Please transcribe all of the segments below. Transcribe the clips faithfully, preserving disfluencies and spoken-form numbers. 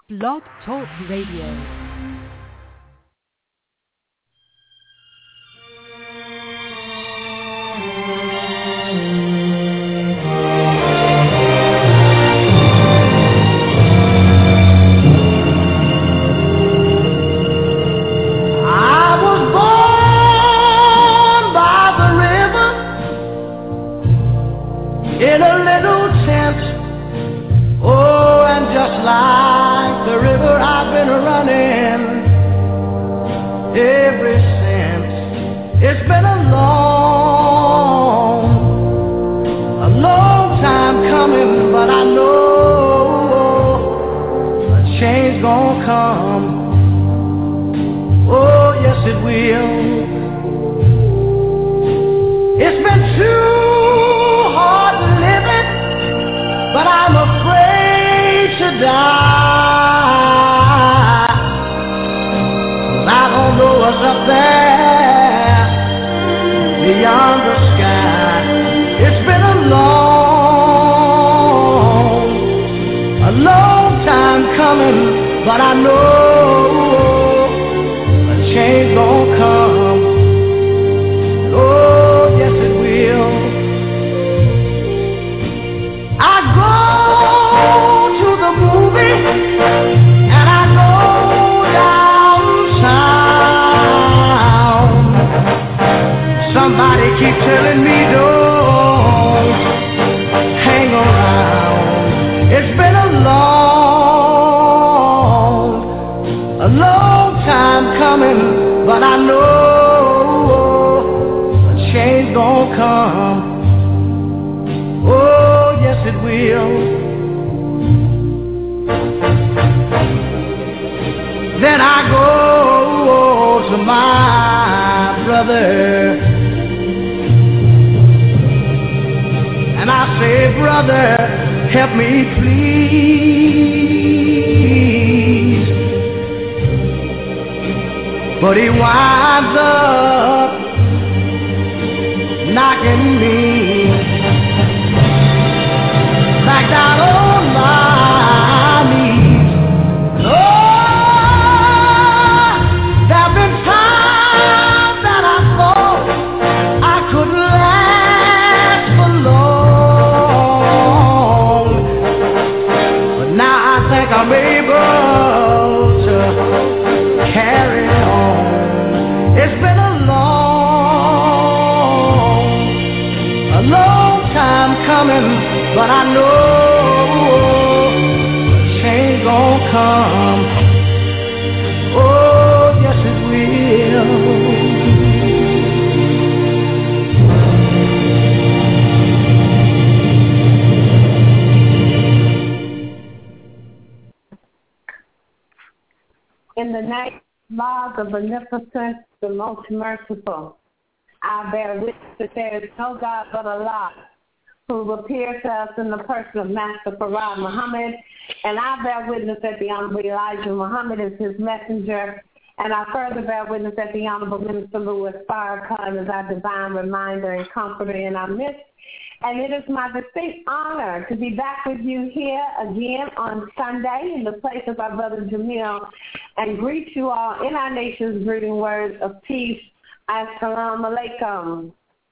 Blog Talk Radio. Beneficent, the most merciful. I bear witness that there is no God but Allah, who appeared to us in the person of Master Farad Muhammad, and I bear witness that the Honorable Elijah Muhammad is his messenger, and I further bear witness that the Honorable Minister Louis Farrakhan is our divine reminder and comforter in our midst. And it is my distinct honor to be back with you here again on Sunday in the place of our brother Jamil and greet you all in our nation's greeting words of peace. Assalamu alaikum.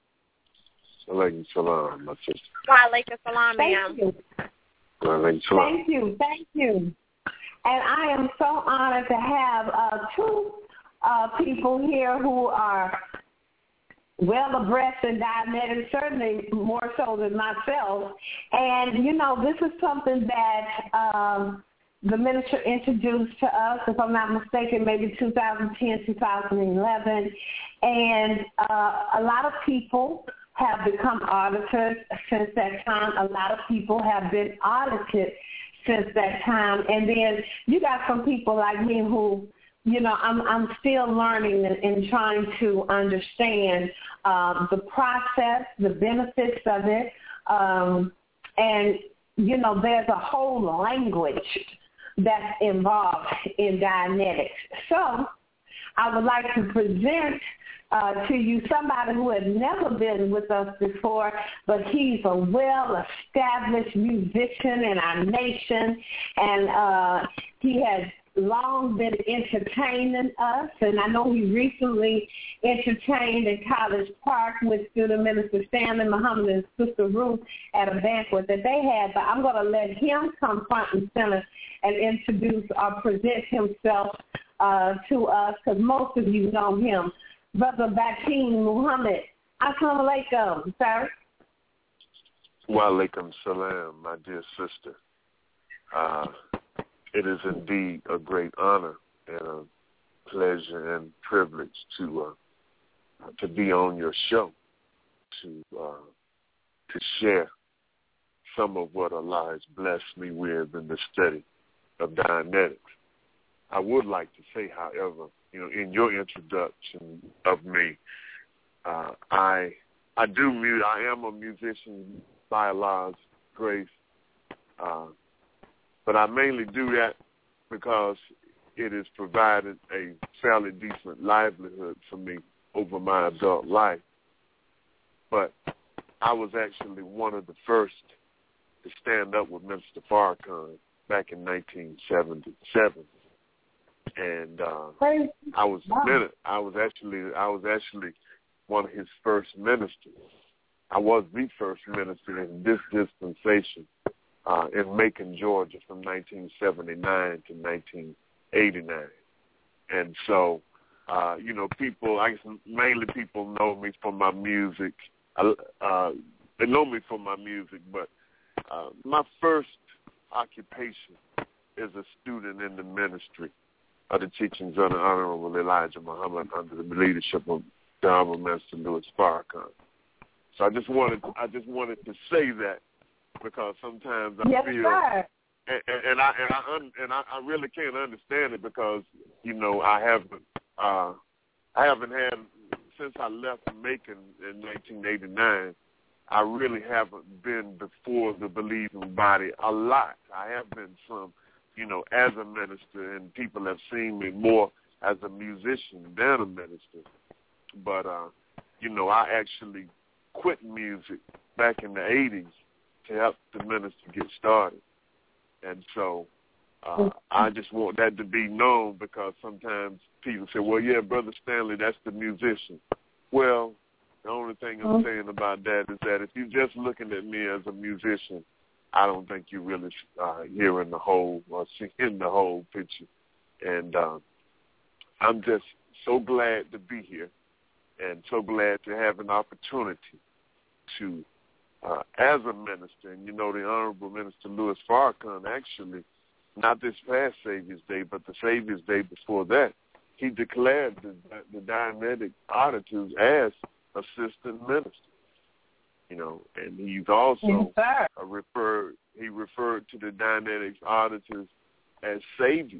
Alaikum salam, my sister. Wa alaikum salam, ma'am. Thank you. Alaikum salam. Thank you. Thank you. And I am so honored to have uh, two uh, people here who are well abreast in Dianetics, certainly more so than myself. And, you know, this is something that um, the minister introduced to us, if I'm not mistaken, maybe two thousand ten, two thousand eleven. And uh, a lot of people have become auditors since that time. A lot of people have been audited since that time. And then you got some people like me who, you know, I'm I'm still learning and, and trying to understand um, the process, the benefits of it, um, and, you know, there's a whole language that's involved in Dianetics. So I would like to present uh, to you somebody who had never been with us before, but he's a well-established musician in our nation, and uh, he has long been entertaining us, and I know he recently entertained in College Park with student minister Stanley Muhammad and Sister Ruth at a banquet that they had, but I'm going to let him come front and center and introduce or present himself uh, to us, because most of you know him. Brother Batin Muhammad, assalamu alaikum, sir. Wa alaikum salam, my dear sister. Uh, it is indeed a great honor and a pleasure and privilege to uh, to be on your show, to uh, to share some of what Allah has blessed me with in the study of Dianetics. I would like to say, however, you know, in your introduction of me, uh, I I do mute. I am a musician by Allah's grace, uh, but I mainly do that because it has provided a fairly decent livelihood for me over my adult life. But I was actually one of the first to stand up with Mister Farrakhan back in nineteen seventy-seven. And uh, I was I was actually I was actually one of his first ministers. I was the first minister in this dispensation uh, in Macon, Georgia, from nineteen seventy-nine to nineteen eighty-nine. And so, uh, you know, people, I guess mainly people know me from my music. Uh, they know me from my music, but uh, my first occupation is a student in the ministry of the teachings of the Honorable Elijah Muhammad under the leadership of the Honorable Minister Louis Farrakhan. So I just wanted, I just wanted to say that because sometimes I yes, feel, sir. and, and I and I un, and I, I really can't understand it because you know I haven't, uh, I haven't had since I left Macon in nineteen eighty-nine. I really haven't been before the believing body a lot. I have been some. You know, as a minister, and people have seen me more as a musician than a minister. But, uh, you know, I actually quit music back in the eighties to help the minister get started. And so uh, I just want that to be known because sometimes people say, well, yeah, Brother Stanley, that's the musician. Well, the only thing I'm saying about that is that if you're just looking at me as a musician, I don't think you really uh, hearing the whole or seeing the whole picture. And uh, I'm just so glad to be here and so glad to have an opportunity to, uh, as a minister, and you know the Honorable Minister Louis Farrakhan actually, not this past Savior's Day, but the Savior's Day before that, he declared the, the Dianetic auditors as assistant ministers. You know, and he's also yes, uh, referred. He referred to the Dianetics auditors as saviors,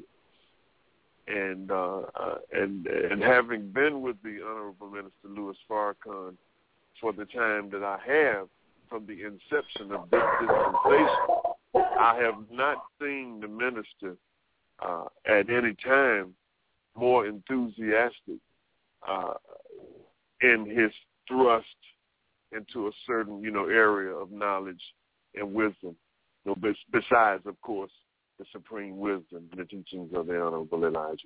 and uh, uh, and and having been with the Honorable Minister Louis Farrakhan for the time that I have from the inception of this dispensation, I have not seen the minister uh, at any time more enthusiastic uh, in his thrust into a certain, you know, area of knowledge and wisdom. You know, besides, of course, the supreme wisdom, the teachings of the Honorable Elijah.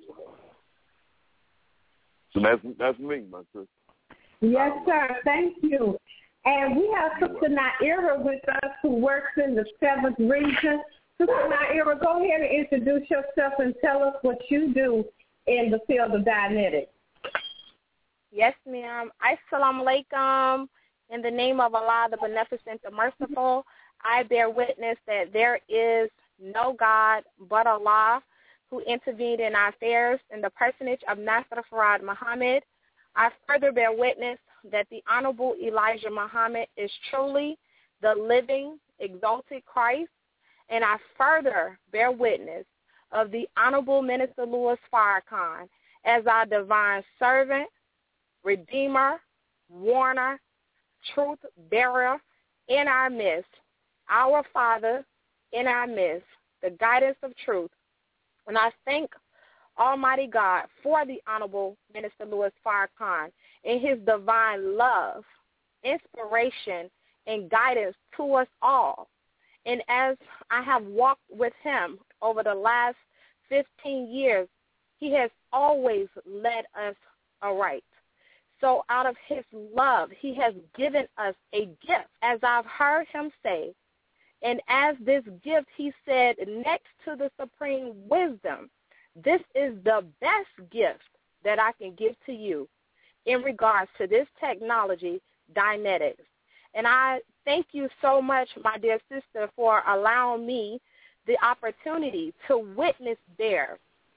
So that's that's me, my sister. Yes, sir. Thank you. And we have Sister Naira with us who works in the seventh region. Sister Naira, go ahead and introduce yourself and tell us what you do in the field of Dianetics. Yes, ma'am. Assalamu alaikum. In the name of Allah, the Beneficent, the Merciful, I bear witness that there is no God but Allah who intervened in our affairs in the personage of Nasr Farad Muhammad. I further bear witness that the Honorable Elijah Muhammad is truly the living, exalted Christ, and I further bear witness of the Honorable Minister Louis Farrakhan as our divine servant, redeemer, warner, truth bearer in our midst, our Father in our midst, the guidance of truth. And I thank Almighty God for the Honorable Minister Louis Farrakhan and his divine love, inspiration, and guidance to us all. And as I have walked with him over the last fifteen years, he has always led us aright. So out of his love, he has given us a gift, as I've heard him say. And as this gift, he said, next to the supreme wisdom, this is the best gift that I can give to you in regards to this technology, Dynetics. And I thank you so much, my dear sister, for allowing me the opportunity to witness there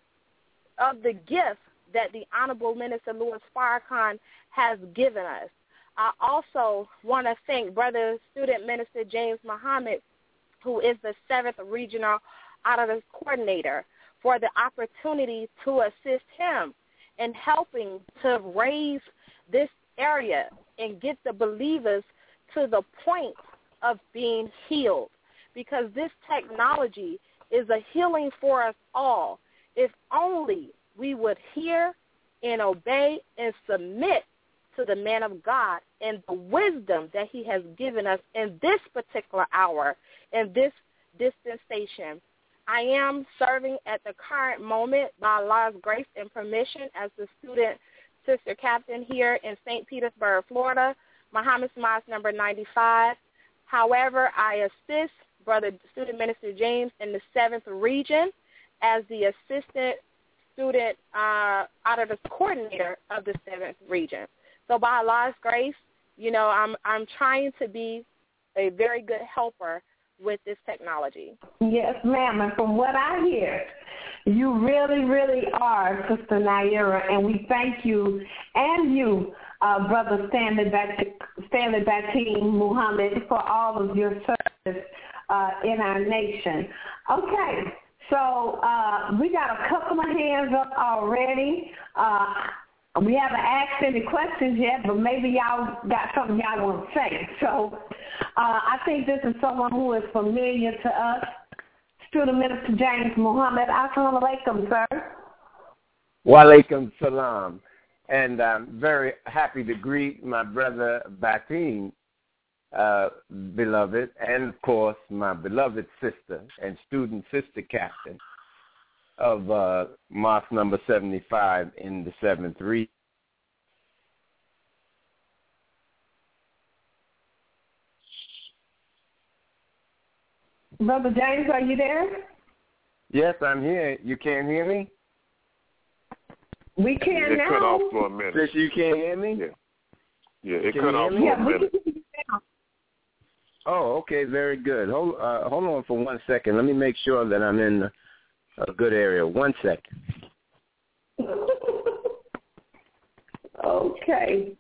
of the gift that the Honorable Minister Louis Farrakhan has given us. I also want to thank Brother Student Minister James Muhammad, who is the seventh Regional Auditors Coordinator, for the opportunity to assist him in helping to raise this area and get the believers to the point of being healed, because this technology is a healing for us all if only we would hear and obey and submit to the man of God and the wisdom that he has given us in this particular hour, in this dispensation. I am serving at the current moment by Allah's grace and permission as the student sister captain here in Saint Petersburg, Florida, Muhammad Smiles number ninety-five. However, I assist Brother Student Minister James in the seventh region as the assistant student uh, auditors coordinator of the seventh region. So by Allah's grace, you know, I'm I'm trying to be a very good helper with this technology. Yes, ma'am. And from what I hear, you really, really are, Sister Naira, and we thank you and you, uh, Brother Stanley Stanley Batim Muhammad, for all of your service uh, in our nation. Okay, so uh, we got a couple of hands up already. Uh, we haven't asked any questions yet, but maybe y'all got something y'all want to say. So uh, I think this is someone who is familiar to us. Student Minister James Muhammad. Assalamu alaikum, sir. Wa alaikum salam. And I'm very happy to greet my brother Batim, uh, beloved, and, of course, my beloved sister and student sister captain of uh, Mosque number seventy-five in the seventh region. Brother James, are you there? Yes, I'm here. You can't hear me? We can it now. It cut off for a minute. Since you can't hear me? Yeah, yeah it can cut off for yeah, a minute. We can hear you now. Oh, okay, very good. Hold, uh, hold on for one second. Let me make sure that I'm in a good area. One second. Okay.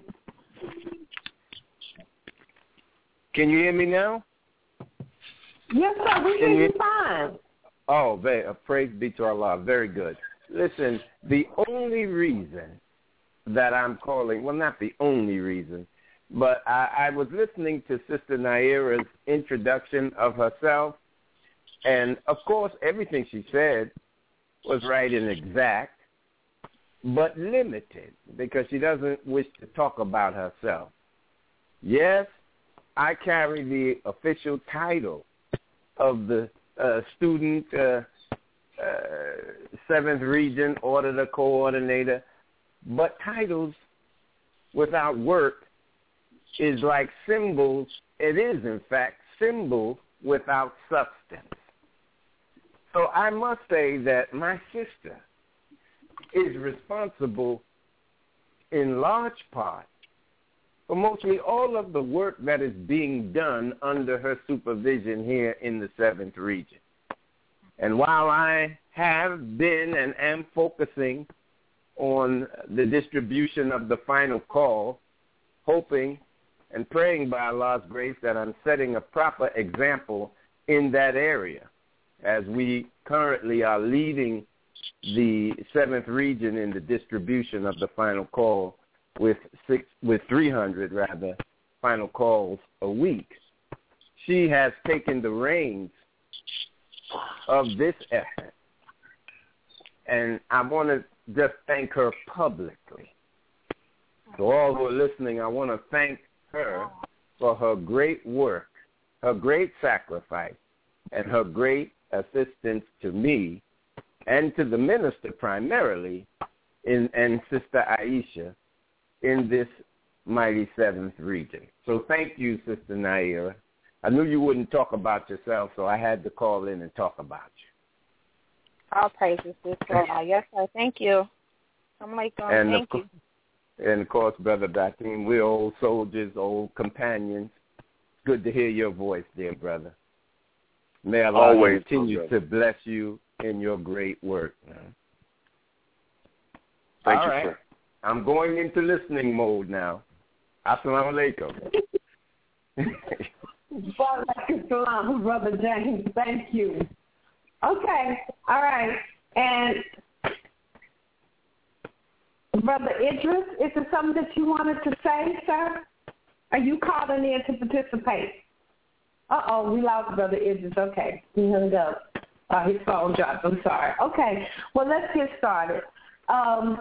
Can you hear me now? Yes, sir. We Can hear you- you fine. Oh, very, uh, praise be to Allah. Very good. Listen, the only reason that I'm calling, well, not the only reason, but I, I was listening to Sister Naira's introduction of herself, and, of course, everything she said was right and exact, but limited, because she doesn't wish to talk about herself. Yes, I carry the official title of the uh, student uh, uh, seventh Region Auditor Coordinator, but titles without work is like symbols. It is, in fact, symbol without substance. So I must say that my sister is responsible in large part for mostly all of the work that is being done under her supervision here in the seventh Region. And while I have been and am focusing on the distribution of the final call, hoping and praying by Allah's grace that I'm setting a proper example in that area, as we currently are leading the seventh Region in the distribution of the final call with six, with three hundred rather final calls a week. She has taken the reins of this effort, and I want to just thank her publicly So all who are listening, I want to thank her for her great work, her great sacrifice, and her great assistance to me and to the minister primarily, in, and Sister Aisha in this mighty seventh region. So thank you, Sister Naira. I knew you wouldn't talk about yourself, so I had to call in and talk about you. All praises, sister. Yes, sir. Thank you. I'm like, um, and thank of, you. And, of course, Brother Batim, we're old soldiers, old companions. Good to hear your voice, dear brother. May Allah Always, continue to bless you in your great work. Thank All you, right. sir. I'm going into listening mode now. Assalamu alaikum. Salam, Brother James. Thank you. Okay. All right. And Brother Idris, is there something that you wanted to say, sir? Are you calling in to participate? Uh-oh, we lost Brother Idris. Okay. He hung up. Uh, his phone dropped. I'm sorry. Okay. Well, let's get started. Um,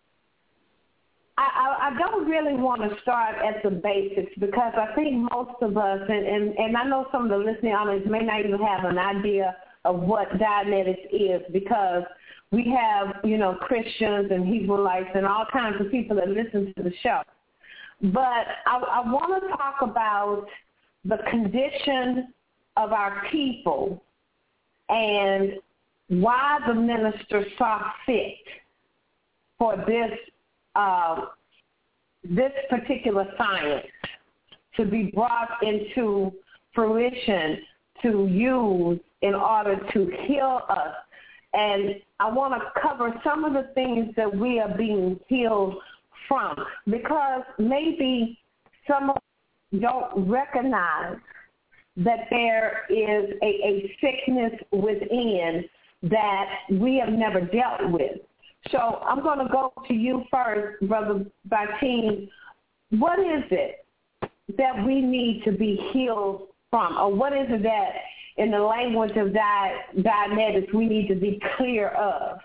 I, I, I don't really want to start at the basics because I think most of us, and, and, and I know some of the listening audience may not even have an idea of what Dianetics is, because we have, you know, Christians and Hebrewites and all kinds of people that listen to the show. But I, I want to talk about the condition of our people and why the minister saw fit for this uh, this particular science to be brought into fruition to use in order to heal us. And I want to cover some of the things that we are being healed from, because maybe some of us don't recognize that there is a, a sickness within that we have never dealt with. So I'm going to go to you first, Brother Batim. What is it that we need to be healed from? Or what is it that, in the language of Di- Dianetics, we need to be clear of?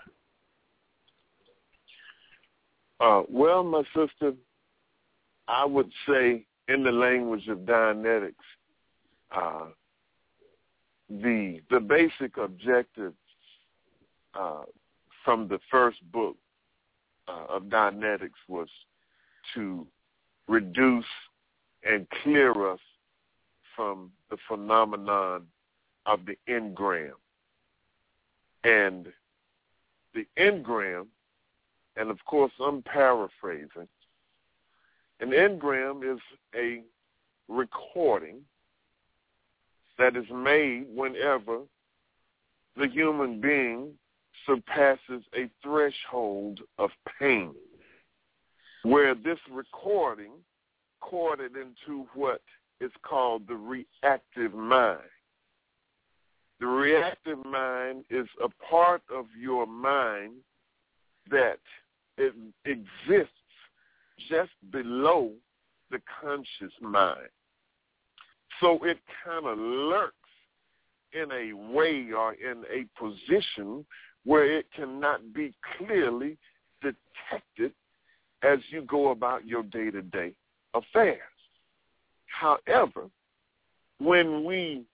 Uh, well, my sister, I would say in the language of Dianetics, uh, the the basic objective uh, from the first book uh, of Dianetics was to reduce and clear us from the phenomenon of the engram. And the engram, and of course I'm paraphrasing, an engram is a recording that is made whenever the human being surpasses a threshold of pain, where this recording coded into what is called the reactive mind. The reactive mind is a part of your mind that it exists just below the conscious mind. So it kind of lurks in a way or in a position where it cannot be clearly detected as you go about your day-to-day affairs. However, when we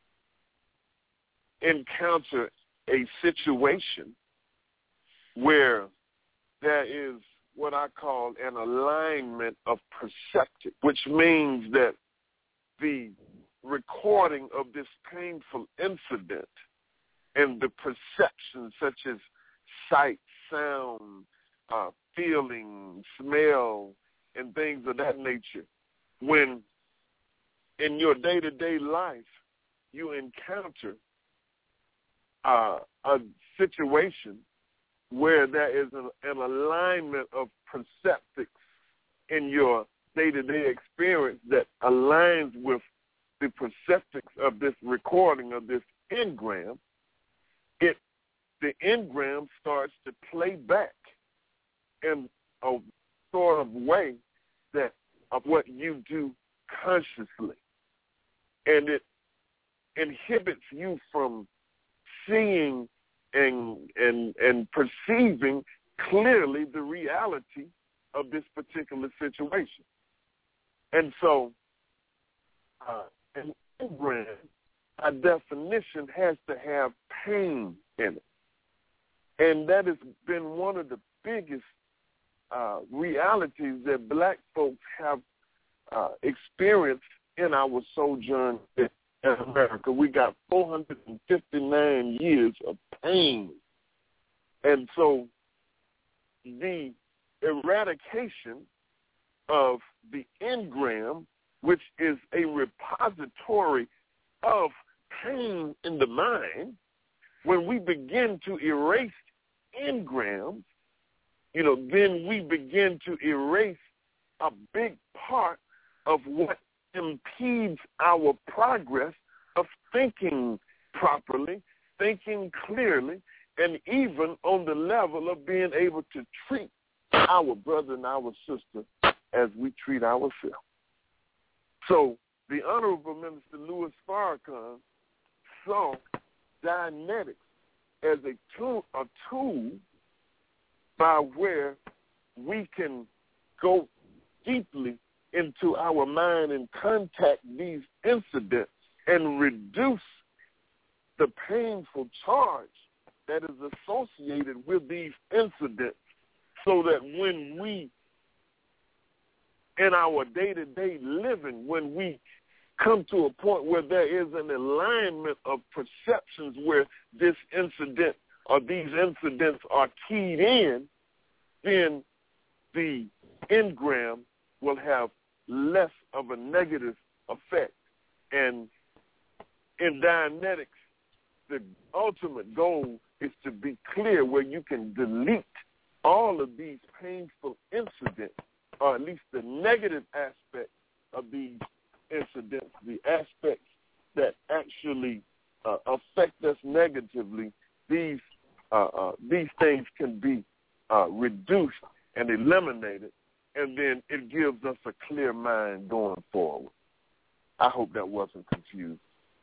encounter a situation where there is what I call an alignment of perceptive, which means that the recording of this painful incident and the perceptions such as sight, sound, uh, feeling, smell, and things of that nature, when in your day-to-day life you encounter uh, a situation where there is an, an alignment of perceptics in your day-to-day experience that aligns with the perceptics of this recording of this engram, it the engram starts to play back in a sort of way that of what you do consciously. And it inhibits you from seeing and and and perceiving clearly the reality of this particular situation. And so uh, an engram, by definition, has to have pain in it. And that has been one of the biggest uh, realities that black folks have uh, experienced in our sojourn in America. We got four hundred fifty-nine years of pain. And so the eradication of the engram, which is a repository of pain in the mind, when we begin to erase engrams, you know, then we begin to erase a big part of what impedes our progress of thinking properly, thinking clearly, and even on the level of being able to treat our brother and our sister as we treat ourselves. So the Honorable Minister Louis Farrakhan saw Dianetics as a tool, a tool by where we can go deeply into our mind and contact these incidents and reduce the painful charge that is associated with these incidents, so that when we, in our day-to-day living, when we come to a point where there is an alignment of perceptions where this incident or these incidents are keyed in, then the engram will have less of a negative effect. And in Dianetics, the ultimate goal is to be clear where you can delete all of these painful incidents, or at least the negative aspects of these incidents, the aspects that actually uh, affect us negatively. These uh, uh, these things can be uh, reduced and eliminated, and then it gives us a clear mind going forward. I hope that wasn't confused.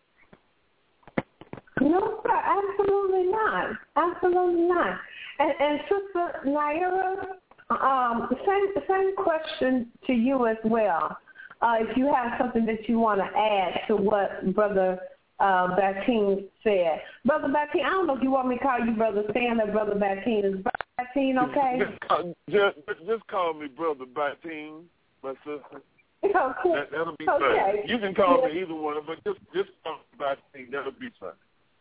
No, sir, absolutely not. Absolutely not. And, and Sister Naira, um, same, same question to you as well. Uh, if you have something that you want to add to what Brother uh, Bateen said. Brother Bateen, I don't know if you want me to call you Brother Stan or Brother Bateen. Is Brother Bateen okay? Just, just call me Brother Bateen, my sister. Okay. That, that'll be okay. fine. You can call yes. me either one, but just, just call me Bateen. That'll be fine.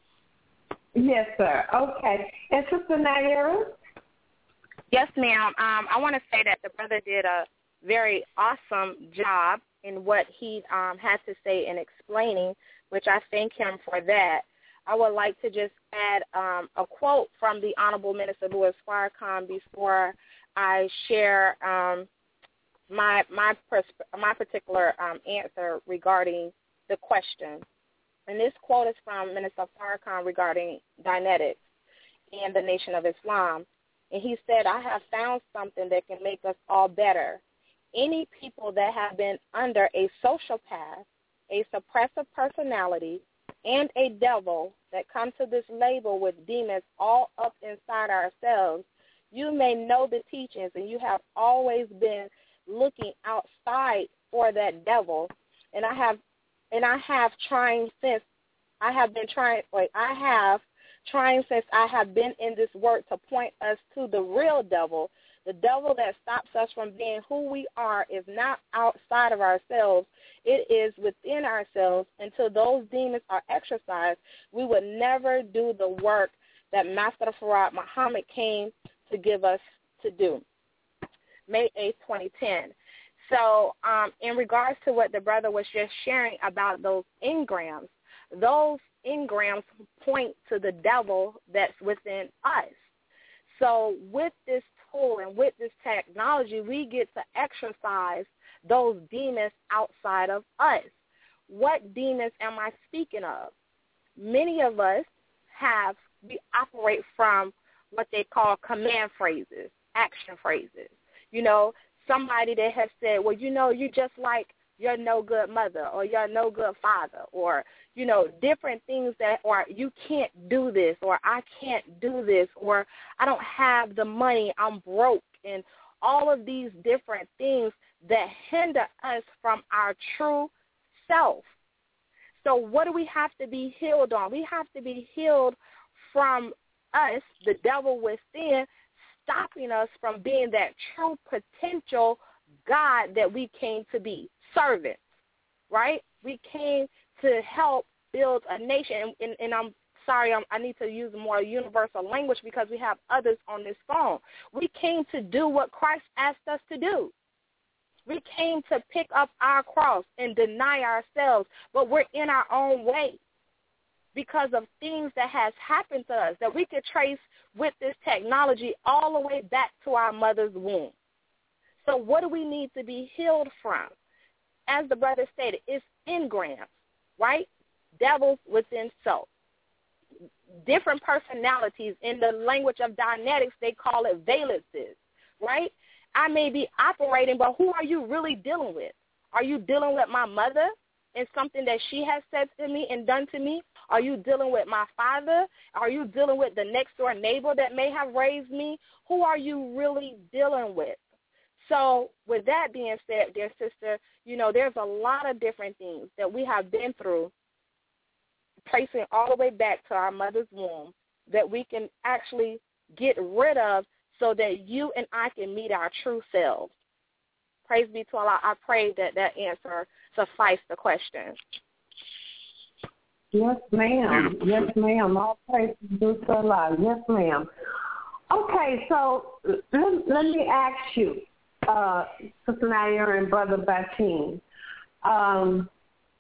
Yes, sir. Okay. And Sister Naira? Yes, ma'am. Um, I want to say that the brother did a very awesome job in what he um, had to say in explaining, which I thank him for that. I would like to just add um, a quote from the Honorable Minister Louis Farrakhan before I share um, my my pers- my particular um, answer regarding the question. And this quote is from Minister Farrakhan regarding Dianetics and the Nation of Islam. And he said, I have found something that can make us all better. Any people that have been under a sociopath, a suppressive personality, and a devil that come to this label with demons all up inside ourselves, you may know the teachings and you have always been looking outside for that devil. And I have And I have trying since I have been trying, wait, I have trying since I have been in this work to point us to the real devil. The devil that stops us from being who we are is not outside of ourselves. It is within ourselves. Until those demons are exorcised, we would never do the work that Master Farad Muhammad came to give us to do. May eighth, twenty ten. So um, in regards to what the brother was just sharing about those engrams, those engrams point to the devil that's within us. So with this tool and with this technology, we get to exercise those demons outside of us. What demons am I speaking of? Many of us have, we operate from what they call command phrases, action phrases. You know, somebody that has said, well, you know, you're just like your no good mother or your no good father, or, you know, different things that, or you can't do this, or I can't do this, or I don't have the money, I'm broke, and all of these different things that hinder us from our true self. So what do we have to be healed on? We have to be healed from us, the devil within, stopping us from being that true potential God that we came to be, servants, right? We came to help build a nation, and, and, and I'm sorry, I'm, I need to use more universal language because we have others on this phone. We came to do what Christ asked us to do. We came to pick up our cross and deny ourselves, but we're in our own way because of things that has happened to us that we could trace with this technology all the way back to our mother's womb. So what do we need to be healed from? As the brother stated, it's engrams, right? Devils within self. Different personalities. In the language of Dianetics, they call it valences, right? I may be operating, but who are you really dealing with? Are you dealing with my mother and something that she has said to me and done to me? Are you dealing with my father? Are you dealing with the next door neighbor that may have raised me? Who are you really dealing with? So with that being said, dear sister, you know, there's a lot of different things that we have been through, tracing all the way back to our mother's womb, that we can actually get rid of so that you and I can meet our true selves. Praise be to Allah. I pray that that answer suffice the question. Yes, ma'am. Yes, ma'am. All praise due to Allah. Yes, ma'am. Okay, so let, let me ask you, uh, Sister Nair and Brother Batin, um,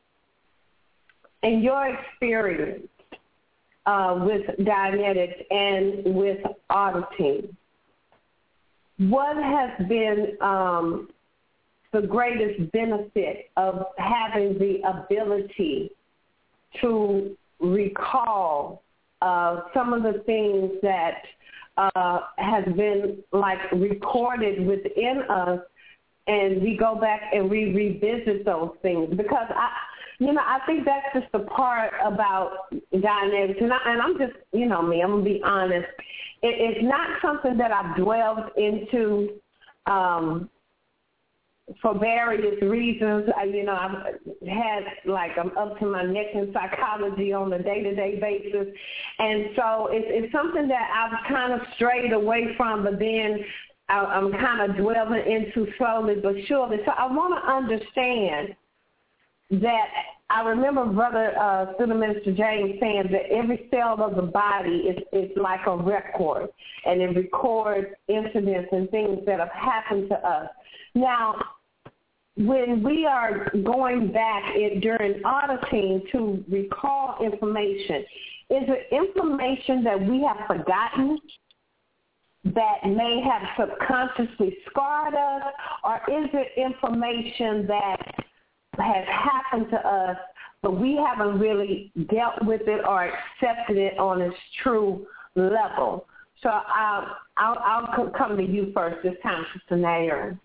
in your experience uh, with Dianetics and with auditing, what has been um, the greatest benefit of having the ability to recall uh, some of the things that uh, has been like recorded within us, and we go back and we revisit those things? Because I, you know, I think that's just the part about Dianetics, and, I, and I'm just, you know me, I'm gonna be honest. It, it's not something that I've dwelled into um, for various reasons. I, you know, I've had, like, I'm up to my neck in psychology on a day-to-day basis. And so it's, it's something that I've kind of strayed away from, but then I, I'm kind of dwelling into slowly but surely. So I want to understand that I remember Brother uh, Student Minister James saying that every cell of the body is, is like a record, and it records incidents and things that have happened to us. Now, when we are going back in, during auditing to recall information, is it information that we have forgotten that may have subconsciously scarred us, or is it information that has happened to us, but we haven't really dealt with it or accepted it on its true level? So I'll, I'll, I'll come to you first this time, Sister Nair.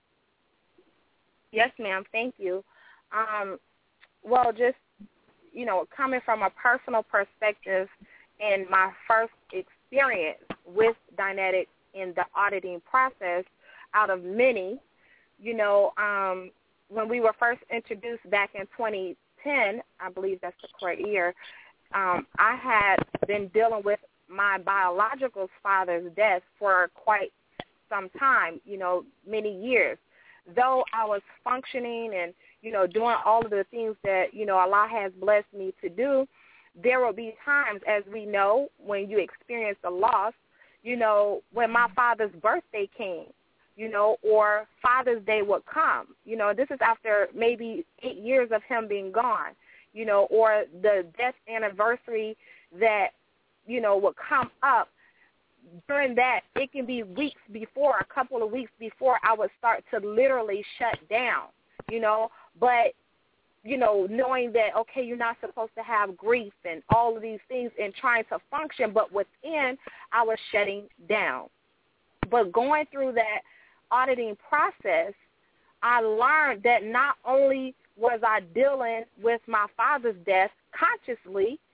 Yes, ma'am. Thank you. Um, well, just, you know, coming from a personal perspective and my first experience with Dianetics in the auditing process out of many, you know, um, when we were first introduced back in twenty ten, I believe that's the correct year, um, I had been dealing with my biological father's death for quite some time, you know, many years. Though I was functioning and, you know, doing all of the things that, you know, Allah has blessed me to do, there will be times, as we know, when you experience a loss, you know, when my father's birthday came, you know, or Father's Day would come. You know, this is after maybe eight years of him being gone, you know, or the death anniversary that, you know, would come up. During that, it can be weeks before, a couple of weeks before I would start to literally shut down, you know. But, you know, knowing that, okay, you're not supposed to have grief and all of these things and trying to function, but within, I was shutting down. But going through that auditing process, I learned that not only was I dealing with my father's death consciously,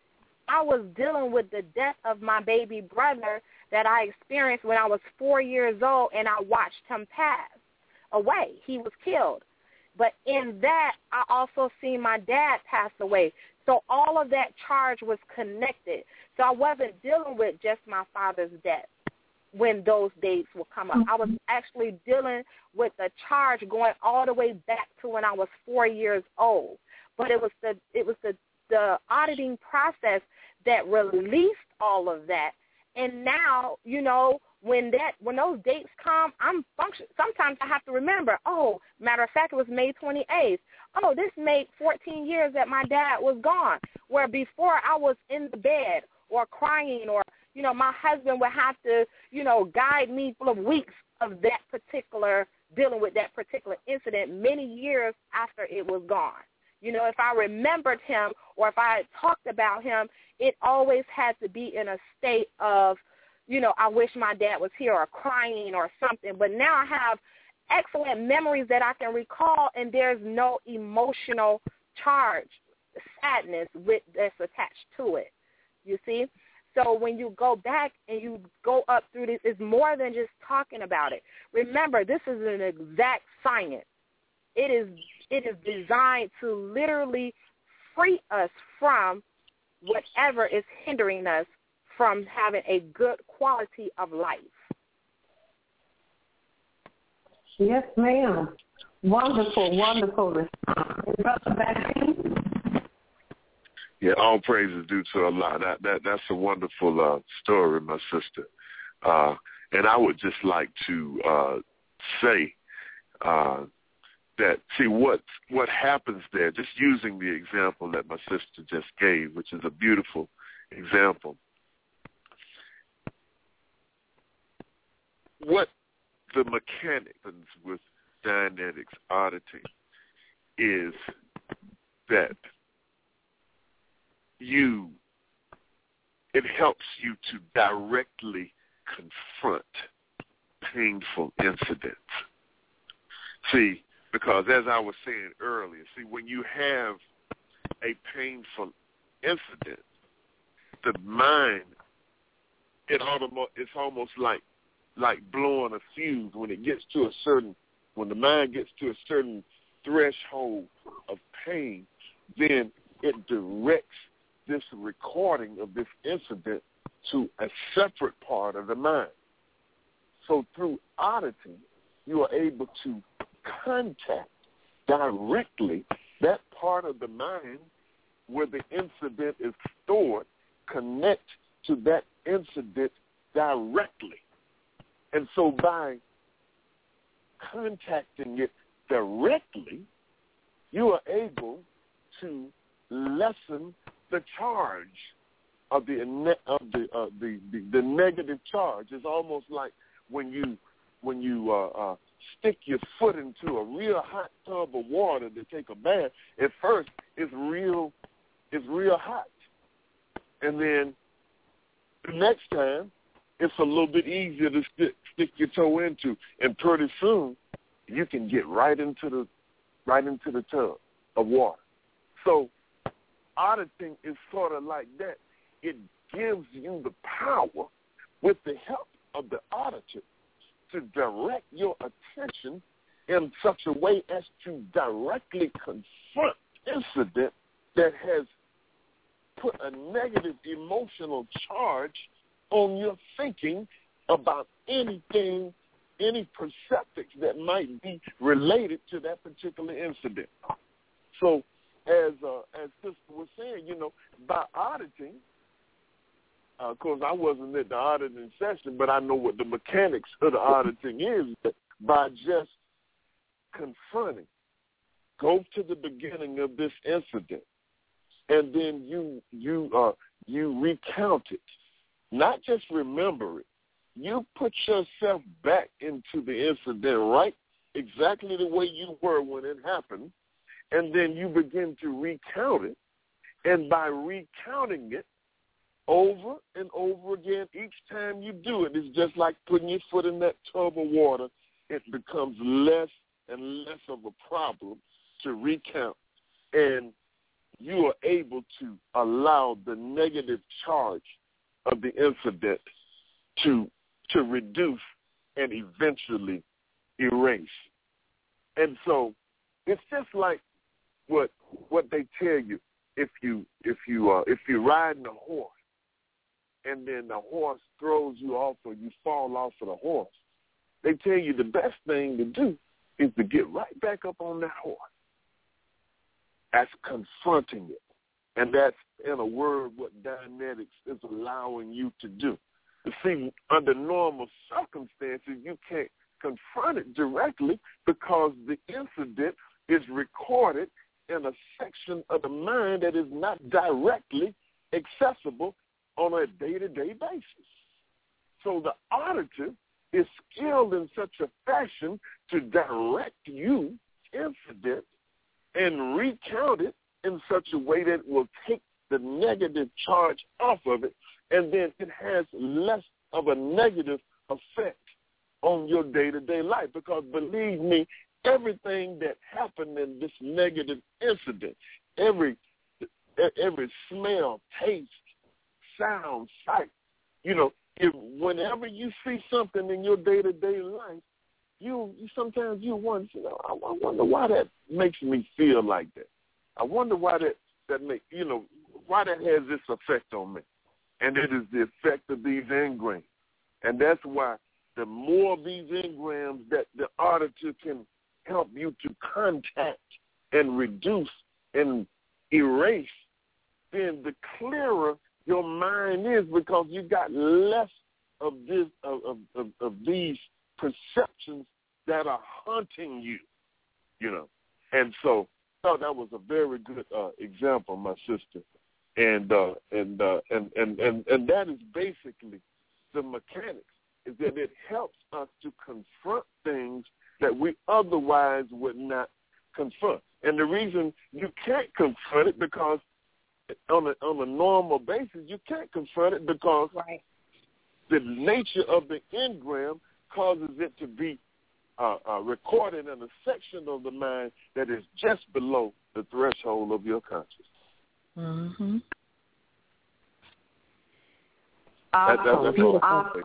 I was dealing with the death of my baby brother that I experienced when I was four years old, and I watched him pass away. He was killed. But in that, I also seen my dad pass away. So all of that charge was connected. So I wasn't dealing with just my father's death when those dates would come up. I was actually dealing with the charge going all the way back to when I was four years old. But it was the it was the, the auditing process that released all of that. And now, you know, when that when those dates come, I'm function. Sometimes I have to remember, oh, matter of fact, it was May twenty-eighth. Oh, this made fourteen years that my dad was gone, where before I was in the bed or crying, or, you know, my husband would have to, you know, guide me for weeks of that particular, dealing with that particular incident many years after it was gone. You know, if I remembered him or if I had talked about him, it always had to be in a state of, you know, I wish my dad was here, or crying or something. But now I have excellent memories that I can recall, and there's no emotional charge, sadness with that's attached to it. You see? So when you go back and you go up through this, it's more than just talking about it. Remember, this is an exact science. It is it is designed to literally free us from whatever is hindering us from having a good quality of life. Yes, ma'am. Wonderful, wonderful response. Brother Vaccine? Yeah, all praise is due to Allah. That that that's a wonderful uh, story, my sister. Uh, and I would just like to uh, say uh, that see what what happens there. Just using the example that my sister just gave, which is a beautiful example. What the mechanics with Dianetics auditing is that you, it helps you to directly confront painful incidents. See, because as I was saying earlier, see, when you have a painful incident, the mind, it almost, it's almost like like blowing a fuse. When it gets to a certain, when the mind gets to a certain threshold of pain, then it directs this recording of this incident to a separate part of the mind. So through auditing, you are able to contact directly that part of the mind where the incident is stored, connect to that incident directly. And so by contacting it directly, you are able to lessen the charge of the of the uh, the, the the negative charge. It's almost like when you when you uh, uh, stick your foot into a real hot tub of water to take a bath. At first, it's real it's real hot, and then the next time, it's a little bit easier to stick, stick your toe into, and pretty soon you can get right into the right into the tub of water. So auditing is sort of like that. It gives you the power, with the help of the auditor, to direct your attention in such a way as to directly confront incident that has put a negative emotional charge on your thinking about anything, any perceptics that might be related to that particular incident. So as uh, as Sister was saying, you know, by auditing, uh, of course I wasn't at the auditing session, but I know what the mechanics of the auditing is. That by just confronting, go to the beginning of this incident, and then you you uh, you recount it. Not just remember it. You put yourself back into the incident right exactly the way you were when it happened, and then you begin to recount it. And by recounting it over and over again, each time you do it, it's just like putting your foot in that tub of water. It becomes less and less of a problem to recount. And you are able to allow the negative charge of the incident to to reduce and eventually erase. And so it's just like what what they tell you if you if you uh, if you're riding a horse and then the horse throws you off or you fall off of the horse. They tell you the best thing to do is to get right back up on that horse. That's confronting it. And that's, in a word, what Dianetics is allowing you to do. You see, under normal circumstances, you can't confront it directly because the incident is recorded in a section of the mind that is not directly accessible on a day-to-day basis. So the auditor is skilled in such a fashion to direct you incident and recount it in such a way that it will take the negative charge off of it, and then it has less of a negative effect on your day-to-day life. Because believe me, everything that happened in this negative incident, every every smell, taste, sound, sight, you know, if whenever you see something in your day-to-day life, you, you sometimes you wonder, you know, I, I wonder why that makes me feel like that. I wonder why that that make you know why that has this effect on me, and it is the effect of these engrams, and that's why the more of these engrams that the auditor can help you to contact and reduce and erase, then the clearer your mind is, because you got less of this of, of, of, of these perceptions that are haunting you, you know. And so I thought that was a very good uh, example, my sister. And uh, and, uh, and and and and that is basically the mechanics, is that it helps us to confront things that we otherwise would not confront. And the reason you can't confront it, because on a, on a normal basis, you can't confront it because right. the nature of the engram causes it to be uh, uh, recorded in a section of the mind that is just below the threshold of your consciousness. Mm-hmm. That, that, that's all. Awesome.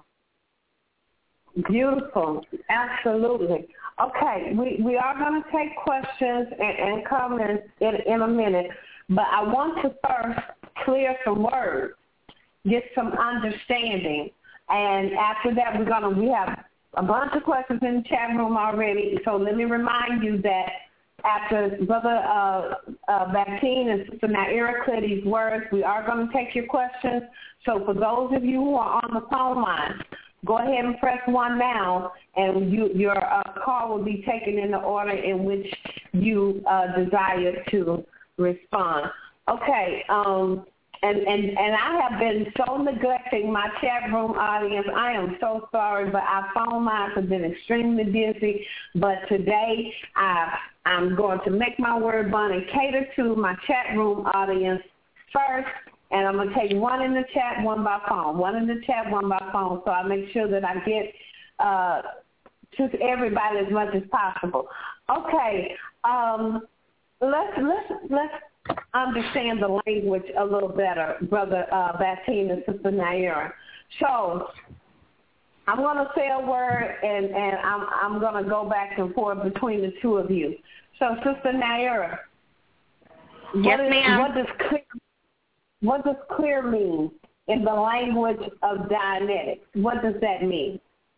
Beautiful. Absolutely. Okay, we, we are going to take questions and, and comments in, in a minute, but I want to first clear some words, get some understanding, and after that we're going to, we have a bunch of questions in the chat room already, so let me remind you that after Brother uh, uh, Baptine and Sister Naira clear these words, we are going to take your questions. So for those of you who are on the phone line, go ahead and press one now, and you, your uh, call will be taken in the order in which you uh, desire to respond. Okay, um, and, and, and I have been so neglecting my chat room audience. I am so sorry, but our phone lines have been extremely busy. But today I, I'm going to make my word bond and cater to my chat room audience first. And I'm going to take one in the chat, one by phone. One in the chat, one by phone. So I make sure that I get uh, to everybody as much as possible. Okay, um, let's let's let's understand the language a little better, Brother uh, Baptine and Sister Naira. So I'm going to say a word, and, and I'm I'm going to go back and forth between the two of you. So, Sister Naira, yes, what, is, ma'am. what does clear What does clear mean in the language of Dianetics? What does that mean?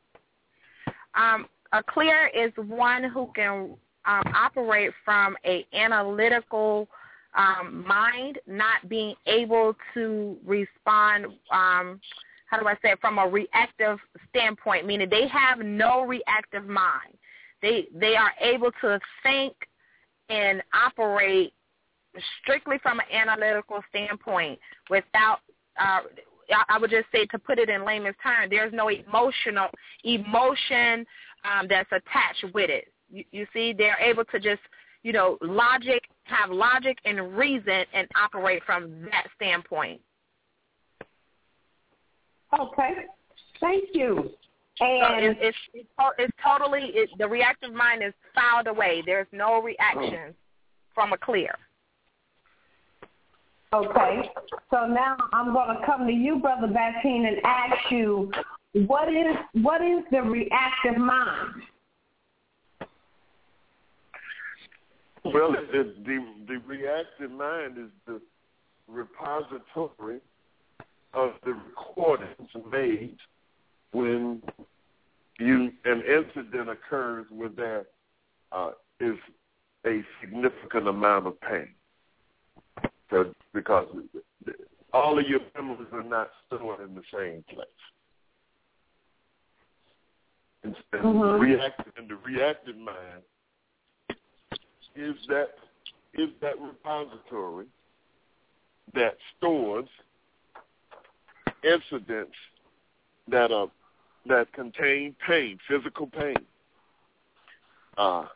Um, a clear is one who can um, operate from an analytical um, mind, not being able to respond, um, how do I say it, from a reactive standpoint, meaning they have no reactive mind. They, they are able to think and operate strictly from an analytical standpoint without, uh, I would just say, to put it in layman's terms, there's no emotional emotion um, that's attached with it. You, you see, they're able to just, you know, logic, have logic and reason and operate from that standpoint. Okay. Thank you. And so it, it's, it's, it's totally, it, the reactive mind is filed away. There's no reaction from a clear. Okay. So now I'm going to come to you, Brother Bateen, and ask you, what is what is the reactive mind? Well, the, the, the reactive mind is the repository of the recordings made when you an incident occurs where there uh, is a significant amount of pain. So, because all of your memories are not stored in the same place. And, and Mm-hmm. the reactive and the reactive mind is that is that repository that stores incidents that are that contain pain, physical pain. Uh,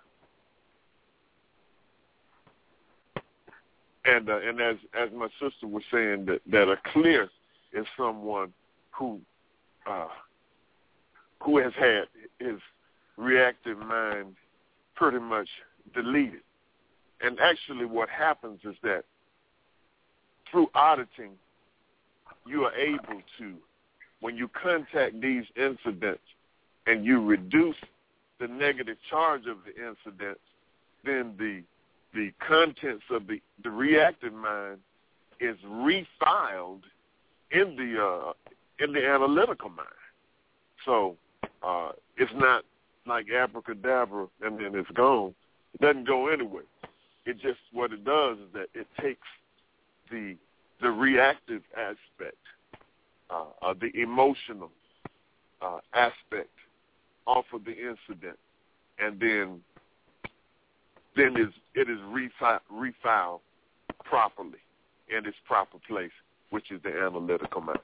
and uh, and as as my sister was saying, that that a clear is someone who uh, who has had his reactive mind pretty much deleted. And actually what happens is that through auditing, you are able to, when you contact these incidents and you reduce the negative charge of the incidents, then the the contents of the, the reactive mind is refiled in the uh, in the analytical mind. So uh, it's not like abracadabra and then it's gone. It doesn't go anywhere. It just, what it does is that it takes the the reactive aspect, uh, uh, the emotional uh, aspect off of the incident, and then then is it is refi- refiled properly in its proper place, which is the analytical mind.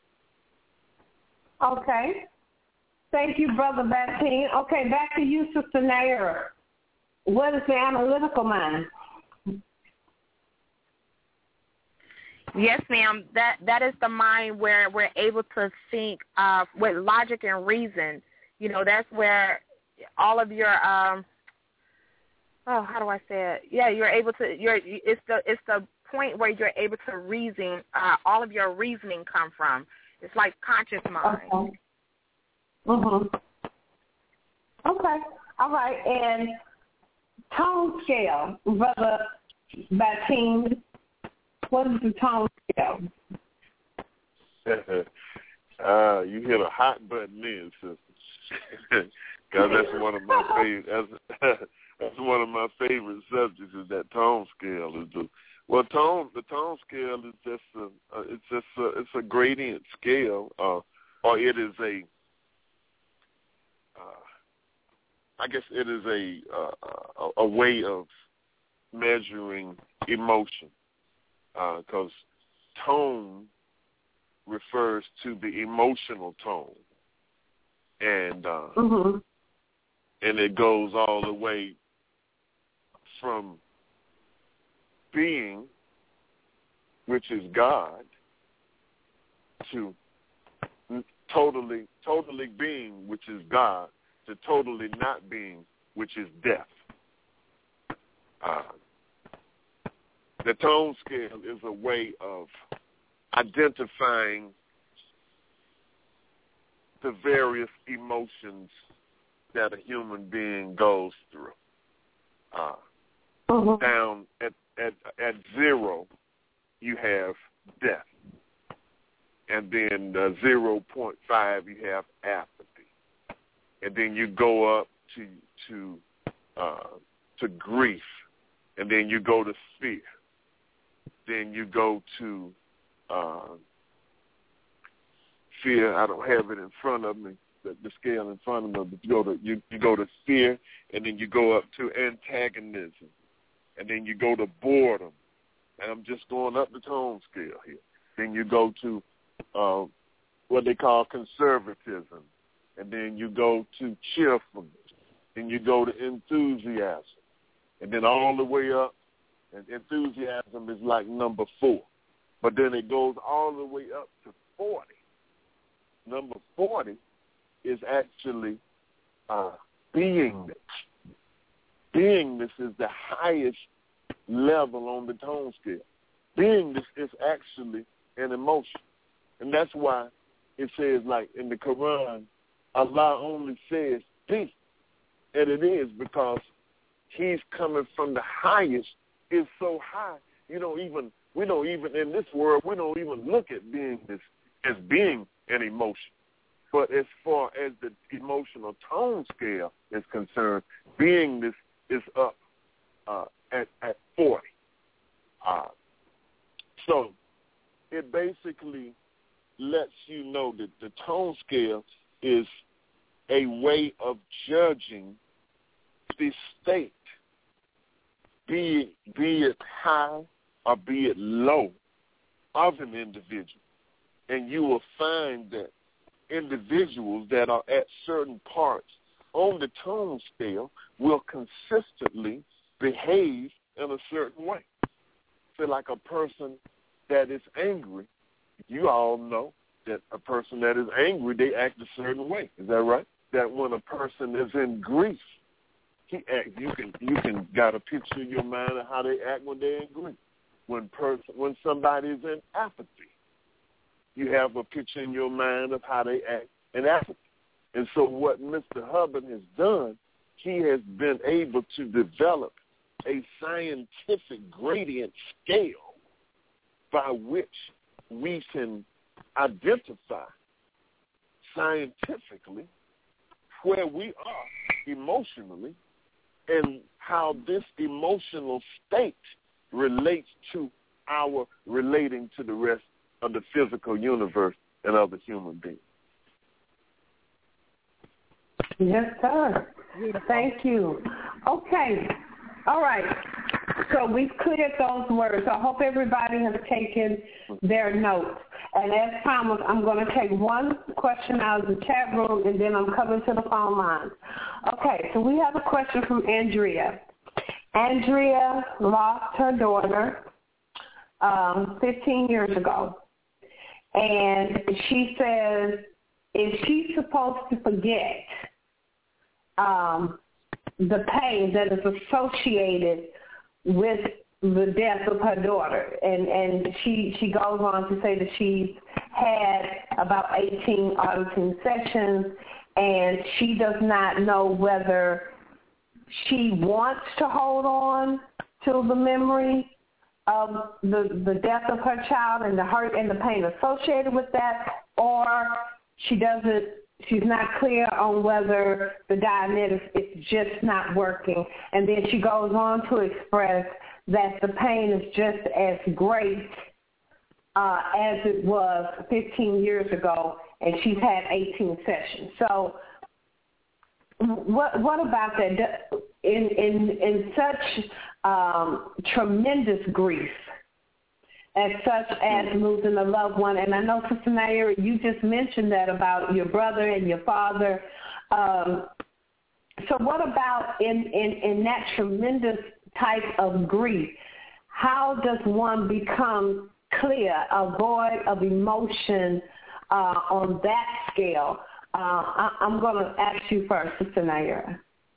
Okay. Thank you, Brother Bateen. Okay, back to you, Sister Naira. What is the analytical mind? Yes, ma'am. That that is the mind where we're able to think uh, with logic and reason. You know, that's where all of your um, oh, how do I say it? Yeah, you're able to. You're it's the it's the point where you're able to reason. Uh, all of your reasoning come from. It's like conscious mind. Okay. Mhm. Okay. All right. And tone scale, Brother Bateen. What is the tone scale? uh, you hit a hot button then, sister. Because that's one of my favorite. That's, that's one of my favorite subjects. Is that tone scale? Is the well, tone. The tone scale is just a. Uh, it's just a. It's a gradient scale, uh, or it is a. Uh, I guess it is a, uh, a a way of measuring emotion. Because uh, tone refers to the emotional tone, and uh, mm-hmm. and it goes all the way from being, which is God, to totally totally being, which is God, to totally not being, which is death. Uh, The tone scale is a way of identifying the various emotions that a human being goes through. Uh, mm-hmm. Down at, at at zero, you have death, and then uh, zero point five, you have apathy, and then you go up to to uh, to grief, and then you go to fear. Then you go to uh, fear. I don't have it in front of me, the, the scale in front of me. But you go to you, you go to fear, and then you go up to antagonism, and then you go to boredom. And I'm just going up the tone scale here. Then you go to uh, what they call conservatism, and then you go to cheerfulness, then you go to enthusiasm, and then all the way up. And enthusiasm is like number four. But then it goes all the way up to forty. Number forty is actually uh, beingness. Beingness is the highest level on the tone scale. Beingness is actually an emotion. And that's why it says, like in the Quran, Allah only says be. And it is because he's coming from the highest. It's so high, you don't even, we don't even, in this world, we don't even look at beingness as being an emotion. But as far as the emotional tone scale is concerned, beingness is up uh, at, at forty. Uh, so it basically lets you know that the tone scale is a way of judging the state, be it, be it high or be it low, of an individual. And you will find that individuals that are at certain parts on the tone scale will consistently behave in a certain way. So like a person that is angry, you all know that a person that is angry, they act a certain way. Is that right? That when a person is in grief, he act, you can you can got a picture in your mind of how they act when they're in grief. When person when somebody is in apathy, you have a picture in your mind of how they act in apathy. And so what Mister Hubbard has done, he has been able to develop a scientific gradient scale by which we can identify scientifically where we are emotionally and how this emotional state relates to our relating to the rest of the physical universe and other human beings. Yes, sir. Thank you. Okay. All right. So we've cleared those words. I hope everybody has taken their notes. And as promised, I'm going to take one question out of the chat room, and then I'm coming to the phone lines. Okay, so we have a question from Andrea. Andrea lost her daughter um, fifteen years ago. And she says, is she supposed to forget um, the pain that is associated with the death of her daughter? And and she, she goes on to say that she's had about eighteen auditing sessions, and she does not know whether she wants to hold on to the memory of the the death of her child and the hurt and the pain associated with that, or she doesn't, she's not clear on whether the Dianetics is just not working. And then she goes on to express that the pain is just as great uh, as it was fifteen years ago, and she's had eighteen sessions. So what what about that? In in in such um, tremendous grief, as such as losing a loved one, and I know, Sister Naira, you just mentioned that about your brother and your father. Um, so what about in, in, in that tremendous type of grief? How does one become clear, a void of emotion uh, on that scale? Uh, I, I'm going to ask you first, Sister Naira.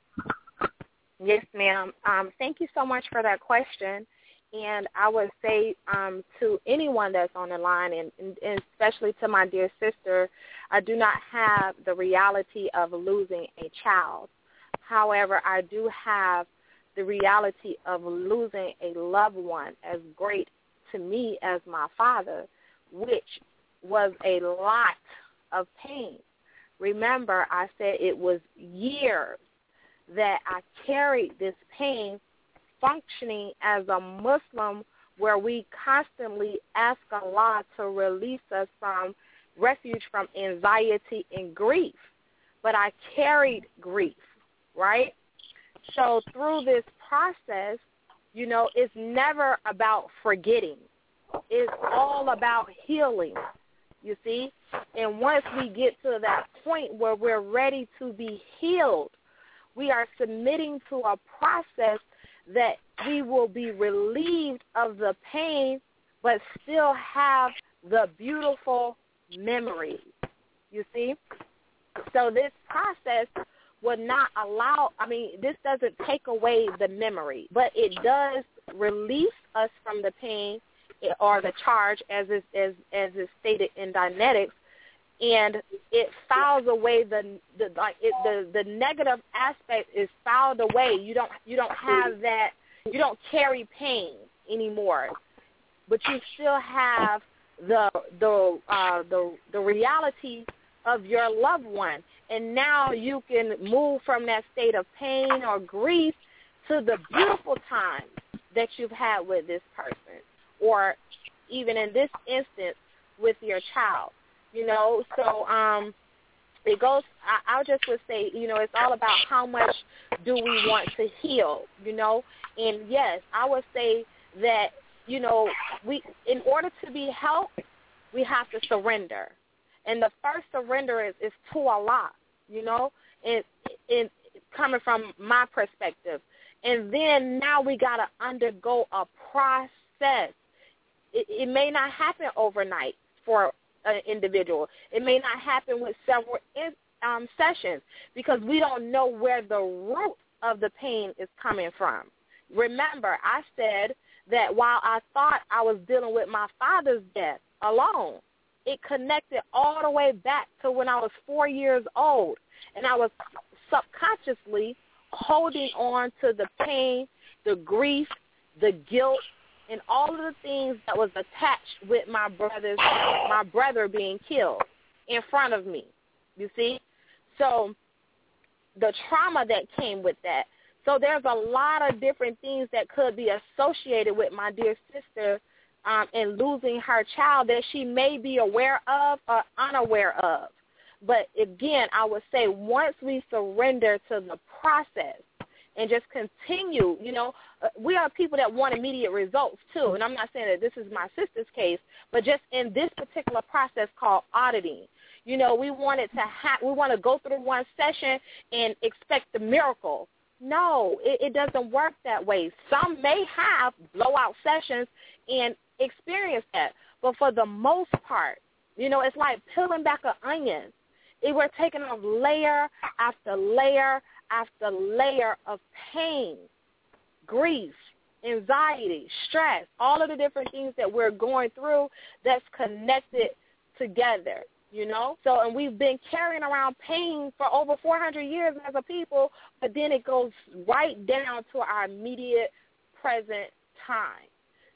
Yes, ma'am. Um, thank you so much for that question. And I would say um, to anyone that's on the line, and, and especially to my dear sister, I do not have the reality of losing a child. However, I do have the reality of losing a loved one as great to me as my father, which was a lot of pain. Remember, I said it was years that I carried this pain, functioning as a Muslim, where we constantly ask Allah to release us from refuge from anxiety and grief. But I carried grief, right? So through this process, you know, it's never about forgetting. It's all about healing, you see? And once we get to that point where we're ready to be healed, we are submitting to a process that we will be relieved of the pain, but still have the beautiful memories, you see? So this process would not allow, I mean, this doesn't take away the memory, but it does release us from the pain or the charge as is, as as is stated in Dianetics, and it files away the the like it, the the negative aspect is filed away. You don't you don't have that. You don't carry pain anymore, but you still have the the uh, the the reality of your loved one, and now you can move from that state of pain or grief to the beautiful time that you've had with this person, or even in this instance with your child. You know, so um, it goes. I, I just would say, you know, it's all about how much do we want to heal. You know, and yes, I would say that, you know, we in order to be helped, we have to surrender, and the first surrender is, is to Allah. You know, and and coming from my perspective, and then now we got to undergo a process. It, it may not happen overnight for an individual. It may not happen with several in, um, sessions because we don't know where the root of the pain is coming from. Remember, I said that while I thought I was dealing with my father's death alone, it connected all the way back to when I was four years old, and I was subconsciously holding on to the pain, the grief, the guilt, and all of the things that was attached with my brother's, my brother being killed in front of me, you see? So the trauma that came with that. So there's a lot of different things that could be associated with my dear sister um, in losing her child that she may be aware of or unaware of. But again, I would say once we surrender to the process, and just continue, you know, uh, we are people that want immediate results too. And I'm not saying that this is my sister's case, but just in this particular process called auditing, you know, we wanted to ha- we want to go through one session and expect the miracle. No, it, it doesn't work that way. Some may have blowout sessions and experience that, but for the most part, you know, it's like peeling back an onion. It, we're taking off layer after layer after layer of pain, grief, anxiety, stress, all of the different things that we're going through that's connected together, you know? So, and we've been carrying around pain for over four hundred years as a people, but then it goes right down to our immediate present time.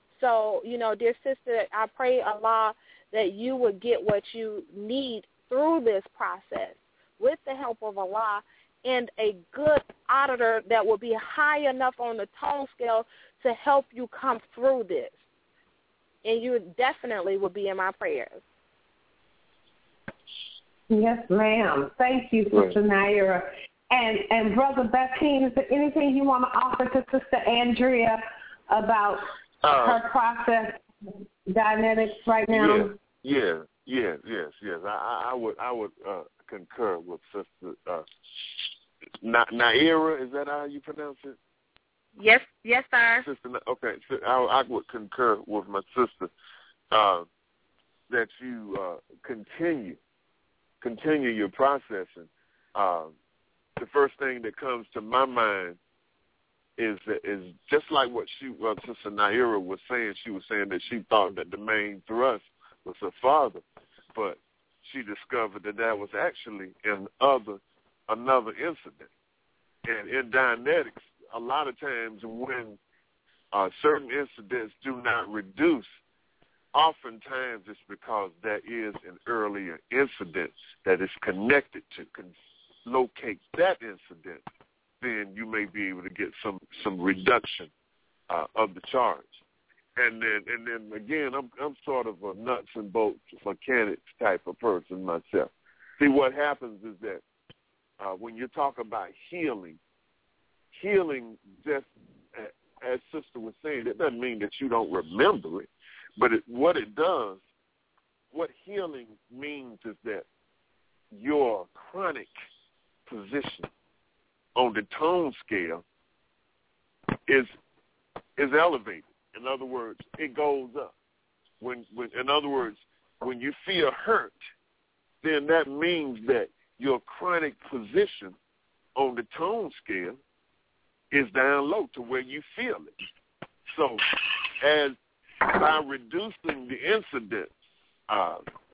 So, you know, dear sister, I pray Allah that you would get what you need through this process with the help of Allah, and a good auditor that will be high enough on the tone scale to help you come through this. And you definitely will be in my prayers. Yes, ma'am. Thank you, Sister Naira. And and Brother Bateen, is there anything you want to offer to Sister Andrea about uh, her process, Dianetics right now? Yeah, yeah, yeah, yes, yes. I, I would, I would uh, concur with Sister uh, Na- Naira. Is that how you pronounce it? Yes, yes, sir. Sister, okay, so I, I would concur with my sister uh, that you uh, continue, continue your processing. Uh, the first thing that comes to my mind is is just like what she, well, Sister Naira was saying. She was saying that she thought that the main thrust was her father, but she discovered that that was actually in other another incident. And in Dianetics, a lot of times when uh, certain incidents do not reduce, oftentimes it's because there is an earlier incident that is connected to, can locate that incident, then you may be able to get some, some reduction uh, of the charge. And then, and then again, I'm I'm sort of a nuts and bolts mechanics type of person myself. See, what happens is that uh, when you talk about healing, healing just, as Sister was saying, it doesn't mean that you don't remember it, but it, what it does, what healing means is that your chronic position on the tone scale is is elevated. In other words, it goes up. When, when, in other words, when you feel hurt, then that means that your chronic position on the tone scale is down low to where you feel it. So as by reducing the incidents, uh,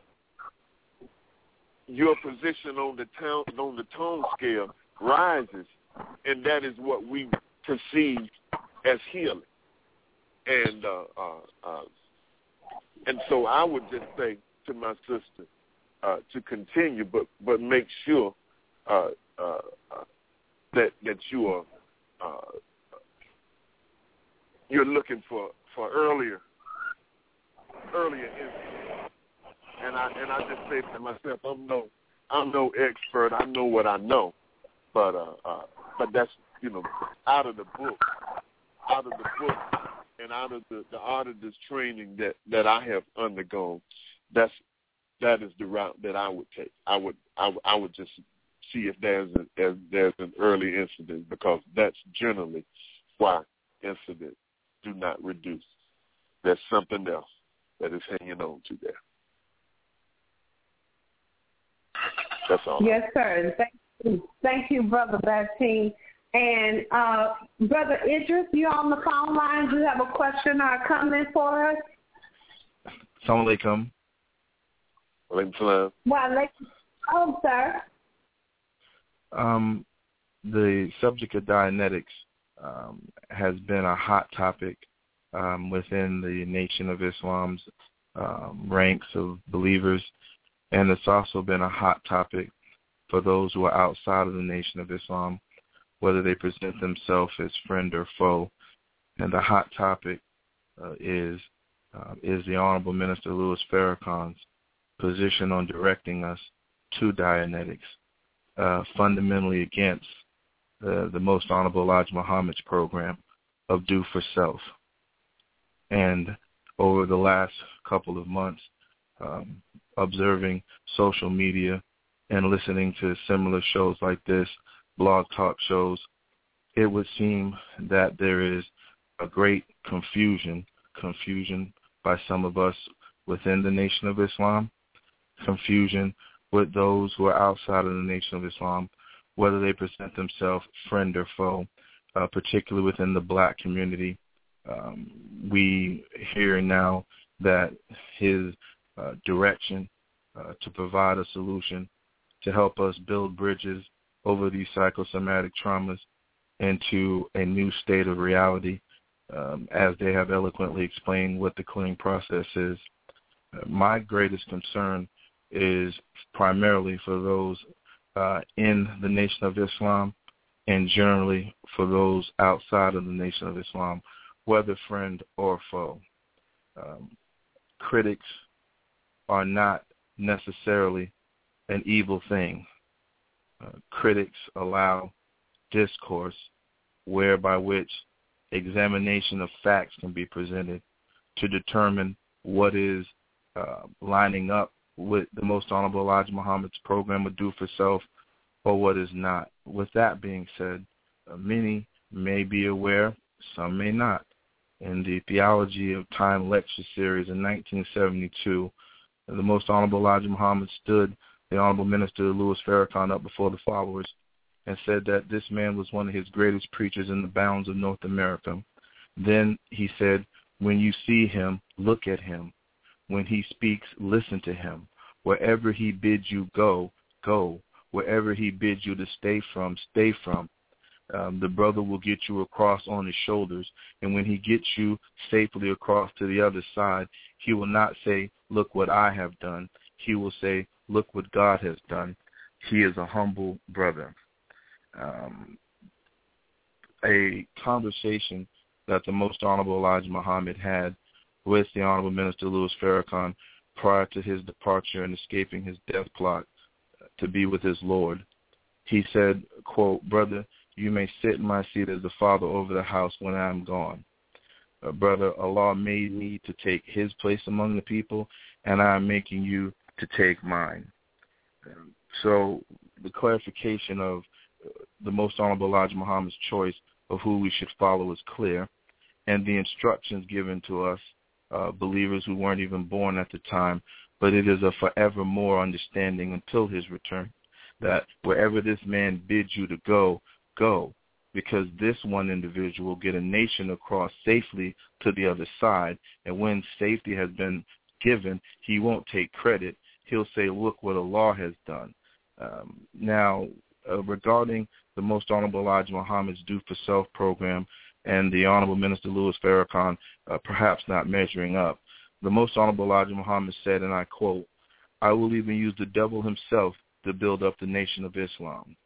your position on the town, on the tone scale rises, and that is what we perceive as healing. And uh, uh, uh, and so I would just say to my sister uh, to continue, but but make sure uh, uh, uh, that that you are uh, you're looking for, for earlier earlier incidents. And I and I just say to myself, I'm no I'm no expert. I know what I know, but uh, uh, but that's you know out of the book, out of the book, and out of the, the auditor's training that, that I have undergone. That's that is the route that I would take. I would I, I would just see if there's a, if there's an early incident, because that's generally why incidents do not reduce. There's something else that is hanging on to there. That's all. Yes, sir. Thank you, Thank you, Brother Bateen. And uh, Brother Idris, you on the phone line? Do you have a question or a comment for us? Assalamu alaikum. Walaikum salam. Walaikum salam, sir. Um, the subject of Dianetics um, has been a hot topic um, within the Nation of Islam's um, ranks of believers, and it's also been a hot topic for those who are outside of the Nation of Islam, whether they present themselves as friend or foe. And the hot topic uh, is uh, is the Honorable Minister Louis Farrakhan's position on directing us to Dianetics, uh, fundamentally against uh, the Most Honorable Elijah Muhammad's program of Do for Self. And over the last couple of months, um, observing social media and listening to similar shows like this, blog talk shows, it would seem that there is a great confusion, confusion by some of us within the Nation of Islam, confusion with those who are outside of the Nation of Islam, whether they present themselves friend or foe, uh, particularly within the black community. Um, we hear now that his uh, direction uh, to provide a solution to help us build bridges over these psychosomatic traumas into a new state of reality, um, as they have eloquently explained what the clearing process is. Uh, my greatest concern is primarily for those uh, in the Nation of Islam and generally for those outside of the Nation of Islam, whether friend or foe. Um, critics are not necessarily an evil thing. Uh, critics allow discourse whereby which examination of facts can be presented to determine what is uh, lining up with the Most Honorable Elijah Muhammad's program of Do for Self or what is not. With that being said, uh, many may be aware, some may not. In the Theology of Time lecture series in nineteen seventy-two, the Most Honorable Elijah Muhammad stood the Honorable Minister Louis Farrakhan up before the followers and said that this man was one of his greatest preachers in the bounds of North America. Then he said, when you see him, look at him. When he speaks, listen to him. Wherever he bids you go, go. Wherever he bids you to stay from, stay from. Um, the brother will get you across on his shoulders, and when he gets you safely across to the other side, he will not say, look what I have done. He will say, look what God has done. He is a humble brother. Um, a conversation that the Most Honorable Elijah Muhammad had with the Honorable Minister Louis Farrakhan prior to his departure and escaping his death plot to be with his Lord. He said, quote, brother, you may sit in my seat as the father over the house when I am gone. Uh, brother, Allah made me to take his place among the people, and I am making you to take mine. Um, so the clarification of uh, the Most Honorable Elijah Muhammad's choice of who we should follow is clear, and the instructions given to us, uh, believers who weren't even born at the time, but it is a forevermore understanding until his return, that wherever this man bids you to go, go. because this one individual will get a nation across safely to the other side, and when safety has been given, he won't take credit. He'll say, look what Allah has done. Um, now, uh, regarding the Most Honorable Elijah Muhammad's Do for Self program and the Honorable Minister Louis Farrakhan uh, perhaps not measuring up, the Most Honorable Elijah Muhammad said, and I quote, I will even use the devil himself to build up the Nation of Islam.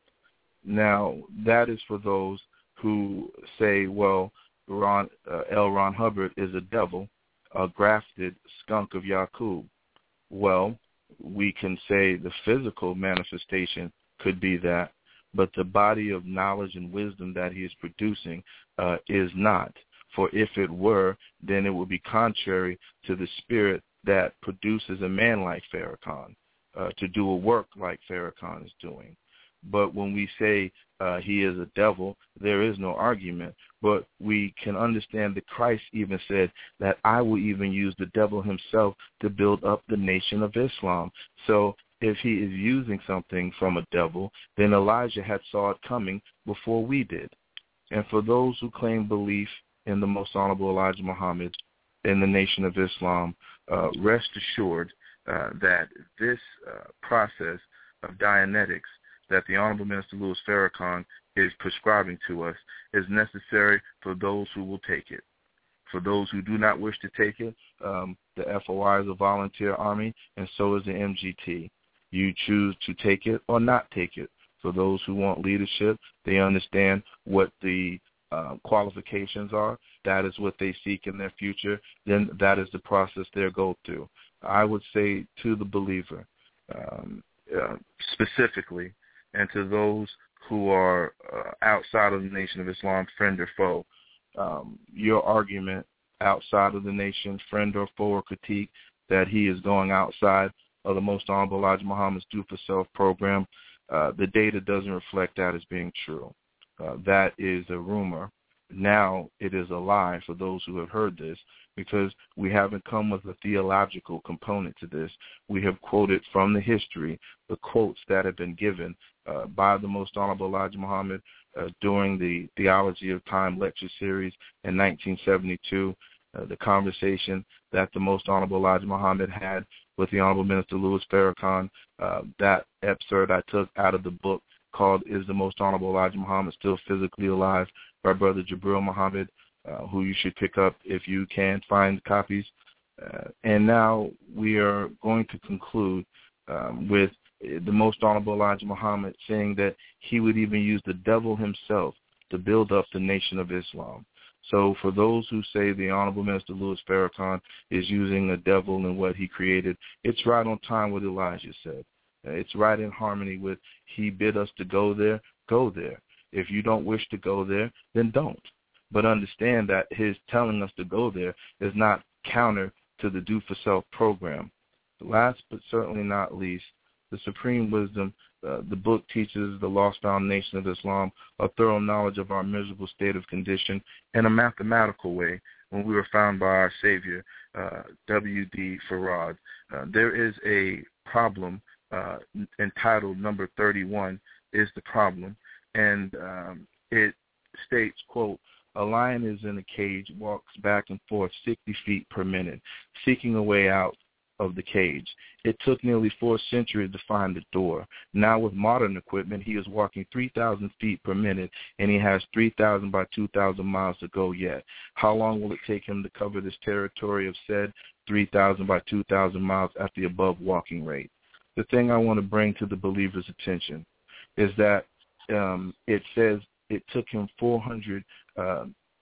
Now, that is for those who say, well, Ron, uh, L. Ron Hubbard is a devil, a grafted skunk of Yaqub. Well, we can say the physical manifestation could be that, but the body of knowledge and wisdom that he is producing uh, is not. For if it were, then it would be contrary to the spirit that produces a man like Farrakhan uh, to do a work like Farrakhan is doing. But when we say uh, he is a devil, there is no argument. But we can understand that Christ even said that I will even use the devil himself to build up the Nation of Islam. So if he is using something from a devil, then Elijah had saw it coming before we did. And for those who claim belief in the Most Honorable Elijah Muhammad in the Nation of Islam, uh, rest assured uh, that this uh, process of Dianetics that the Honorable Minister Louis Farrakhan is prescribing to us is necessary for those who will take it. For those who do not wish to take it, um, the F O I is a volunteer army, and so is the M G T. You choose to take it or not take it. For those who want leadership, they understand what the uh, qualifications are. That is what they seek in their future. Then that is the process they'll go through. I would say to the believer, um, uh, specifically, and to those who are uh, outside of the Nation of Islam, friend or foe, um, your argument outside of the nation, friend or foe or critique, that he is going outside of the Most Honorable Elijah Muhammad's Do for Self program, uh, the data doesn't reflect that as being true. Uh, that is a rumor. Now it is a lie for those who have heard this, because we haven't come with a theological component to this. We have quoted from the history the quotes that have been given uh, by the Most Honorable Elijah Muhammad uh, during the Theology of Time lecture series in nineteen seventy-two, uh, the conversation that the Most Honorable Elijah Muhammad had with the Honorable Minister Louis Farrakhan. Uh, that excerpt I took out of the book called Is the Most Honorable Elijah Muhammad Still Physically Alive? By Brother Jabril Muhammad, uh, who you should pick up if you can find copies. Uh, and now we are going to conclude um, with the Most Honorable Elijah Muhammad saying that he would even use the devil himself to build up the Nation of Islam. So for those who say the Honorable Minister Louis Farrakhan is using a devil in what he created, it's right on time what Elijah said. It's right in harmony with he bid us to go there, go there. If you don't wish to go there, then don't. But understand that his telling us to go there is not counter to the Do for Self program. Last but certainly not least, the Supreme Wisdom, uh, the book teaches the lost found Nation of Islam a thorough knowledge of our miserable state of condition in a mathematical way when we were found by our Savior, uh, W D Farad. Uh, there is a problem uh, entitled Number thirty-one is the problem. And um, it states, quote, a lion is in a cage, walks back and forth sixty feet per minute, seeking a way out of the cage. It took nearly four centuries to find the door. Now with modern equipment, he is walking three thousand feet per minute, and he has three thousand by two thousand miles to go yet. How long will it take him to cover this territory of said three thousand by two thousand miles at the above walking rate? The thing I want to bring to the believer's attention is that Um, it says it took him four hundred uh,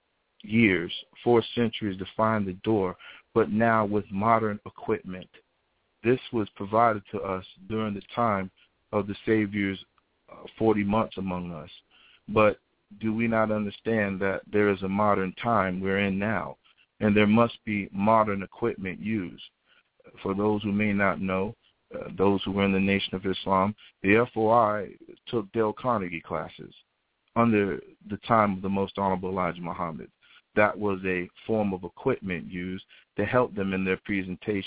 years, four centuries to find the door, but now with modern equipment. This was provided to us during the time of the Savior's uh, forty months among us. But do we not understand that there is a modern time we're in now, and there must be modern equipment used? For those who may not know, Uh, those who were in the Nation of Islam, the F O I took Dale Carnegie classes under the time of the Most Honorable Elijah Muhammad. That was a form of equipment used to help them in their presentation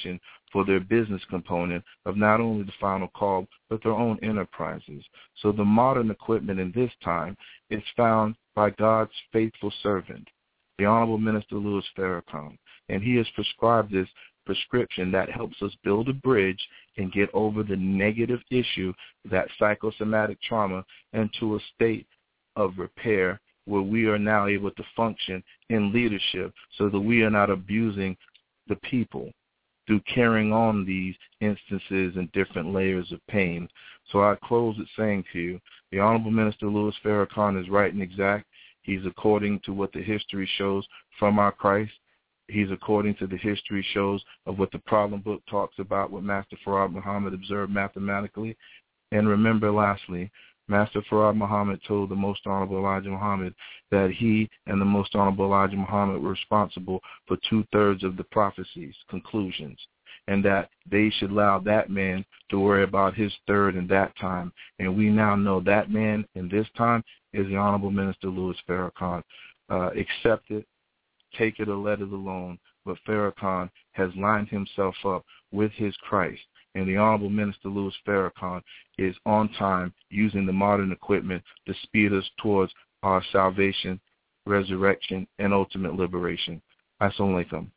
for their business component of not only the final call, but their own enterprises. So the modern equipment in this time is found by God's faithful servant, the Honorable Minister Louis Farrakhan, and he has prescribed this prescription that helps us build a bridge and get over the negative issue, that psychosomatic trauma, into a state of repair where we are now able to function in leadership so that we are not abusing the people through carrying on these instances and different layers of pain. So I close it saying to you, the Honorable Minister Louis Farrakhan is right and exact. He's according to what the history shows from our Christ. He's according to the history shows of what the problem book talks about, what Master Farad Muhammad observed mathematically. And remember, lastly, Master Farad Muhammad told the Most Honorable Elijah Muhammad that he and the Most Honorable Elijah Muhammad were responsible for two-thirds of the prophecies, conclusions, and that they should allow that man to worry about his third in that time. And we now know that man in this time is the Honorable Minister Louis Farrakhan. Uh, accept it, take it or let it alone, but Farrakhan has lined himself up with his Christ. And the Honorable Minister Louis Farrakhan is on time using the modern equipment to speed us towards our salvation, resurrection, and ultimate liberation. Assalamu alaikum.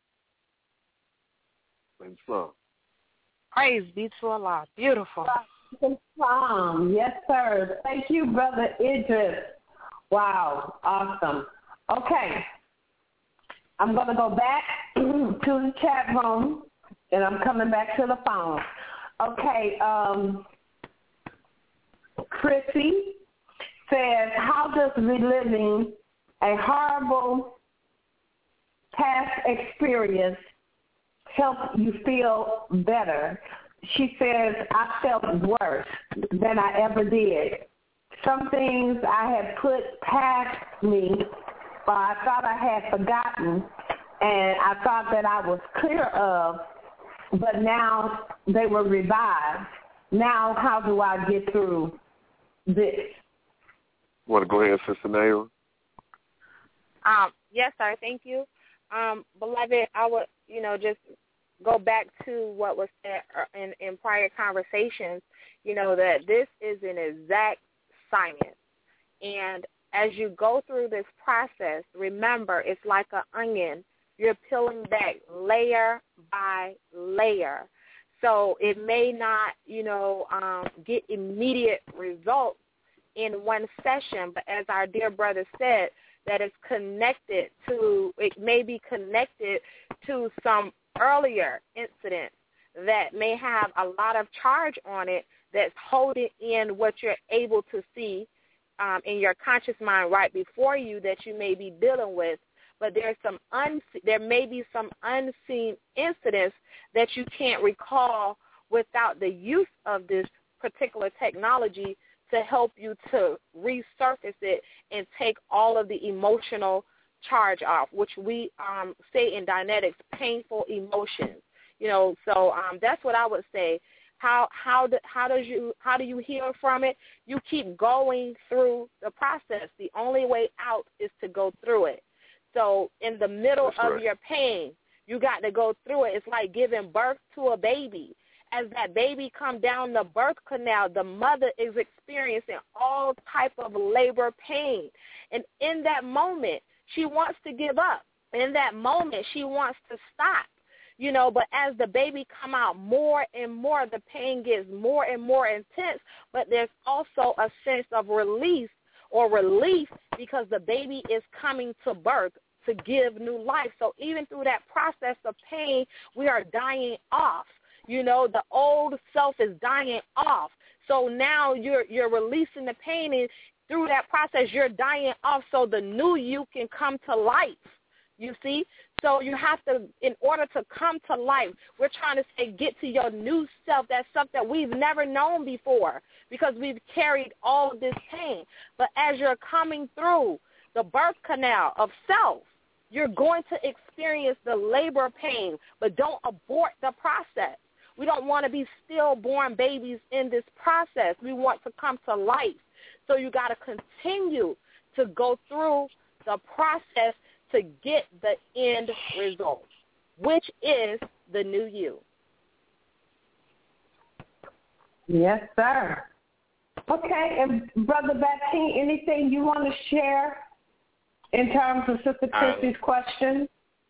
Praise be to Allah. Beautiful. Um, yes, sir. Thank you, Brother Idris. Wow, awesome. Okay. I'm going to go back to the chat room, and I'm coming back to the phone. Okay, um, Chrissy says, how does reliving a horrible past experience help you feel better? She says, I felt worse than I ever did. Some things I had put past me, or I thought I had forgotten, and I thought that I was clear of, but now they were revived. Now how do I get through this? Want to go ahead, Sister Naira? Um, yes, sir. Thank you. Um, beloved, I would, you know, just go back to what was said in, in prior conversations, you know, that this is an exact science. And as you go through this process, remember, it's like an onion. You're peeling back layer by layer. So it may not, you know, um, get immediate results in one session, but as our dear brother said, that it's connected to, it may be connected to some earlier incidents that may have a lot of charge on it that's holding in what you're able to see um, in your conscious mind right before you that you may be dealing with. But there's some un- there may be some unseen incidents that you can't recall without the use of this particular technology to help you to resurface it and take all of the emotional charge off, which we um, say in Dynetics, painful emotions. You know, so um, that's what I would say. How how do, how does you how do you heal from it? You keep going through the process. The only way out is to go through it. So in the middle That's of right. your pain, you got to go through it. It's like giving birth to a baby. As that baby comes down the birth canal, the mother is experiencing all type of labor pain. And in that moment, she wants to give up. In that moment, she wants to stop. You know, but as the baby come out more and more, the pain gets more and more intense. But there's also a sense of release or relief because the baby is coming to birth to give new life. So even through that process of pain, we are dying off. You know, the old self is dying off. So now you're you're releasing the pain, and through that process, you're dying off so the new you can come to life. You see? So you have to, in order to come to life, we're trying to say get to your new self, that self that we've never known before because we've carried all this pain. But as you're coming through the birth canal of self, you're going to experience the labor pain, but don't abort the process. We don't want to be stillborn babies in this process. We want to come to life. So you got to continue to go through the process to get the end result, which is the new you. Yes, sir. Okay, and Brother Bateen, anything you want to share in terms of Sister Chrissy's uh, question?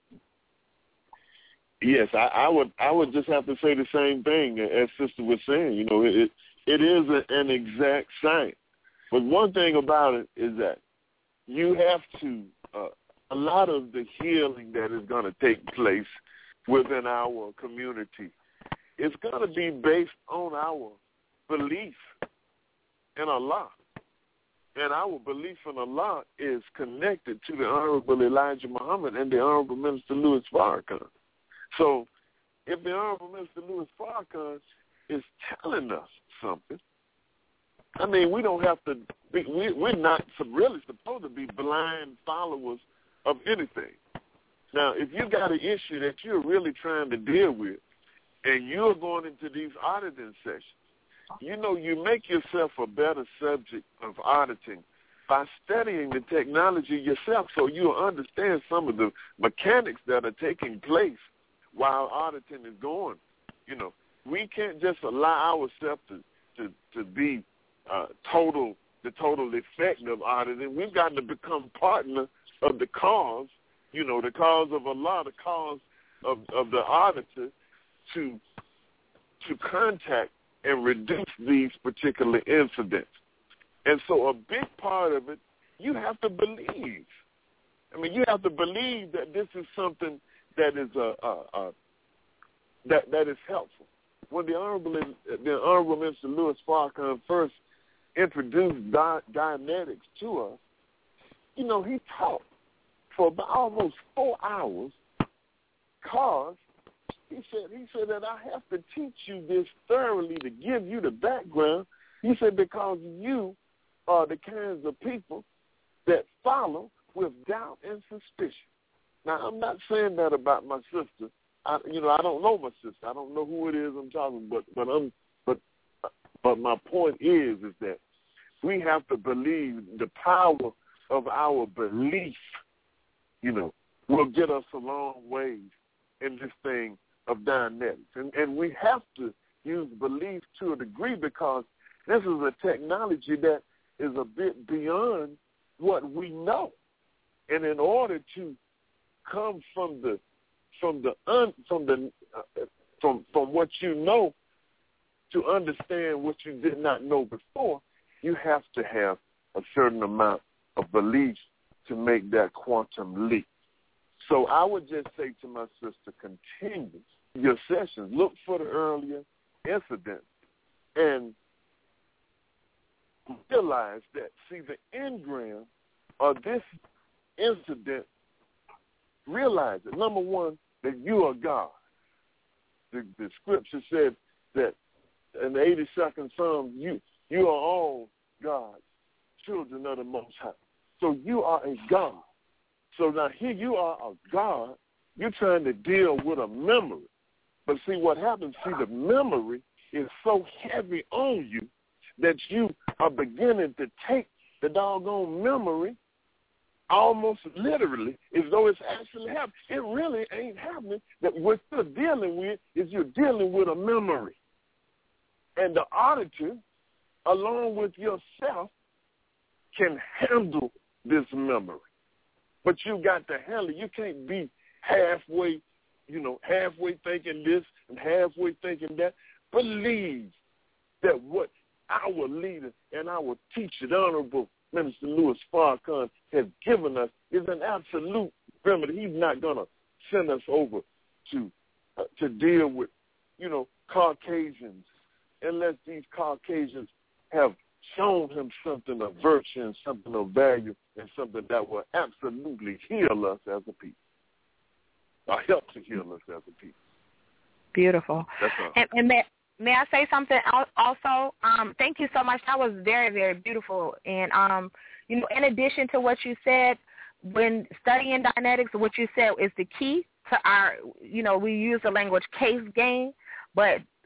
Yes, I, I would. I would just have to say the same thing as Sister was saying. You know, it it is a, an exact science. But one thing about it is that you have to. Uh, a lot of the healing that is going to take place within our community is going to be based on our belief in Allah. And our belief in Allah is connected to the Honorable Elijah Muhammad and the Honorable Minister Louis Farrakhan. So if the Honorable Minister Louis Farrakhan is telling us something, I mean, we don't have to be, we, we're not really supposed to be blind followers of anything. Now, if you got an issue that you're really trying to deal with and you're going into these auditing sessions, you know, you make yourself a better subject of auditing by studying the technology yourself so you'll understand some of the mechanics that are taking place while auditing is going. You know, we can't just allow ourselves to, to, to be uh, total, the total effect of auditing. We've got to become partner of the cause, you know, the cause of Allah, the cause of, of the auditor to to contact and reduce these particular incidents. And so a big part of it, you have to believe. I mean, you have to believe that this is something that is a, a, a that that is helpful. When the Honorable the Honorable Minister Louis Farrakhan first introduced Di- Dianetics to us, you know, he taught for about almost four hours, cause he said he said that I have to teach you this thoroughly to give you the background. He said because you are the kinds of people that follow with doubt and suspicion. Now, I'm not saying that about my sister. I, you know, I don't know my sister. I don't know who it is I'm talking, but but I'm but but my point is is that we have to believe the power of our belief. You know, will get us a long way in this thing of Dianetics. And, and we have to use belief to a degree because this is a technology that is a bit beyond what we know. And in order to come from the from the un, from the uh, from from what you know to understand what you did not know before, you have to have a certain amount of belief to make that quantum leap. So I would just say to my sister, continue your sessions. Look for the earlier incidents and realize that, see, the engram of this incident, realize it. Number one, that you are God. The, the scripture said that in the eighty-second Psalm, you, you are all God's children of the Most High. So you are a God. So now here you are a God. You're trying to deal with a memory. But see what happens, see the memory is so heavy on you that you are beginning to take the doggone memory almost literally as though it's actually happening. It really ain't happening. That what you're dealing with is you're dealing with a memory. And the auditor, along with yourself, can handle this memory. But you got to handle it. You can't be halfway, you know, halfway thinking this and halfway thinking that. Believe that what our leader and our teacher, the Honorable Minister Louis Farrakhan, has given us is an absolute remedy. He's not going to send us over to uh, to deal with, you know, Caucasians unless these Caucasians have shown him something of virtue and something of value and something that will absolutely heal us as a people, or help to heal us as a people. Beautiful. That's all. And, and may, may I say something also? Um, thank you so much. That was very, very beautiful. And, um, you know, in addition to what you said, when studying Dianetics, what you said is the key to our, you know, we use the language case game, but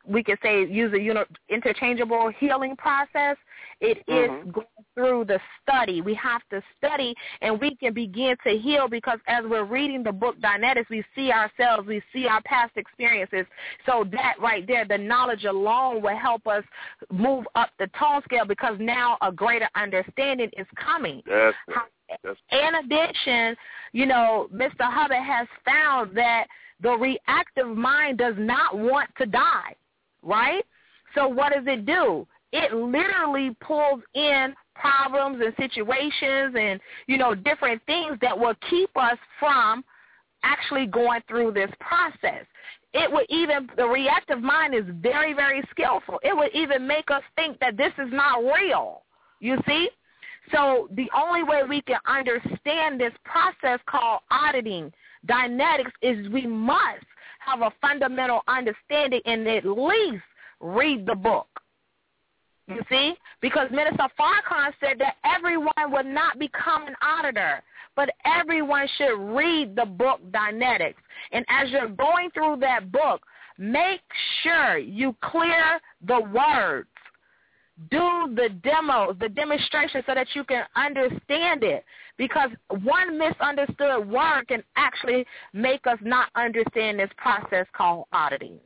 we could say use a uni- interchangeable healing process, it mm-hmm. is going through the study. We have to study, and we can begin to heal because as we're reading the book Dianetics, we see ourselves, we see our past experiences. So that right there, the knowledge alone will help us move up the tone scale because now a greater understanding is coming. That's it. That's In addition, you know, Mister Hubbard has found that the reactive mind does not want to die, right? So what does it do? It literally pulls in problems and situations and, you know, different things that will keep us from actually going through this process. It would even, the reactive mind is very, very skillful. It would even make us think that this is not real, you see? So the only way we can understand this process called auditing Dianetics is we must have a fundamental understanding and at least read the book. You see? Because Minister Farrakhan said that everyone would not become an auditor, but everyone should read the book Dianetics. And as you're going through that book, make sure you clear the words. Do the demos, the demonstration so that you can understand it. Because one misunderstood word can actually make us not understand this process called auditing.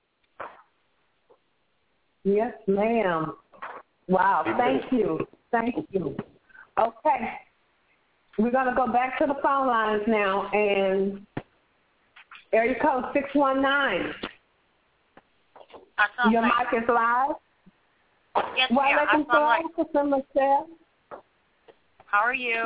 Yes, ma'am. Wow, thank you. Thank you. Okay. We're going to go back to the phone lines now. And area code six one nine. Your mic is live. Yes, ma'am. Welcome to Sister Michelle. How are you?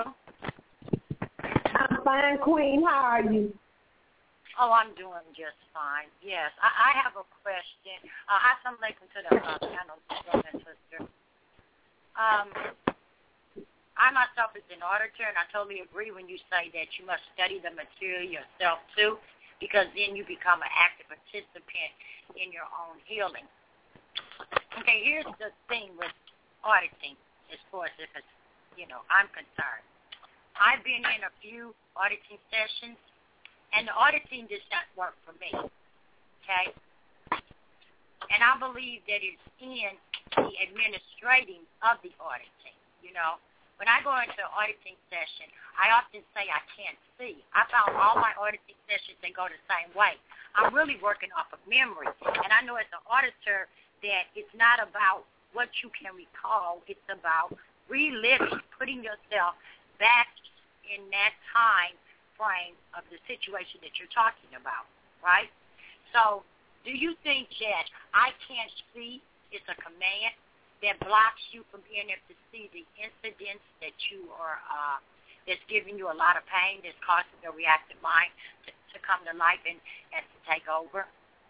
I'm fine, Queen. How are you? Oh, I'm doing just fine. Yes, I, I have a question. Uh, Assalamu alaikum to the uh, panel, brother and sister. Um, I myself is an auditor, and I totally agree when you say that you must study the material yourself too, because then you become an active participant in your own healing. Okay, here's the thing with auditing, as far as if it's, you know, I'm concerned. I've been in a few auditing sessions, and the auditing does not work for me, okay? And I believe that it's in the administrating of the auditing, you know. When I go into an auditing session, I often say I can't see. I found all my auditing sessions, they go the same way. I'm really working off of memory, and I know as an auditor that it's not about what you can recall. It's about reliving, putting yourself back in that time frame of the situation that you're talking about, right? So do you think that I can't see is a command that blocks you from being able to see the incidents that you are, uh, that's giving you a lot of pain, that's causing your reactive mind to, to come to life and, and to take over?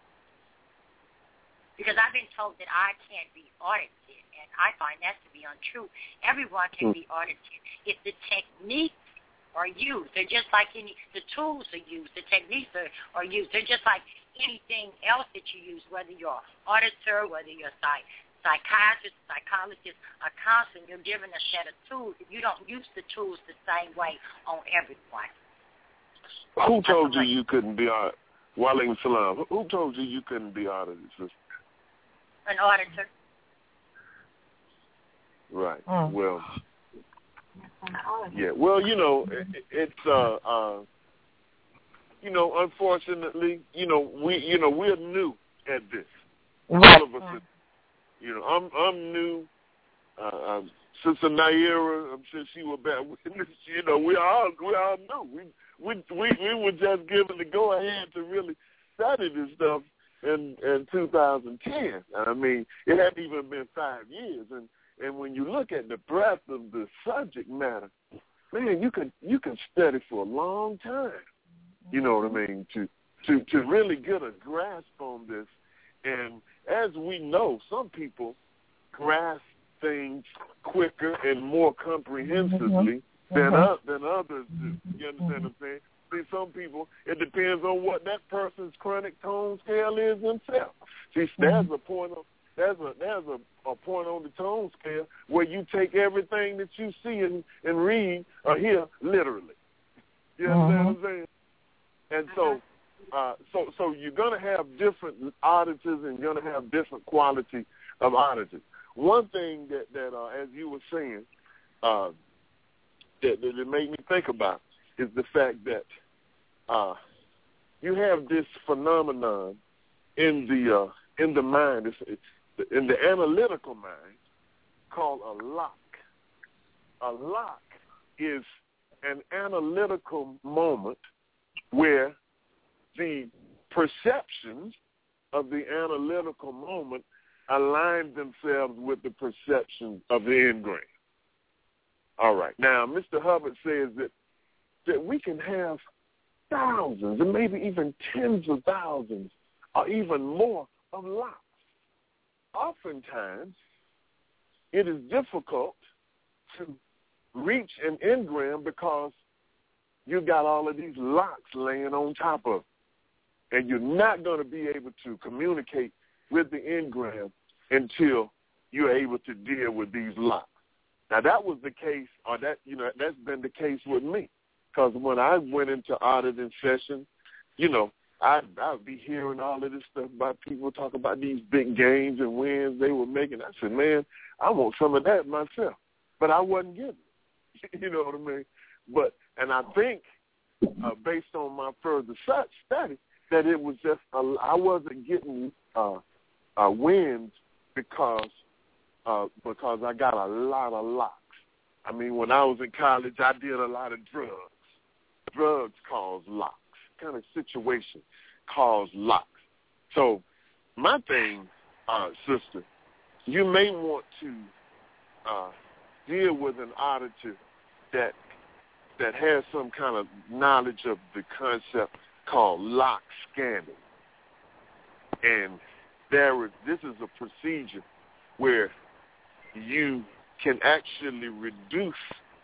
Because I've been told that I can't be audited, and I find that to be untrue. Everyone can be audited if the techniques are used. They're just like any, the tools are used, the techniques are, are used. They're just like anything else that you use, whether you're an auditor, whether you're a psych, psychiatrist, psychologist, a counselor, you're given a set of tools. If you don't use the tools the same way on everyone. Who told you you couldn't be audited? Walaikum salam. Who told you you couldn't be audited, sister? An auditor. Right. Oh. Well, yeah. Well, you know, it, it's uh, uh, you know, unfortunately, you know, we, you know, we're new at this. Right. All of us, are, you know, I'm, I'm new. Uh, um, Sister Naira, I'm sure she was back witness. You know, we all, we all knew. We, we, we, we were just given the go ahead to really study this stuff in in two thousand ten. I mean, it hadn't even been five years, and. And when you look at the breadth of the subject matter, man, you can you can study for a long time. You know what I mean? To to to really get a grasp on this. And as we know, some people grasp things quicker and more comprehensively mm-hmm. than uh, than others do. You understand what I'm saying? See, some people, it depends on what that person's chronic tone scale is themselves. See, there's a point of There's a there's a, a point on the tone scale where you take everything that you see and, and read or hear literally. You understand uh-huh. what I'm saying? And so uh, so so you're going to have different auditors and you're going to have different quality of auditors. One thing that, that uh, as you were saying, uh, that, that it made me think about is the fact that uh, you have this phenomenon in the uh, in the mind, it's, it's in the analytical mind, called a lock. A lock is an analytical moment where the perceptions of the analytical moment align themselves with the perception of the engram. All right. Now, Mister Hubbard says that, that we can have thousands and maybe even tens of thousands or even more of locks. Oftentimes, it is difficult to reach an engram because you got all of these locks laying on top of it. And you're not going to be able to communicate with the engram until you're able to deal with these locks. Now, that was the case, or that, you know, that's been the case with me. Because when I went into auditing sessions, you know, I'd, I'd be hearing all of this stuff about people talking about these big gains and wins they were making. I said, man, I want some of that myself. But I wasn't getting it. You know what I mean? But, and I think, uh, based on my further study, that it was just, a, I wasn't getting uh, uh, wins because uh, because I got a lot of locks. I mean, when I was in college, I did a lot of drugs. Drugs cause locks. Kind of situation cause locks. So my thing, uh, sister, you may want to uh, deal with an auditor that that has some kind of knowledge of the concept called lock scanning. And there is, this is a procedure where you can actually reduce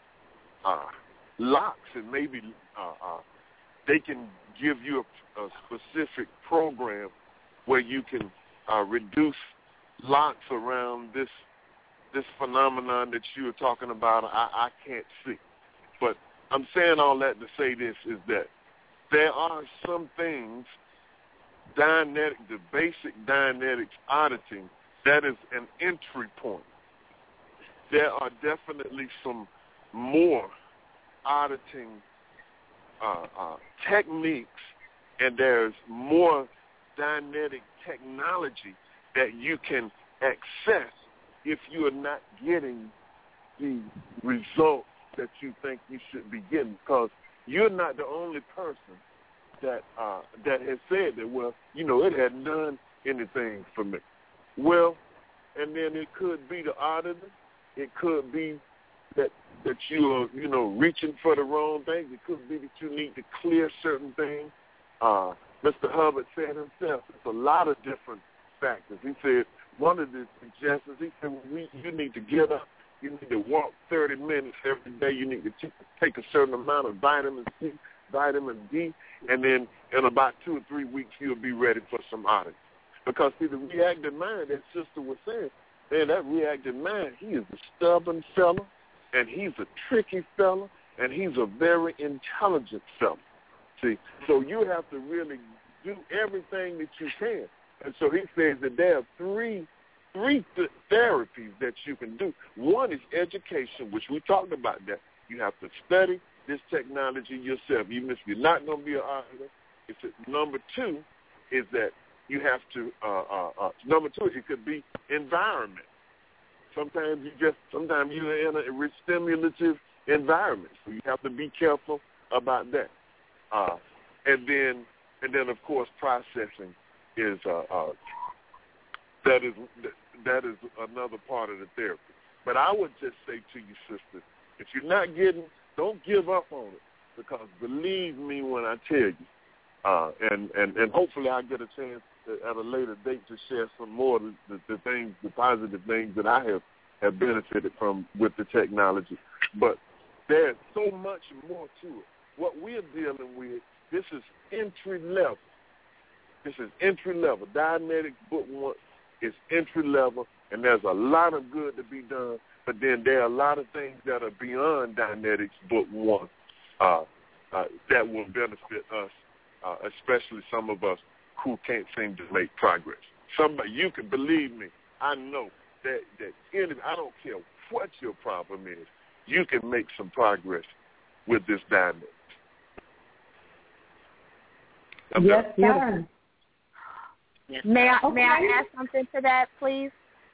uh, locks, and maybe uh, uh, they can give you a, a specific program where you can uh, reduce locks around this this phenomenon that you were talking about. I, I can't see. But I'm saying all that to say this is that there are some things, Dianetic, the basic Dianetics auditing, that is an entry point. There are definitely some more auditing uh, uh, techniques, and there's more Dianetic technology that you can access if you are not getting the results that you think you should be getting, because you're not the only person that uh, that has said that, well, you know, it hadn't done anything for me. Well, and then it could be the auditor. It could be that that you are, you know, reaching for the wrong things. It could be that you need to clear certain things. Uh, Mister Hubbard said himself, it's a lot of different factors. He said one of the suggestions, he said, well, we, you need to get up. You need to walk thirty minutes every day. You need to t- take a certain amount of vitamin C, vitamin D, and then in about two or three weeks you'll be ready for some auditing. Because, see, the reactive mind, that sister was saying, man, that reactive mind, he is a stubborn fella, and he's a tricky fella, and he's a very intelligent fella. See, so you have to really do everything that you can. And so he says that there are three three th- therapies that you can do. One is education, which we talked about that. You have to study this technology yourself, even if you're not going to be an auditor. It's a, number two is that you have to, uh, uh, uh, number two, it could be environment. Sometimes you just, sometimes you're in a stimulative environment, so you have to be careful about that. Uh, and then, and then of course, processing is uh, uh, that is that is another part of the therapy. But I would just say to you, sister, if you're not getting, don't give up on it, because believe me when I tell you, uh, and, and, and hopefully I'll get a chance at a later date to share some more of the, the things, the positive things that I have, have benefited from with the technology. But there's so much more to it. What we're dealing with, this is entry level. This is entry level. Dianetics Book One is entry level, and there's a lot of good to be done. But then there are a lot of things that are beyond Dianetics Book One uh, uh, that will benefit us uh, especially some of us who can't seem to make progress. Somebody, you can believe me, I know that, that any, I don't care what your problem is, you can make some progress with this dynamic. Yes, sir. Yes. May I, okay. may I add something to that, please?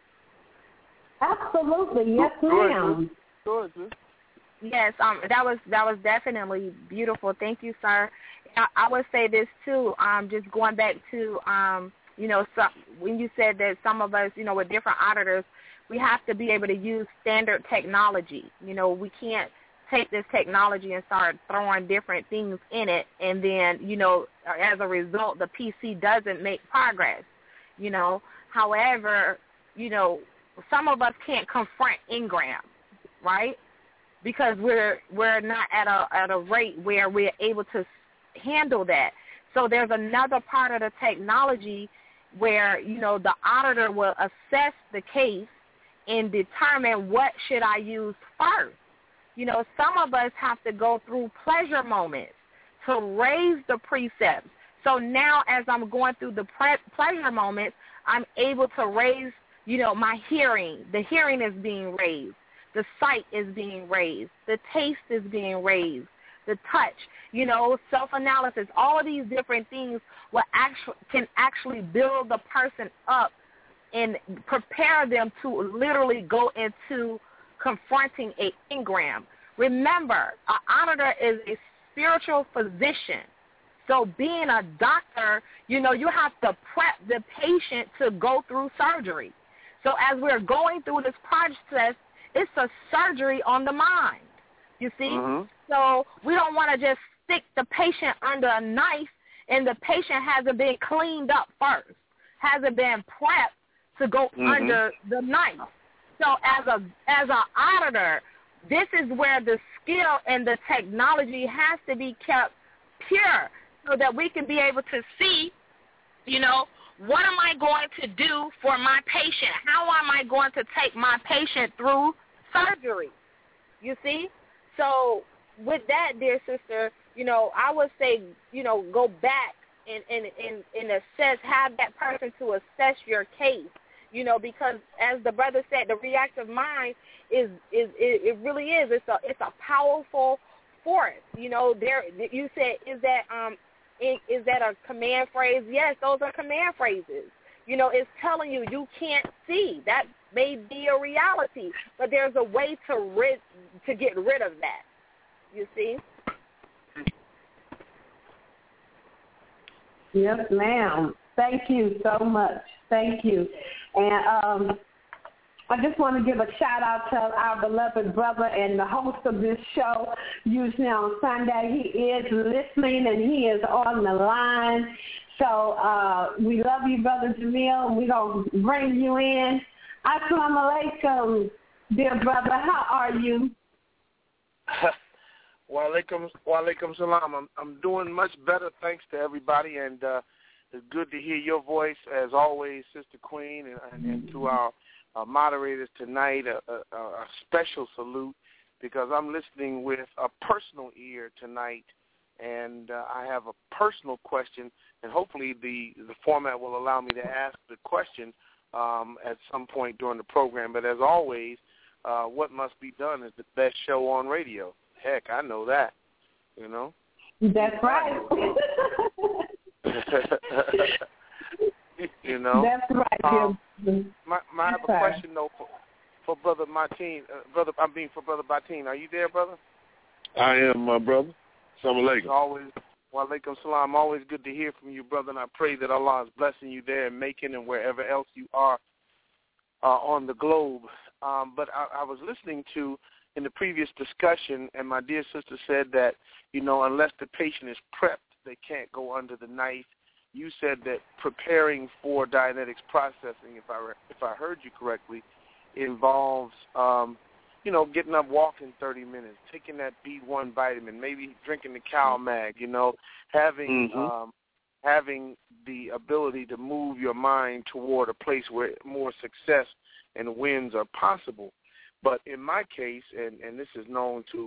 Absolutely. Yes, ma'am. Go ahead, sis. Yes, um, that was that was definitely beautiful. Thank you, sir. I, I would say this too. Um, just going back to um, you know, some, when you said that some of us, you know, with different auditors, we have to be able to use standard technology. You know, we can't take this technology and start throwing different things in it, and then, you know, as a result, the P C doesn't make progress. You know, however, you know, some of us can't confront Ingram, right? Because we're we're not at a at a rate where we're able to handle that. So there's another part of the technology where, you know, the auditor will assess the case and determine what should I use first. You know, some of us have to go through pleasure moments to raise the precepts. So now as I'm going through the pre- pleasure moments, I'm able to raise, you know, my hearing. The hearing is being raised. The sight is being raised. The taste is being raised. The touch, you know, self-analysis, all of these different things will actually, can actually build the person up and prepare them to literally go into confronting a Ingram. Remember, an auditor is a spiritual physician. So being a doctor, you know, you have to prep the patient to go through surgery. So as we're going through this process, it's a surgery on the mind, you see? Mm-hmm. So we don't want to just stick the patient under a knife and the patient hasn't been cleaned up first, hasn't been prepped to go mm-hmm. under the knife. So as a as an auditor, this is where the skill and the technology has to be kept pure so that we can be able to see, you know, what am I going to do for my patient? How am I going to take my patient through surgery? You see? So with that, dear sister, you know, I would say, you know, go back and, and, and, and assess, have that person to assess your case. You know, because as the brother said, the reactive mind is is it, it really is. It's a it's a powerful force. You know, there you said is that um is that a command phrase? Yes, those are command phrases. You know, it's telling you you can't see. That may be a reality, but there's a way to rid to get rid of that. You see? Yes, ma'am. Thank you so much. Thank you. And um, I just want to give a shout-out to our beloved brother and the host of this show, usually on Sunday. He is listening, and he is on the line. So uh, we love you, Brother Jamil. We're going to bring you in. Assalamu alaikum, dear brother. How are you? Wa alaikum, wa alaikum salam. I'm, I'm doing much better, thanks to everybody, and uh, it's good to hear your voice, as always, Sister Queen, and, and, and to our uh, moderators tonight, a, a, a special salute, because I'm listening with a personal ear tonight, and uh, I have a personal question, and hopefully the, the format will allow me to ask the question um, at some point during the program. But as always, uh, What Must Be Done is the best show on radio. Heck, I know that, you know. That's right. You know, that's right. Um, my, my, I have a question though for, for Brother Martin. Uh, brother, I mean for Brother Martin. Are you there, brother? I am, my brother. Assalamu alaikum. Always, wa alaikum salam. Always good to hear from you, brother. And I pray that Allah is blessing you there in Macon and wherever else you are uh, on the globe. Um, but I, I was listening to in the previous discussion, and my dear sister said that, you know, unless the patient is prepped, they can't go under the knife. You said that preparing for Dianetics processing, if I if I heard you correctly, involves, um, you know, getting up, walking thirty minutes, taking that B one vitamin, maybe drinking the CalMag, you know, having mm-hmm. um, having the ability to move your mind toward a place where more success and wins are possible. But in my case, and, and this is known to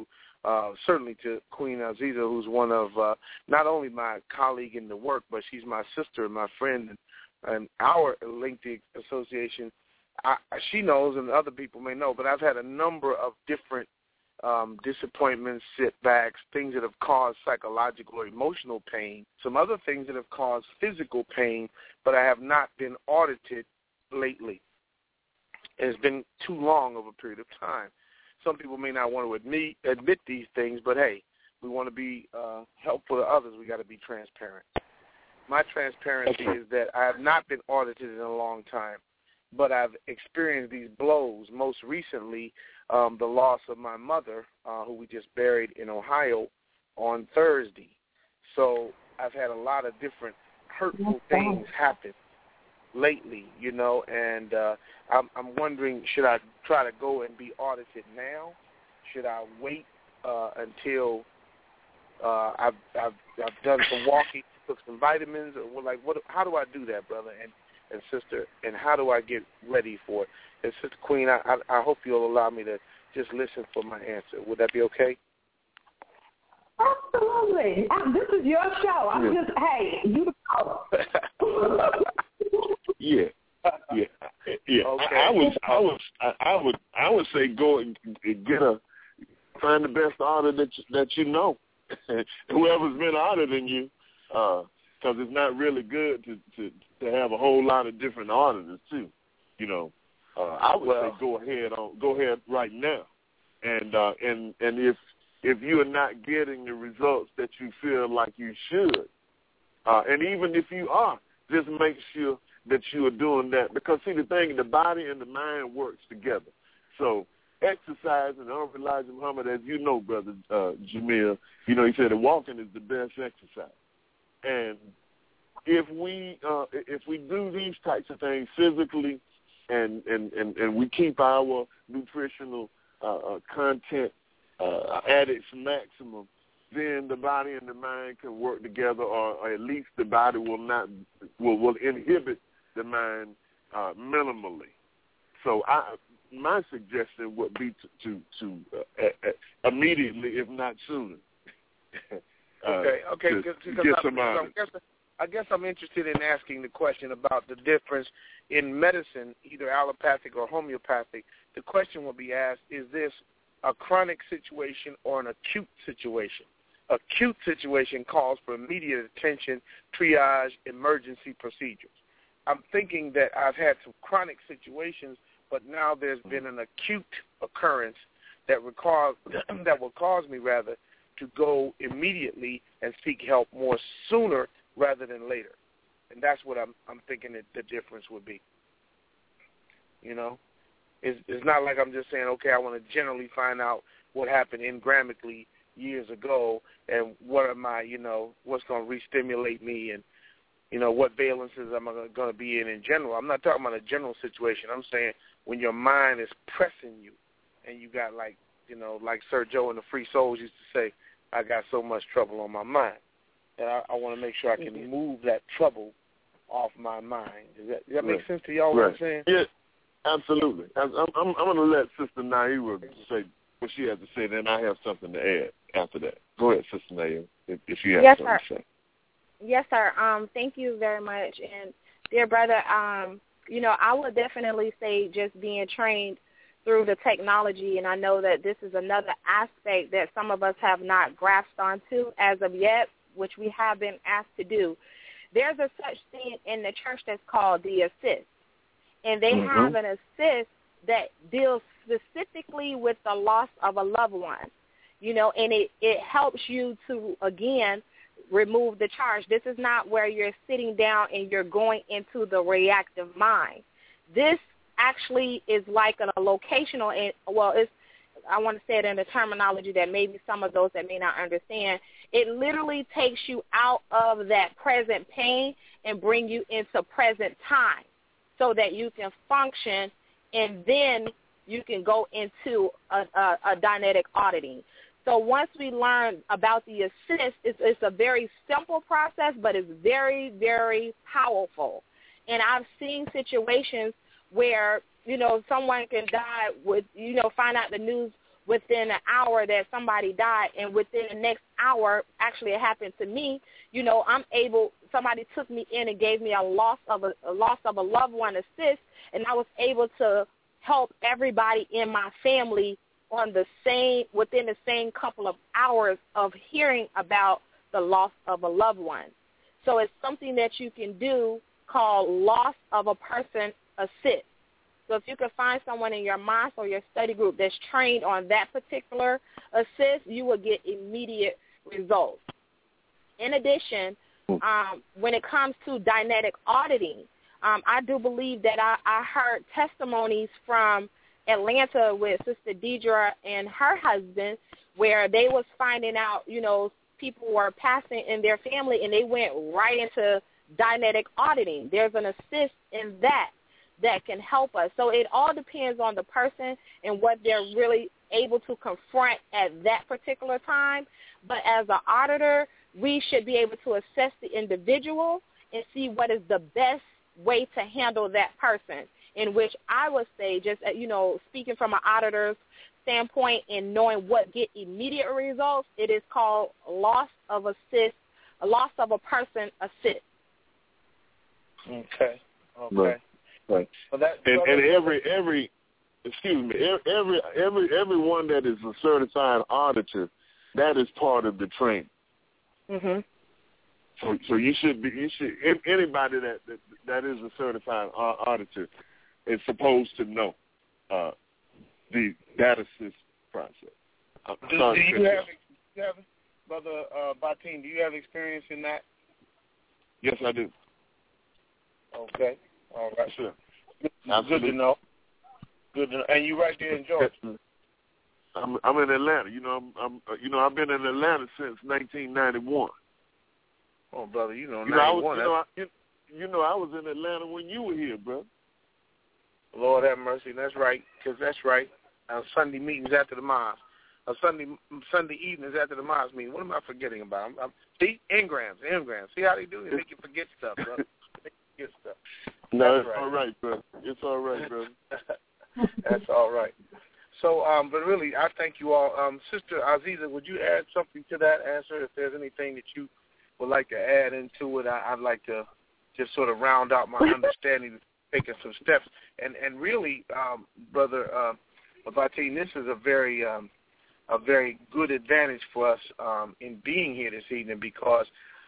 uh, certainly to Queen Aziza, who's one of uh, not only my colleague in the work, but she's my sister and my friend, and, and our lengthy association. I, she knows, and other people may know, but I've had a number of different um, disappointments, setbacks, things that have caused psychological or emotional pain, some other things that have caused physical pain, but I have not been audited lately. It's been too long of a period of time. Some people may not want to admit, admit these things, but, hey, we want to be uh, helpful to others. We got to be transparent. My transparency is that I have not been audited in a long time, but I've experienced these blows, most recently um, the loss of my mother, uh, who we just buried in Ohio on Thursday. So I've had a lot of different hurtful things happen lately, you know, and uh, I'm, I'm wondering, should I try to go and be audited now? Should I wait uh, until uh, I've, I've I've done some walking, took some vitamins, or like what? How do I do that, brother and, and sister? And how do I get ready for it? And Sister Queen, I, I, I hope you'll allow me to just listen for my answer. Would that be okay? Absolutely. I, this is your show. I'm yeah. just, hey, you go. Yeah, yeah, yeah. Okay. I, I was, I was, I, I would, I would say go and get a find the best auditor that you, that you know, whoever's been auditing you, because uh, it's not really good to, to to have a whole lot of different auditors too. You know, uh, I would well, say go ahead on, go ahead right now, and uh, and and if if you are not getting the results that you feel like you should, uh, and even if you are, just make sure that you are doing that. Because, see, the thing, the body and the mind works together. So exercise, and Uncle Elijah Muhammad, as you know, Brother uh, Jamil, you know, he said that walking is the best exercise. And if we uh, if we do these types of things physically and, and, and, and we keep our nutritional uh, uh, content uh, at its maximum, then the body and the mind can work together, or, or at least the body will not will, will inhibit the mind uh, minimally. So I, my suggestion would be to to, to uh, uh, immediately, if not sooner. uh, okay, okay. To, Cause, to cause get I, some I, guess, I guess I'm interested in asking the question about the difference in medicine, either allopathic or homeopathic. The question will be asked: is this a chronic situation or an acute situation? Acute situation calls for immediate attention, triage, emergency procedures. I'm thinking that I've had some chronic situations, but now there's been an acute occurrence that will cause, that will cause me, rather, to go immediately and seek help more sooner rather than later. And that's what I'm, I'm thinking that the difference would be. You know? It's, it's not like I'm just saying, okay, I want to generally find out what happened engrammically years ago, and what am I, you know, what's going to re-stimulate me, and, you know, what valences am I going to be in in general. I'm not talking about a general situation. I'm saying when your mind is pressing you, and you got, like, you know, like Sir Joe and the Free Souls used to say, I got so much trouble on my mind. And I, I want to make sure I can move that trouble off my mind. Does that, does that make right. sense to y'all, right. what I'm saying? Yeah, absolutely. I'm, I'm, I'm going to let Sister Naira say what she has to say, then I have something to add after that. Go ahead, Sister Naira, if, if you have yes, something sir. to say. Yes, sir. Um, thank you very much. And, dear brother, um, you know, I would definitely say just being trained through the technology, and I know that this is another aspect that some of us have not grasped onto as of yet, which we have been asked to do. There's a such thing in the church that's called the assist, and they mm-hmm. have an assist that deals specifically with the loss of a loved one, you know, and it, it helps you to, again, remove the charge. This is not where you're sitting down and you're going into the reactive mind. This actually is like a locational, and well, it's, I want to say it in a terminology that maybe some of those that may not understand. It literally takes you out of that present pain and bring you into present time so that you can function, and then you can go into a, a, a Dianetic auditing. So once we learn about the assist, it's, it's a very simple process, but it's very, very powerful. And I've seen situations where, you know, someone can die with, you know, find out the news within an hour that somebody died, and within the next hour, actually it happened to me, you know, I'm able, somebody took me in and gave me a loss of a, a loss of a loved one assist, and I was able to help everybody in my family on the same, within the same couple of hours of hearing about the loss of a loved one. So it's something that you can do called loss of a person assist. So if you can find someone in your mosque or your study group that's trained on that particular assist, you will get immediate results. In addition, um, when it comes to Dianetic auditing, um, I do believe that I, I heard testimonies from Atlanta with Sister Deidre and her husband where they was finding out, you know, people were passing in their family and they went right into Dianetic auditing. There's an assist in that that can help us. So it all depends on the person and what they're really able to confront at that particular time. But as an auditor, we should be able to assess the individual and see what is the best way to handle that person, in which I would say, just, you know, speaking from an auditor's standpoint and knowing what get immediate results, it is called loss of assist, a loss of a person assist. Okay. Okay. Right. Right. Well, that, and, and every every excuse me every every everyone that is a certified auditor, that is part of the training. Mhm. So so you should be you should anybody that that, that is a certified auditor is supposed to know uh, the data assist process. I'm do, sorry do to you cut have, you have Brother uh, Batin, do you have experience in that? Yes, I do. Okay. All right. Sure. Good, good to know. Good to know. And you right there in Georgia. I'm I'm in Atlanta. You know, I'm, I'm you know I've been in Atlanta since nineteen ninety-one. Oh, brother, you know, you know, I was, ninety-one. You know, I, you, you know, I was in Atlanta when you were here, bro. Lord have mercy. That's right, because that's right. Uh, Sunday meetings after the mosque. Uh, Sunday Sunday evenings after the mosque meeting. What am I forgetting about? I'm, I'm, see, engrams, engrams. See how they do? They make you forget stuff, bro. They forget stuff. No, That's it's right. all right, bro. It's all right, bro. That's all right. So, um, but really, I thank you all. Um, Sister Aziza, would you add something to that answer? If there's anything that you would like to add into it, I, I'd like to just sort of round out my understanding, taking some steps. And and really, um, Brother uh, Batin, this is a very um, a very good advantage for us um, in being here this evening, because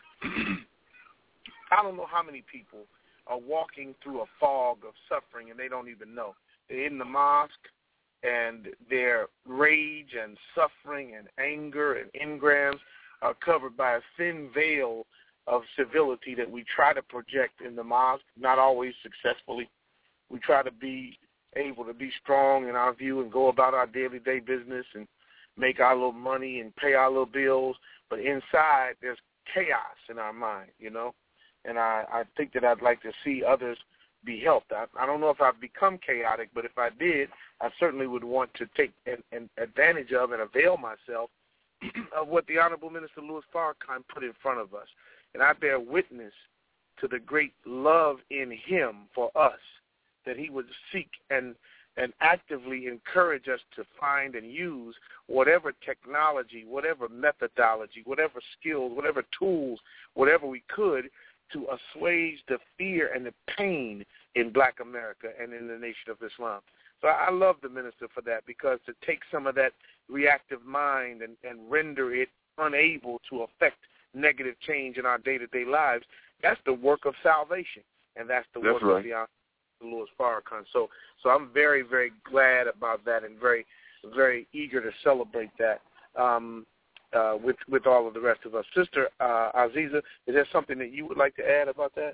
I don't know how many people are walking through a fog of suffering and they don't even know. They're in the mosque and their rage and suffering and anger and engrams are covered by a thin veil of civility that we try to project in the mosque, not always successfully. We try to be able to be strong in our view and go about our daily day business and make our little money and pay our little bills, but inside there's chaos in our mind, you know. And I, I think that I'd like to see others be helped. I, I don't know if I've become chaotic, but if I did, I certainly would want to take an, an advantage of and avail myself of what the Honorable Minister Louis Farrakhan put in front of us. And I bear witness to the great love in him for us, that he would seek and and actively encourage us to find and use whatever technology, whatever methodology, whatever skills, whatever tools, whatever we could to assuage the fear and the pain in Black America and in the Nation of Islam. So I love the minister for that, because to take some of that reactive mind and, and render it unable to affect negative change in our day-to-day lives, that's the work of salvation, and that's the that's work right. of the Honorable Louis Farrakhan. So, so I'm very, very glad about that and very, very eager to celebrate that um, uh, with with all of the rest of us. Sister uh, Aziza, is there something that you would like to add about that?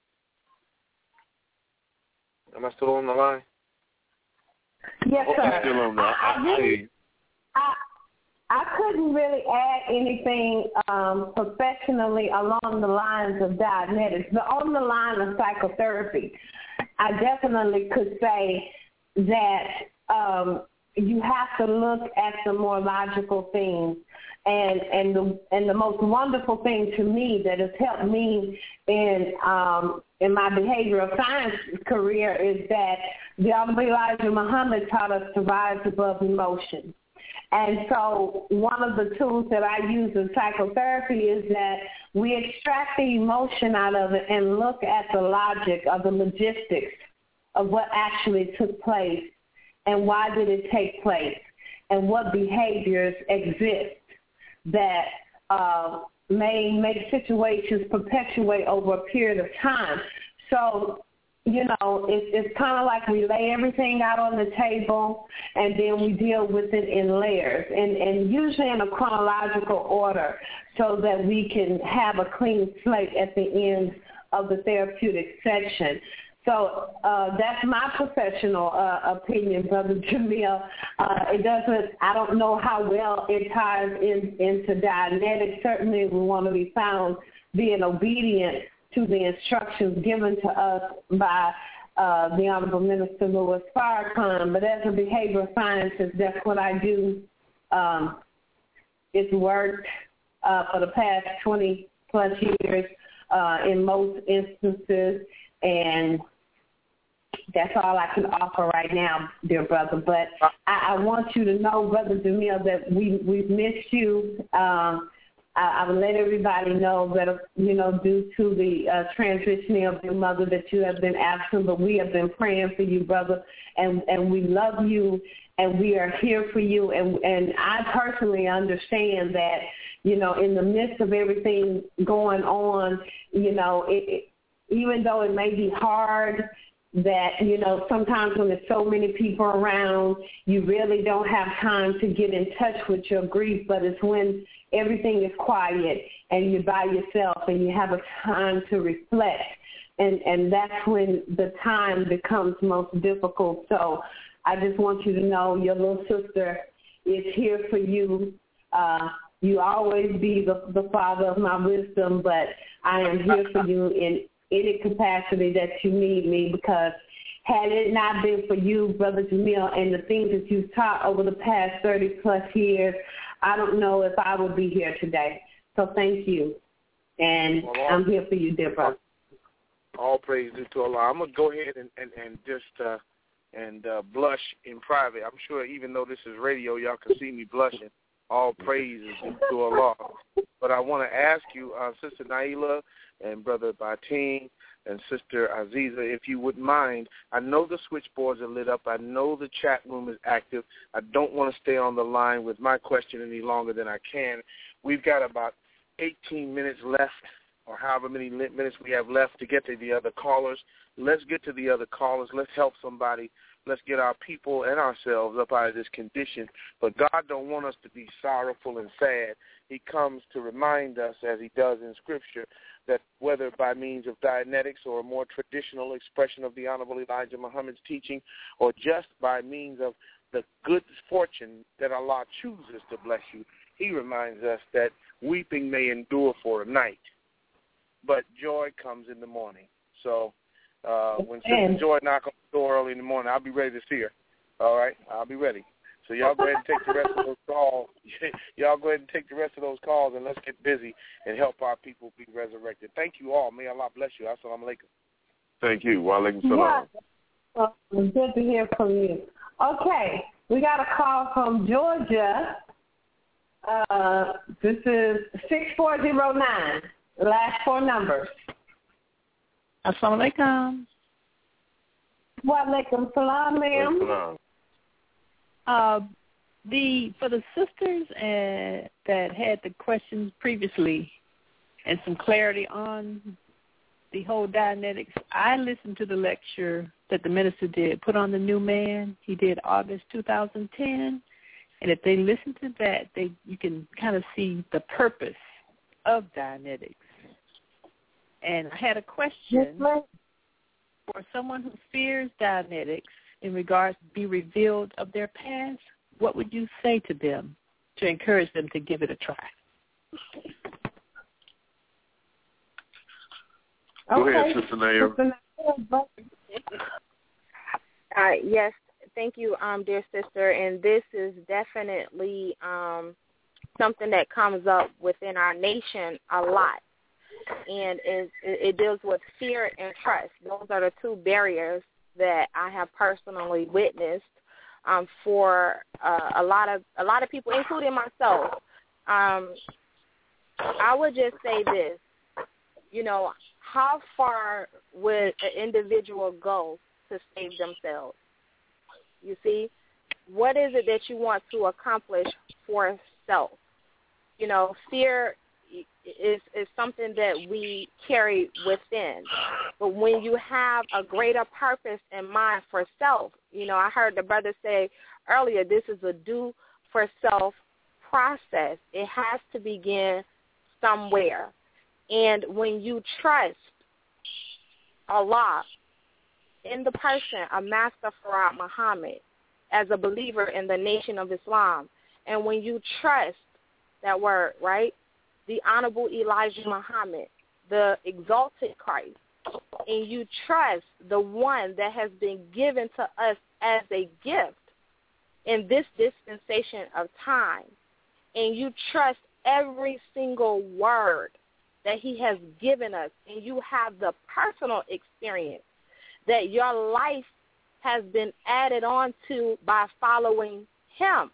Am I still on the line? Yes, sir. I'm still on the line. I, I, really, I, I couldn't really add anything um, professionally along the lines of Dianetics, but on the line of psychotherapy, I definitely could say that um, you have to look at the more logical things. And and the and the most wonderful thing to me that has helped me in um, in my behavioral science career is that the Honorable Elijah Muhammad taught us to rise above emotion. And so one of the tools that I use in psychotherapy is that we extract the emotion out of it and look at the logic of the logistics of what actually took place and why did it take place and what behaviors exist that uh, may make situations perpetuate over a period of time. So, you know, it, it's kind of like we lay everything out on the table and then we deal with it in layers and, and usually in a chronological order so that we can have a clean slate at the end of the therapeutic section. So uh, that's my professional uh, opinion, Brother Jamil. Uh, it doesn't, I don't know how well it ties in, into Dianetics. Certainly we want to be found being obedient to the instructions given to us by uh, the Honorable Minister Louis Farrakhan. But as a behavioral scientist, that's what I do. Um, it's worked uh, for the past twenty plus years uh, in most instances, and that's all I can offer right now, dear brother. But I, I want you to know, Brother Jamil, that we, we've missed you. Um, I, I will let everybody know that, you know, due to the uh, transitioning of your mother that you have been absent, but we have been praying for you, brother, and, and we love you, and we are here for you. And, and I personally understand that, you know, in the midst of everything going on, you know, it, it, even though it may be hard, that, you know, sometimes when there's so many people around, you really don't have time to get in touch with your grief, but it's when everything is quiet and you're by yourself and you have a time to reflect, and, and that's when the time becomes most difficult. So I just want you to know your little sister is here for you. Uh, you always be the, the father of my wisdom, but I am here for you in any capacity that you need me, because had it not been for you, Brother Jamil, and the things that you've taught over the past thirty plus years, I don't know if I would be here today. So thank you. And well, all, I'm here for you, dear brother. All praise due to Allah. I'm going to go ahead and, and, and just uh, and uh, blush in private. I'm sure even though this is radio, y'all can see me blushing. All praise is due to Allah. But I want to ask you, uh, Sister Naila and Brother Batin and Sister Aziza, if you wouldn't mind, I know the switchboards are lit up. I know the chat room is active. I don't want to stay on the line with my question any longer than I can. We've got about eighteen minutes left, or however many minutes we have left to get to the other callers. Let's get to the other callers. Let's help somebody. Let's get our people and ourselves up out of this condition. But God don't want us to be sorrowful and sad. He comes to remind us, as he does in Scripture, that whether by means of Dianetics or a more traditional expression of the Honorable Elijah Muhammad's teaching, or just by means of the good fortune that Allah chooses to bless you, he reminds us that weeping may endure for a night, but joy comes in the morning. So uh, when Sister Joy knock on the door early in the morning, I'll be ready to see her. All right? I'll be ready. So y'all go ahead and take the rest of those calls. Y'all go ahead and take the rest of those calls, and let's get busy and help our people be resurrected. Thank you all. May Allah bless you. Assalamu alaikum. Thank you. Wa alaikum salam. Yeah. Well, good to hear from you. Okay. We got a call from Georgia. Uh, this is six four zero nine. The last four numbers. Assalamu alaikum. Wa alaikum salam, ma'am. Uh, the for the sisters uh, that had the questions previously and some clarity on the whole Dianetics, I listened to the lecture that the minister did, Put on the New Man. He did August two thousand ten, and if they listen to that, they you can kind of see the purpose of Dianetics. And I had a question for someone who fears Dianetics in regards to be revealed of their past. What would you say to them to encourage them to give it a try? Go okay. ahead, Sister Nair. Uh, yes, thank you, um, dear sister. And this is definitely um, something that comes up within our nation a lot. And it, it deals with fear and trust. Those are the two barriers that I have personally witnessed um, for uh, a lot of a lot of people, including myself. Um, I would just say this, you know, how far would an individual go to save themselves? You see, what is it that you want to accomplish for self? You know, fear is, is something that we carry within. But when you have a greater purpose in mind for self, you know, I heard the brother say earlier, this is a do for self process. It has to begin somewhere. And when you trust Allah in the person of Master Farad Muhammad as a believer in the Nation of Islam, and when you trust that word, right, the Honorable Elijah Muhammad, the exalted Christ, and you trust the one that has been given to us as a gift in this dispensation of time, and you trust every single word that he has given us, and you have the personal experience that your life has been added on to by following him,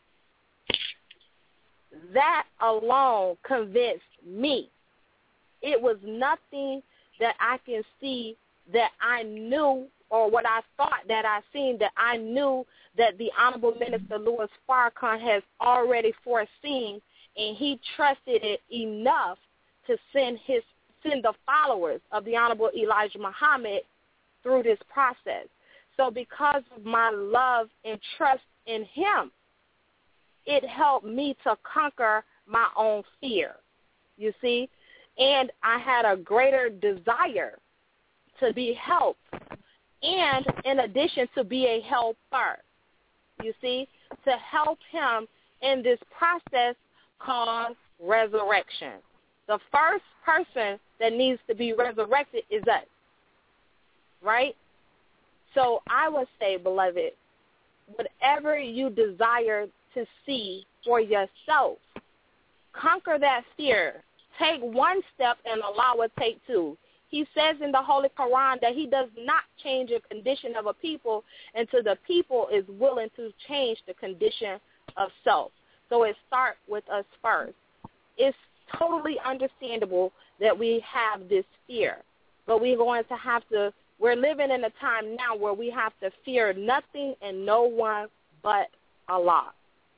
that alone convinced me. It was nothing that I can see that I knew, or what I thought that I seen, that I knew that the Honorable Minister Louis Farrakhan has already foreseen, and he trusted it enough to send his send the followers of the Honorable Elijah Muhammad through this process. So because of my love and trust in him, it helped me to conquer my own fear, you see. And I had a greater desire to be helped, and in addition to be a helper, you see, to help him in this process called resurrection. The first person that needs to be resurrected is us, right? So I would say, beloved, whatever you desire to see for yourself, conquer that fear. Take one step and Allah will take two. He says in the Holy Quran that he does not change the condition of a people until the people is willing to change the condition of self. So it starts with us first. It's totally understandable that we have this fear, but we're going to have to, we're living in a time now where we have to fear nothing and no one but Allah.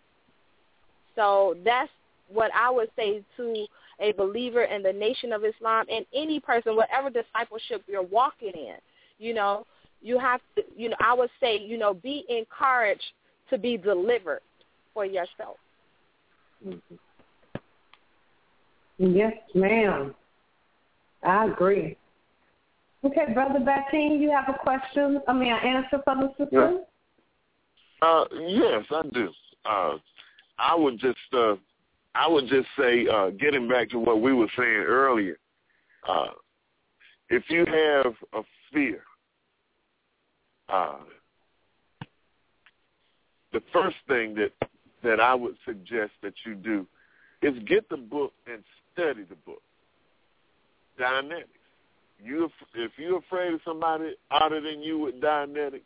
So that's what I would say to a believer in the Nation of Islam, and any person, whatever discipleship you're walking in. You know, you have to, you know, I would say, you know, be encouraged to be delivered for yourself. Mm-hmm. Yes, ma'am. I agree. Okay, Brother Batin, you have a question? I mean, an answer for the sister? Yeah. Uh, yes, I do. Uh, I would just, uh, I would just say, uh, getting back to what we were saying earlier, uh, if you have a fear, uh, the first thing that, that I would suggest that you do is get the book and study the book. Dianetics. You, if you're afraid of somebody other than you with Dianetics,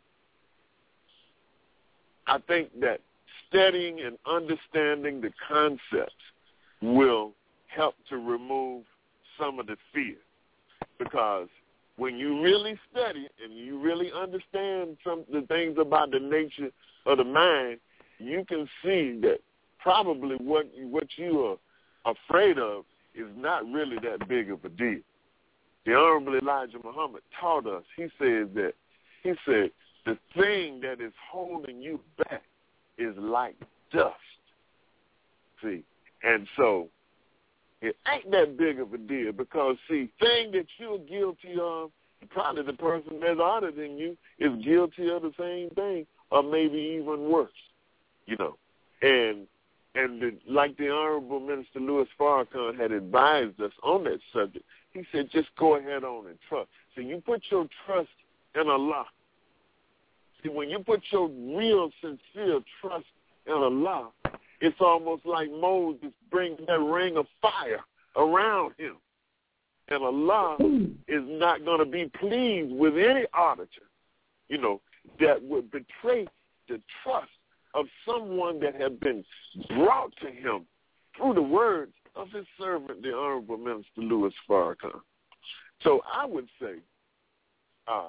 I think that studying and understanding the concepts will help to remove some of the fear. Because when you really study and you really understand some of the things about the nature of the mind, you can see that probably what what you are afraid of is not really that big of a deal. The Honorable Elijah Muhammad taught us, he said that, he said, the thing that is holding you back is like dust. See, and so it ain't that big of a deal because, see, thing that you're guilty of, probably the person that's other than you is guilty of the same thing or maybe even worse, you know. And and the, like the Honorable Minister Louis Farrakhan had advised us on that subject, he said just go ahead on and trust. So you put your trust in Allah. See, when you put your real, sincere trust in Allah, it's almost like Moses bringing that ring of fire around him. And Allah is not going to be pleased with any auditor, you know, that would betray the trust of someone that had been brought to him through the words of his servant, the Honorable Minister Louis Farrakhan. So I would say, uh,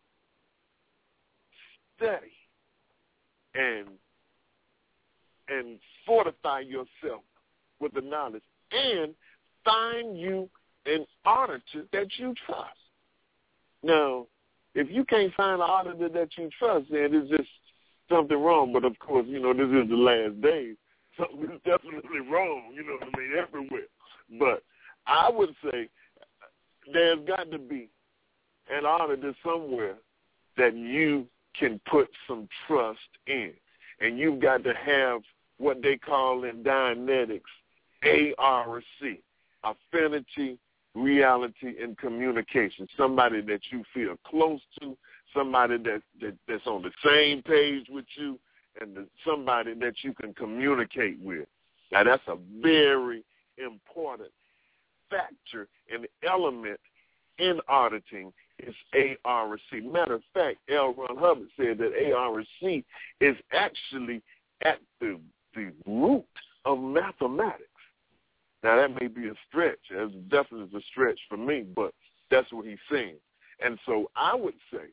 study and and fortify yourself with the knowledge, and find you an auditor that you trust. Now, if you can't find an auditor that you trust, then there's just something wrong. But, of course, you know, this is the last days. Something is definitely wrong, you know what I mean, everywhere. But I would say there's got to be an auditor somewhere that you can put some trust in. And you've got to have what they call in Dianetics A R C, affinity, reality, and communication. Somebody that you feel close to, somebody that, that that's on the same page with you, and the, somebody that you can communicate with. Now, that's a very important factor and element in auditing is A R C. Matter of fact, L. Ron Hubbard said that A R C is actually at the, the root of mathematics. Now, that may be a stretch. It's definitely a stretch for me, but that's what he's saying. And so I would say,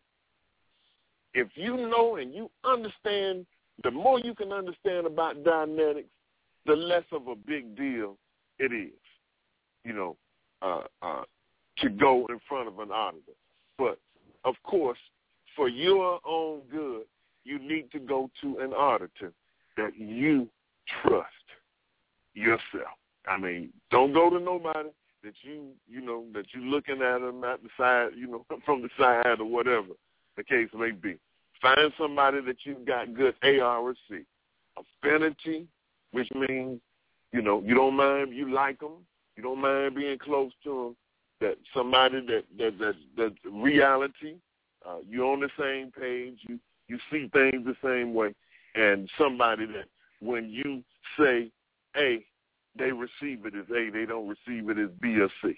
if you know and you understand, the more you can understand about Dianetics, the less of a big deal it is, you know, uh, uh, to go in front of an auditor. But, of course, for your own good, you need to go to an auditor that you trust yourself. I mean, don't go to nobody that you, you know, that you're looking at them at the side, you know, from the side or whatever the case may be. Find somebody that you've got good A R C, affinity, which means, you know, you don't mind, you like them, you don't mind being close to them, that somebody that, that, that, that reality, uh, you're on the same page, you, you see things the same way, and somebody that when you say A, they receive it as A, they don't receive it as B or C.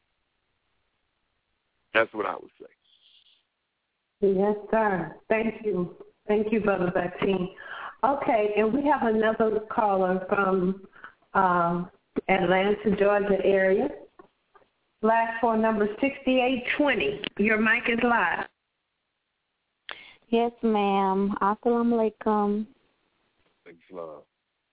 That's what I would say. Yes, sir. Thank you. Thank you, Brother Bateen. Okay, and we have another caller from uh, Atlanta, Georgia area. Last phone number sixty-eight twenty. Your mic is live. Yes, ma'am. Assalamu alaikum. Thanks, love.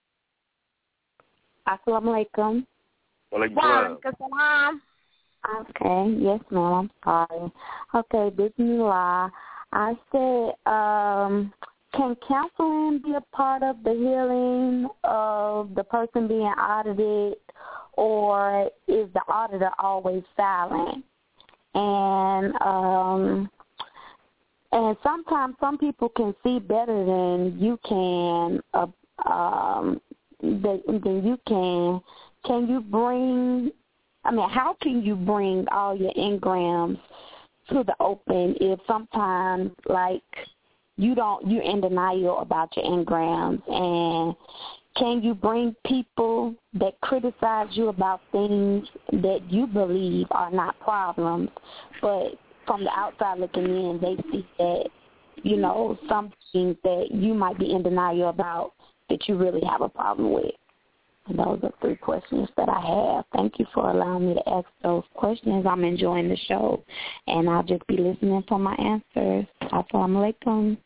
Assalamu alaikum. Walaikum salam. Okay, yes, ma'am. I'm sorry. Okay, Bismillah. I said, um, can counseling be a part of the healing of the person being audited, or is the auditor always silent? And um, and sometimes some people can see better than you can. Uh, um, than you can. Can you bring? I mean, how can you bring all your engrams to the open if sometimes, like, you don't, you're in denial about your engrams? And can you bring people that criticize you about things that you believe are not problems, but from the outside looking in, they see that, you know, some things that you might be in denial about that you really have a problem with? And those are three questions that I have. Thank you for allowing me to ask those questions. I'm enjoying the show, and I'll just be listening for my answers. Assalamu alaikum.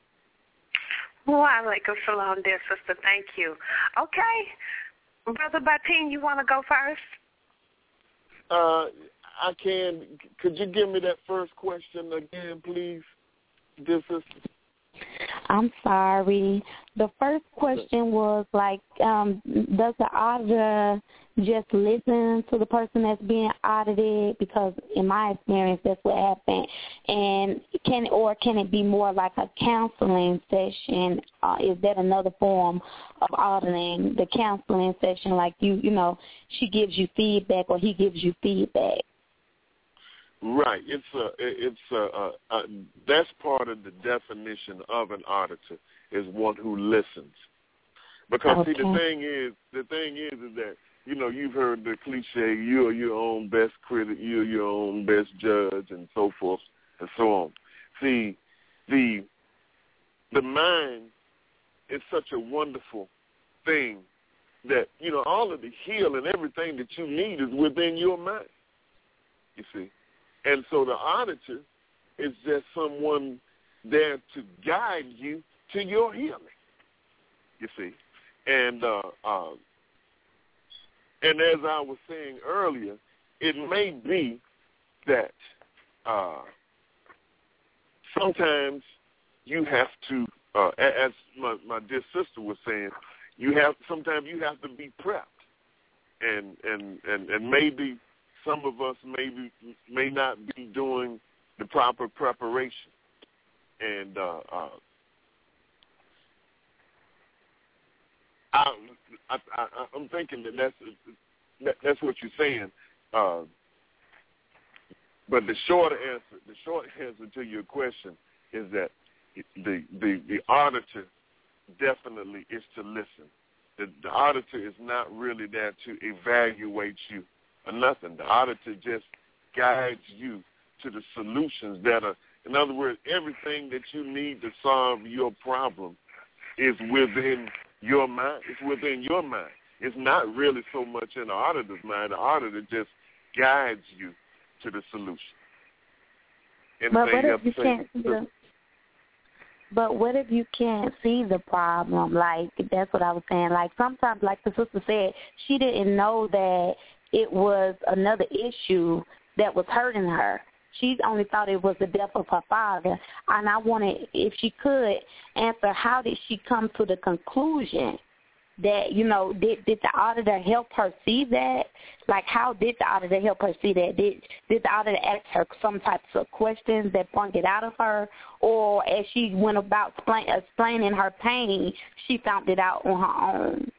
Wa alaikum salam, dear sister. Thank you. Okay. Brother Bateen, you want to go first? Uh, I can. Could you give me that first question again, please, dear sister? I'm sorry. The first question was, like, um, does the auditor just listen to the person that's being audited? Because in my experience, that's what happened. And can or can it be more like a counseling session? Uh, is that another form of auditing? The counseling session, like you, you know, she gives you feedback or he gives you feedback. Right. It's a, it's a, a, a, that's part of the definition of an auditor is one who listens. Because okay. see, the thing is, the thing is, is that you know you've heard the cliche, you're your own best critic, you're your own best judge, and so forth and so on. See, the the mind is such a wonderful thing that, you know, all of the healing, everything that you need is within your mind, you see. And so the auditor is just someone there to guide you to your healing, you see. And uh, uh, and as I was saying earlier, it may be that uh, sometimes you have to, uh, as my, my dear sister was saying, you have sometimes you have to be prepped, and and and, and maybe some of us maybe may not be doing the proper preparation, and uh, uh, I, I, I, I'm thinking that that's that, that's what you're saying. Uh, but the short answer, the short answer to your question is that the the, the auditor definitely is to listen. The, the auditor is not really there to evaluate you or nothing. The auditor just guides you to the solutions that are, in other words, everything that you need to solve your problem is within your mind. It's within your mind. It's not really so much in the auditor's mind. The auditor just guides you to the solution. Anything but what if you say? can't see the, But what if you can't see the problem? Like, that's what I was saying. Like, sometimes, like the sister said, she didn't know that it was another issue that was hurting her. She only thought it was the death of her father. And I wanted, if she could, answer how did she come to the conclusion that, you know, did, did the auditor help her see that? Like, how did the auditor help her see that? Did, did the auditor ask her some types of questions that brought it out of her? Or as she went about explain, explaining her pain, she found it out on her own?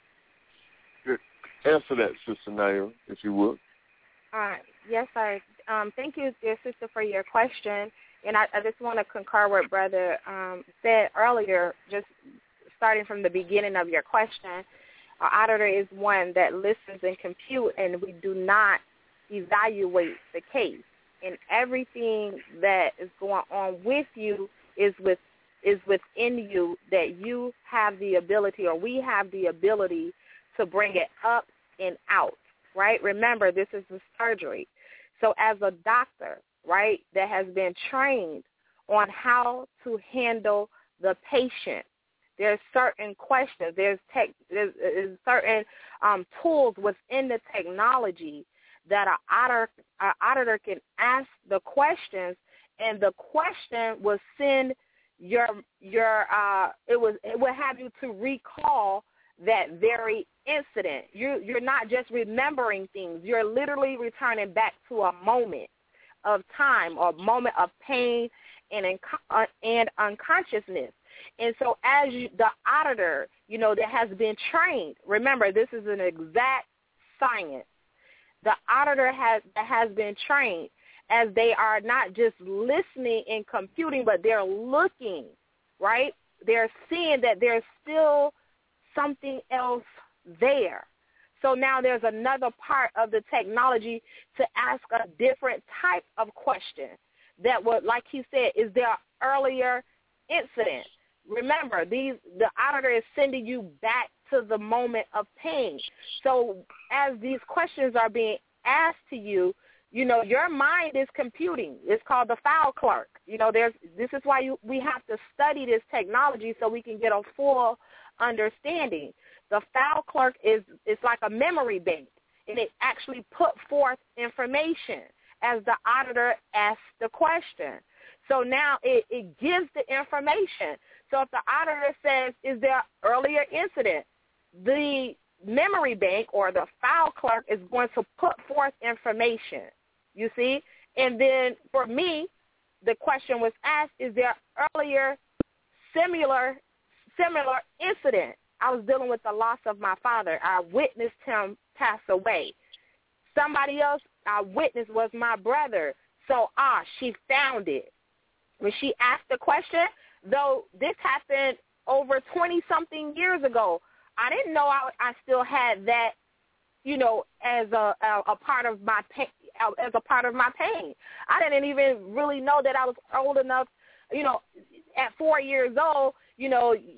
Answer that, Sister Naira, if you would. Uh, yes, sir. Um, thank you, dear sister, for your question. And I, I just want to concur what Brother um, said earlier, just starting from the beginning of your question. Our auditor is one that listens and computes, and we do not evaluate the case. And everything that is going on with you is with is within you, that you have the ability, or we have the ability, to bring it up and out, right? Remember, this is a surgery. So as a doctor, right, that has been trained on how to handle the patient, there's certain questions, there's, tech, there's, there's certain um, tools within the technology that an auditor, an auditor can ask the questions, and the question will send your your uh, it was it will have you to recall that very incident. You you're not just remembering things; you're literally returning back to a moment of time, or a moment of pain and inco- and unconsciousness. And so as you, the auditor, you know, that has been trained, remember, this is an exact science. The auditor has that has been trained, as they are not just listening and computing, but they're looking, right? They're seeing that there's still something else there. So now there's another part of the technology to ask a different type of question that would, like he said, is there an earlier incident? Remember, these the auditor is sending you back to the moment of pain. So as these questions are being asked to you, you know, your mind is computing. It's called the file clerk. You know, there's this is why you, we have to study this technology so we can get a full understanding. The file clerk is it's like a memory bank, and it actually put forth information as the auditor asks the question. So now it, it gives the information. So if the auditor says, is there an earlier incident, the memory bank or the file clerk is going to put forth information, you see? And then for me, the question was asked, is there an earlier similar, similar incident? I was dealing with the loss of my father. I witnessed him pass away. Somebody else I witnessed was my brother. So, ah, she found it. When she asked the question, though this happened over twenty-something years ago, I didn't know I, I still had that, you know, as a, a a part of my pain, as a part of my pain. I didn't even really know that I was old enough, you know, at four years old, you know,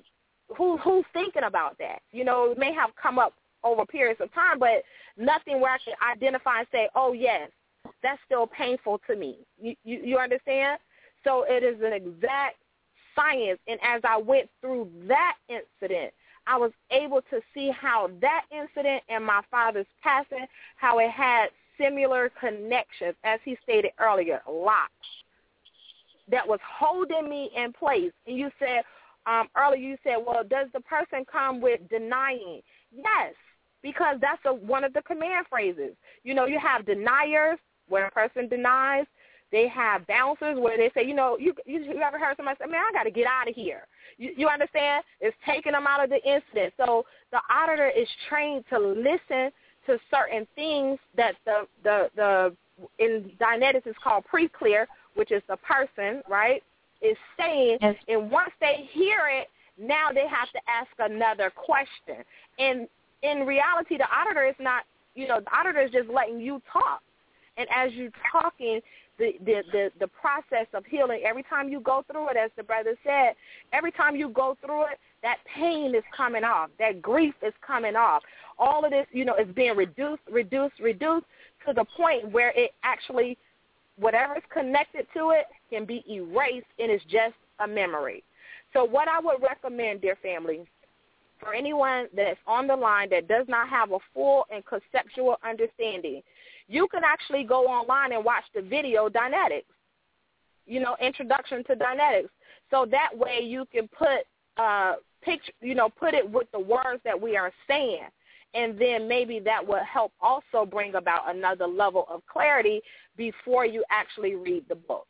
who who's thinking about that? You know, it may have come up over periods of time, but nothing where I can identify and say, oh, yes, that's still painful to me. You, you, you understand? So it is an exact science, and as I went through that incident, I was able to see how that incident and my father's passing, how it had similar connections, as he stated earlier, locks, that was holding me in place. And you said, um, earlier you said, well, does the person come with denying? Yes, because that's a, one of the command phrases. You know, you have deniers, where a person denies. They have bouncers where they say, you know, you you, you ever heard somebody say, man, I got to get out of here. You, you understand? It's taking them out of the incident. So the auditor is trained to listen to certain things that the, the, the in Dianetics is called pre-clear, which is the person, right, is saying. Yes. And once they hear it, now they have to ask another question. And in reality, the auditor is not, you know, the auditor is just letting you talk. And as you're talking, the, the, the, the process of healing, every time you go through it, as the brother said, every time you go through it, that pain is coming off. That grief is coming off. All of this, you know, is being reduced, reduced, reduced to the point where it actually, whatever is connected to it can be erased, and it's just a memory. So what I would recommend, dear family, for anyone that's on the line that does not have a full and conceptual understanding, you can actually go online and watch the video Dianetics, you know, Introduction to Dianetics. So that way you can put uh, picture, you know, put it with the words that we are saying, and then maybe that will help also bring about another level of clarity before you actually read the book.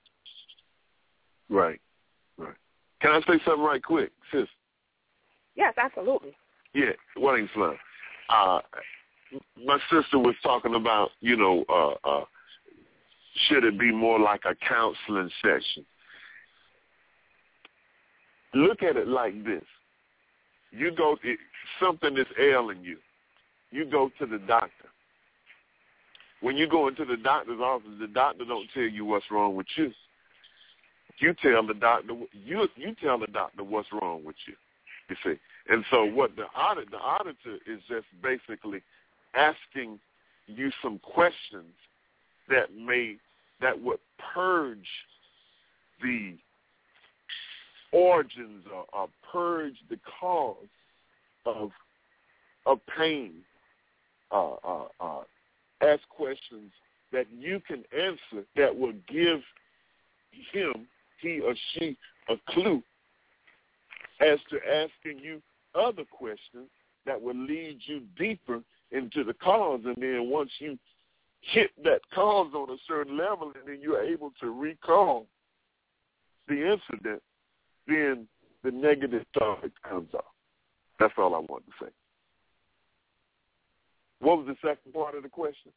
Right, right. Can I say something right quick, sis? Yes, absolutely. Yeah, what ain't fun? Uh, my sister was talking about, you know, uh, uh, should it be more like a counseling session? Look at it like this. You go, it, something is ailing you. You go to the doctor. When you go into the doctor's office, the doctor don't tell you what's wrong with you. You tell the doctor, you you tell the doctor what's wrong with you. You see, and so what the audit, the auditor is just basically asking you some questions that may that would purge the origins or, or purge the cause of of pain. Uh, uh, uh, ask questions that you can answer that will give him, he or she, a clue as to asking you other questions that will lead you deeper into the cause. And then once you hit that cause on a certain level and then you're able to recall the incident, then the negative thought comes off. That's all I wanted to say. What was the second part of the question?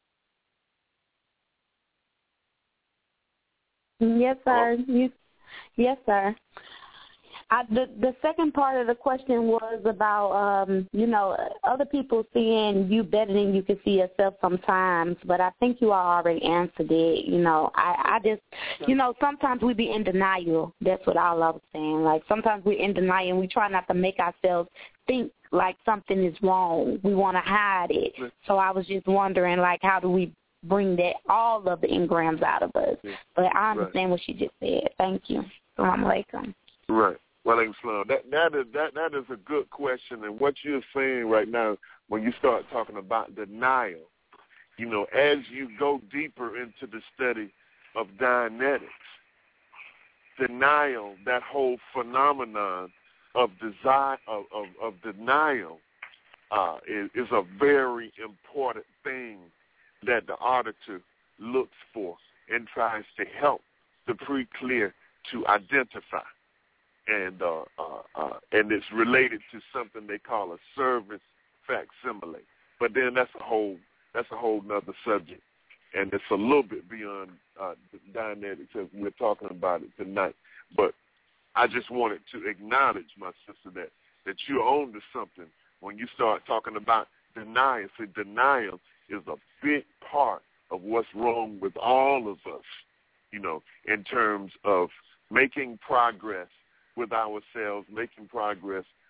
Yes, sir. You, yes, sir. I, the the second part of the question was about, um, you know, other people seeing you better than you can see yourself sometimes, but I think you all already answered it. You know, I, I just, you know, sometimes we be in denial. That's what all I was saying. Like, sometimes we're in denial and we try not to make ourselves think like something is wrong. We want to hide it. So I was just wondering, like, how do we bring that, all of the engrams out of us? But I understand right. what she just said. Thank you. Assalamu alaikum. Right. Well, that that is that that is a good question, and what you're saying right now, when you start talking about denial, you know, as you go deeper into the study of Dianetics, denial, that whole phenomenon of desire of of, of denial, uh, is, is a very important thing that the auditor looks for and tries to help the pre-clear to identify. And uh, uh, uh, and it's related to something they call a service facsimile. But then that's a whole that's a whole nother subject, and it's a little bit beyond uh, Dianetics as we're talking about it tonight. But I just wanted to acknowledge, my sister, that that you're on to something when you start talking about denial. See, denial is a big part of what's wrong with all of us, you know, in terms of making progress with ourselves, making progress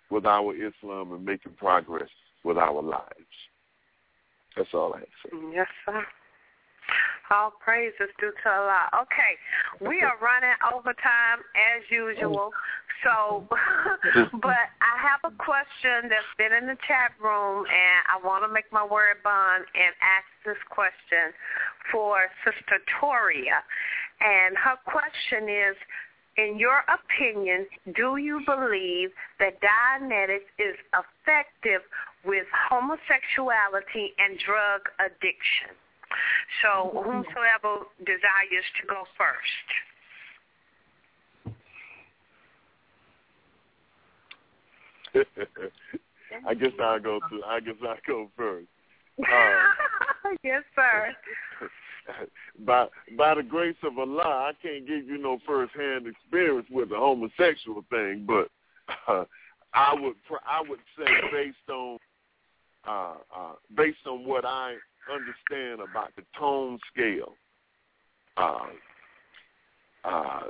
with our Islam and making progress with our lives. That's all I have to say. Yes, sir. All praise is due to Allah. Okay, we are running over time as usual. So, but I have a question that's been in the chat room, and I want to make my word bond and ask this question for Sister Toria. And her question is, in your opinion, do you believe that Dianetics is effective with homosexuality and drug addiction? So whomsoever desires to go first. I guess I'll go to, I guess I'll go first. Uh, yes, sir. By by the grace of Allah, I can't give you no first-hand experience with the homosexual thing, but uh, I would I would say based on uh, uh, based on what I understand about the tone scale, uh, uh,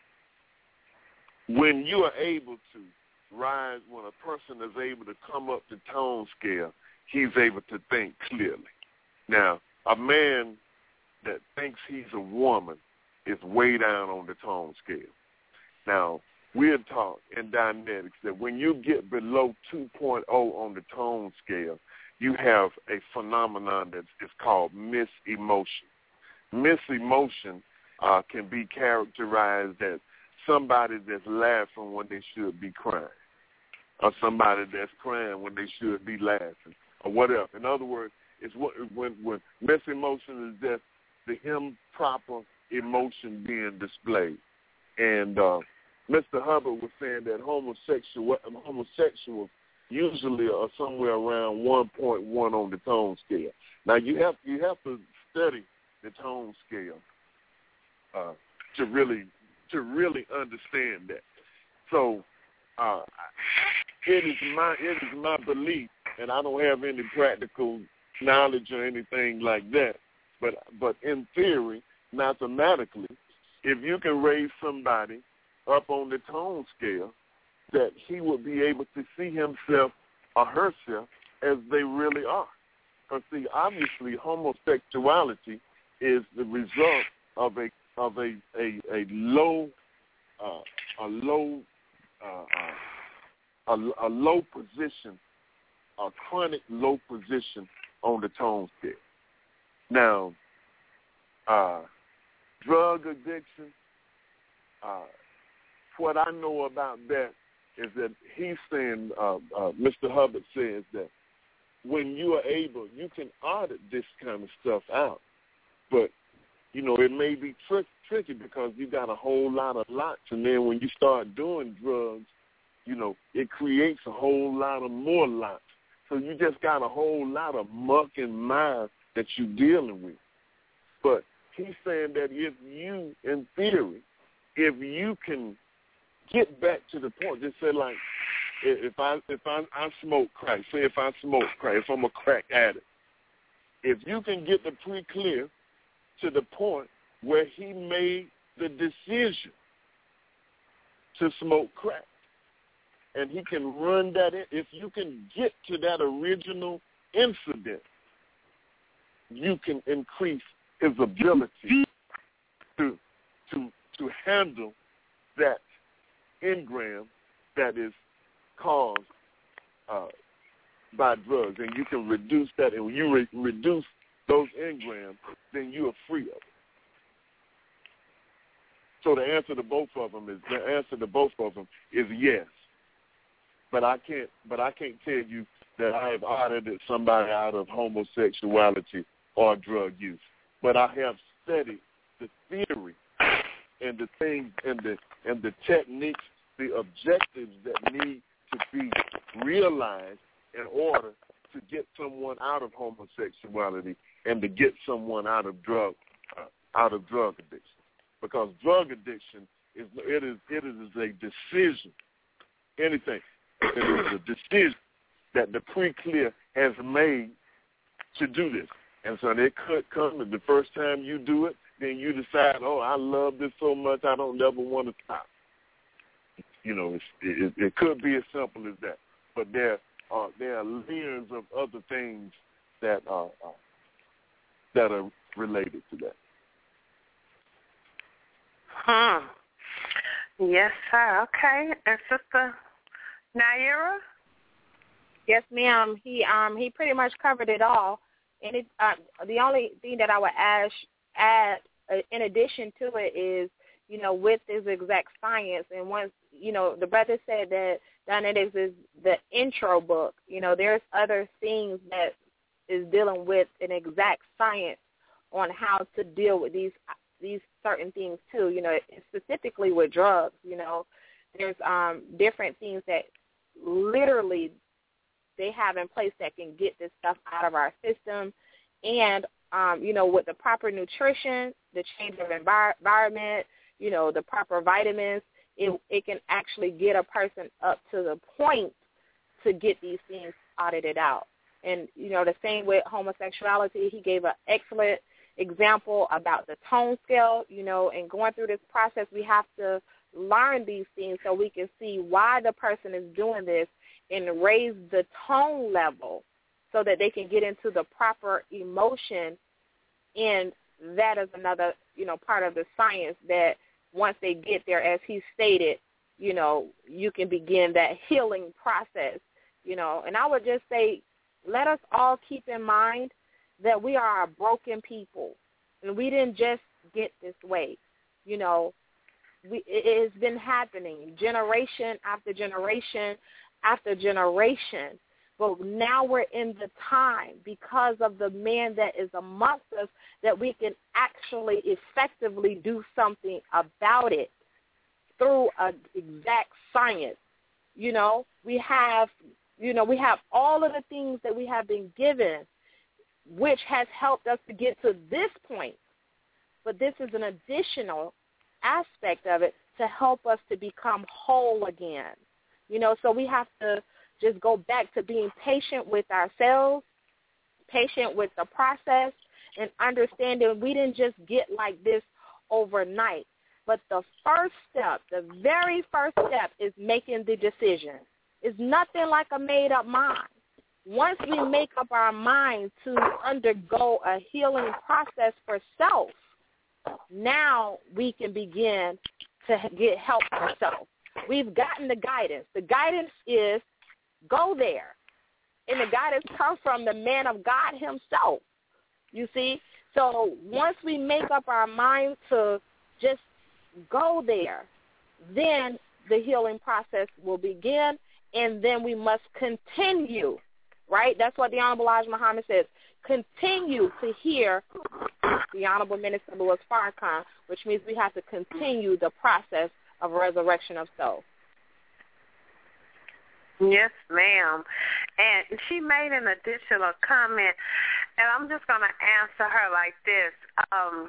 when you are able to rise, when a person is able to come up the tone scale, he's able to think clearly. Now, a man that thinks he's a woman is way down on the tone scale. Now, we're taught in Dianetics that when you get below two point oh on the tone scale, you have a phenomenon that is called misemotion. Misemotion uh, can be characterized as somebody that's laughing when they should be crying, or somebody that's crying when they should be laughing, or whatever. In other words, it's what, when, when misemotion is just the improper emotion being displayed. And uh, Mister Hubbard was saying that homosexual homosexuals usually are somewhere around one point one on the tone scale. Now you have you have to study the tone scale uh, to really to really understand that. So uh, it is my it is my belief, and I don't have any practical knowledge or anything like that. But but in theory, mathematically, if you can raise somebody up on the tone scale, that he would be able to see himself or herself as they really are. Because see, obviously, homosexuality is the result of a of a a, a low uh, a low uh, uh, a, a low position, a chronic low position on the tone scale. Now, uh, drug addiction. Uh, what I know about that is that he's saying, uh, uh, Mister Hubbard says that when you are able, you can audit this kind of stuff out. But, you know, it may be trick, tricky because you got a whole lot of lots. And then when you start doing drugs, you know, it creates a whole lot of more lots. So you just got a whole lot of muck and mire that you're dealing with. But he's saying that if you, in theory, if you can get back to the point, just say like, if I if I, I smoke crack, say if I smoke crack, if I'm a crack addict, if you can get the pre-clear to the point where he made the decision to smoke crack, and he can run that in, if you can get to that original incident, you can increase his ability to to to handle that engram that is caused uh, by drugs, and you can reduce that. And when you re- reduce those engrams, then you are free of it. So the answer to both of them is the answer to both of them is yes. But I can't. But I can't tell you that I have audited somebody out of homosexuality or drug use. But I have studied the theory and the things and the and the techniques, the objectives that need to be realized in order to get someone out of homosexuality and to get someone out of drug uh, out of drug addiction. Because drug addiction is it is it is a decision. Anything. It is a decision that the pre-clear has made to do this. And so it could come that the first time you do it, then you decide, oh, I love this so much, I don't ever want to stop. You know, it's, it, it could be as simple as that. but there are there are layers of other things that are uh, that are related to that. Hmm. Yes, sir. Okay. And Sister Naira? Yes, ma'am. He um he pretty much covered it all. And it uh, the only thing that I would add add uh, in addition to it is, you know, with this exact science. And once, you know, the brother said that Dianetics is the intro book. You know, there's other things that is dealing with an exact science on how to deal with these these certain things too. You know, specifically with drugs. You know, there's um different things that literally they have in place that can get this stuff out of our system. And, um, you know, with the proper nutrition, the change of envir- environment, you know, the proper vitamins, it, it can actually get a person up to the point to get these things audited out. And, you know, the same with homosexuality, he gave an excellent example about the tone scale, you know, and going through this process, we have to learn these things so we can see why the person is doing this and raise the tone level so that they can get into the proper emotion. And that is another, you know, part of the science that once they get there, as he stated, you know, you can begin that healing process, you know. And I would just say, let us all keep in mind that we are a broken people, and we didn't just get this way, you know. We, it has been happening generation after generation after generation. But now we're in the time, because of the man that is amongst us, that we can actually effectively do something about it through an exact science. You know, we have, you know, we have all of the things that we have been given, which has helped us to get to this point. But this is an additional aspect of it to help us to become whole again. You know, so we have to just go back to being patient with ourselves, patient with the process, and understanding we didn't just get like this overnight. But the first step, the very first step, is making the decision. It's nothing like a made-up mind. Once we make up our mind to undergo a healing process for self, now we can begin to get help for self. We've gotten the guidance. The guidance is go there. And the guidance comes from the man of God himself, you see. So once we make up our mind to just go there, then the healing process will begin, and then we must continue, right? That's what the Honorable Elijah Muhammad says. Continue to hear the Honorable Minister Louis Farrakhan, which means we have to continue the process of resurrection of soul. Yes, ma'am. And she made an additional comment, and I'm just going to answer her like this. Um,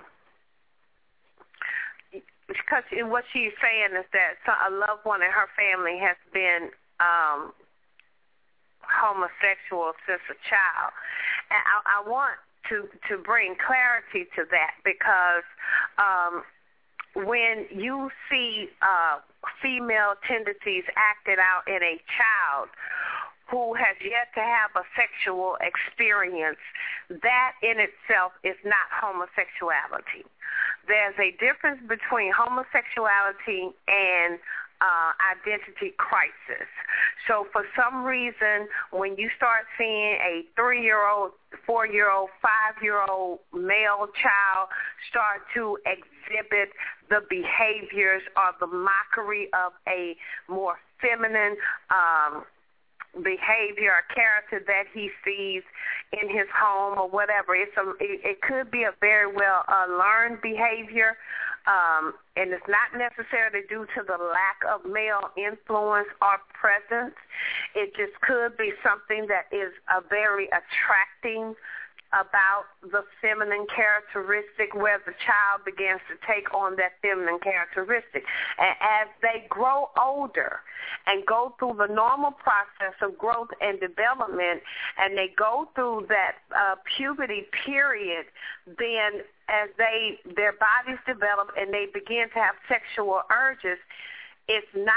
because what she's saying is that a loved one in her family has been um, homosexual since a child. And I, I want to, to bring clarity to that, because um, when you see uh, female tendencies acted out in a child who has yet to have a sexual experience, that in itself is not homosexuality. There's a difference between homosexuality and uh, identity crisis. So for some reason, when you start seeing a three-year-old, four-year-old, five-year-old male child start to exhibit the behaviors or the mockery of a more feminine um, behavior or character that he sees in his home or whatever, it's a, it, it could be a very well uh, learned behavior. Um, and it's not necessarily due to the lack of male influence or presence. It just could be something that is a very attracting about the feminine characteristic, where the child begins to take on that feminine characteristic. And as they grow older and go through the normal process of growth and development, and they go through that uh, puberty period, then as they their bodies develop and they begin to have sexual urges, it's not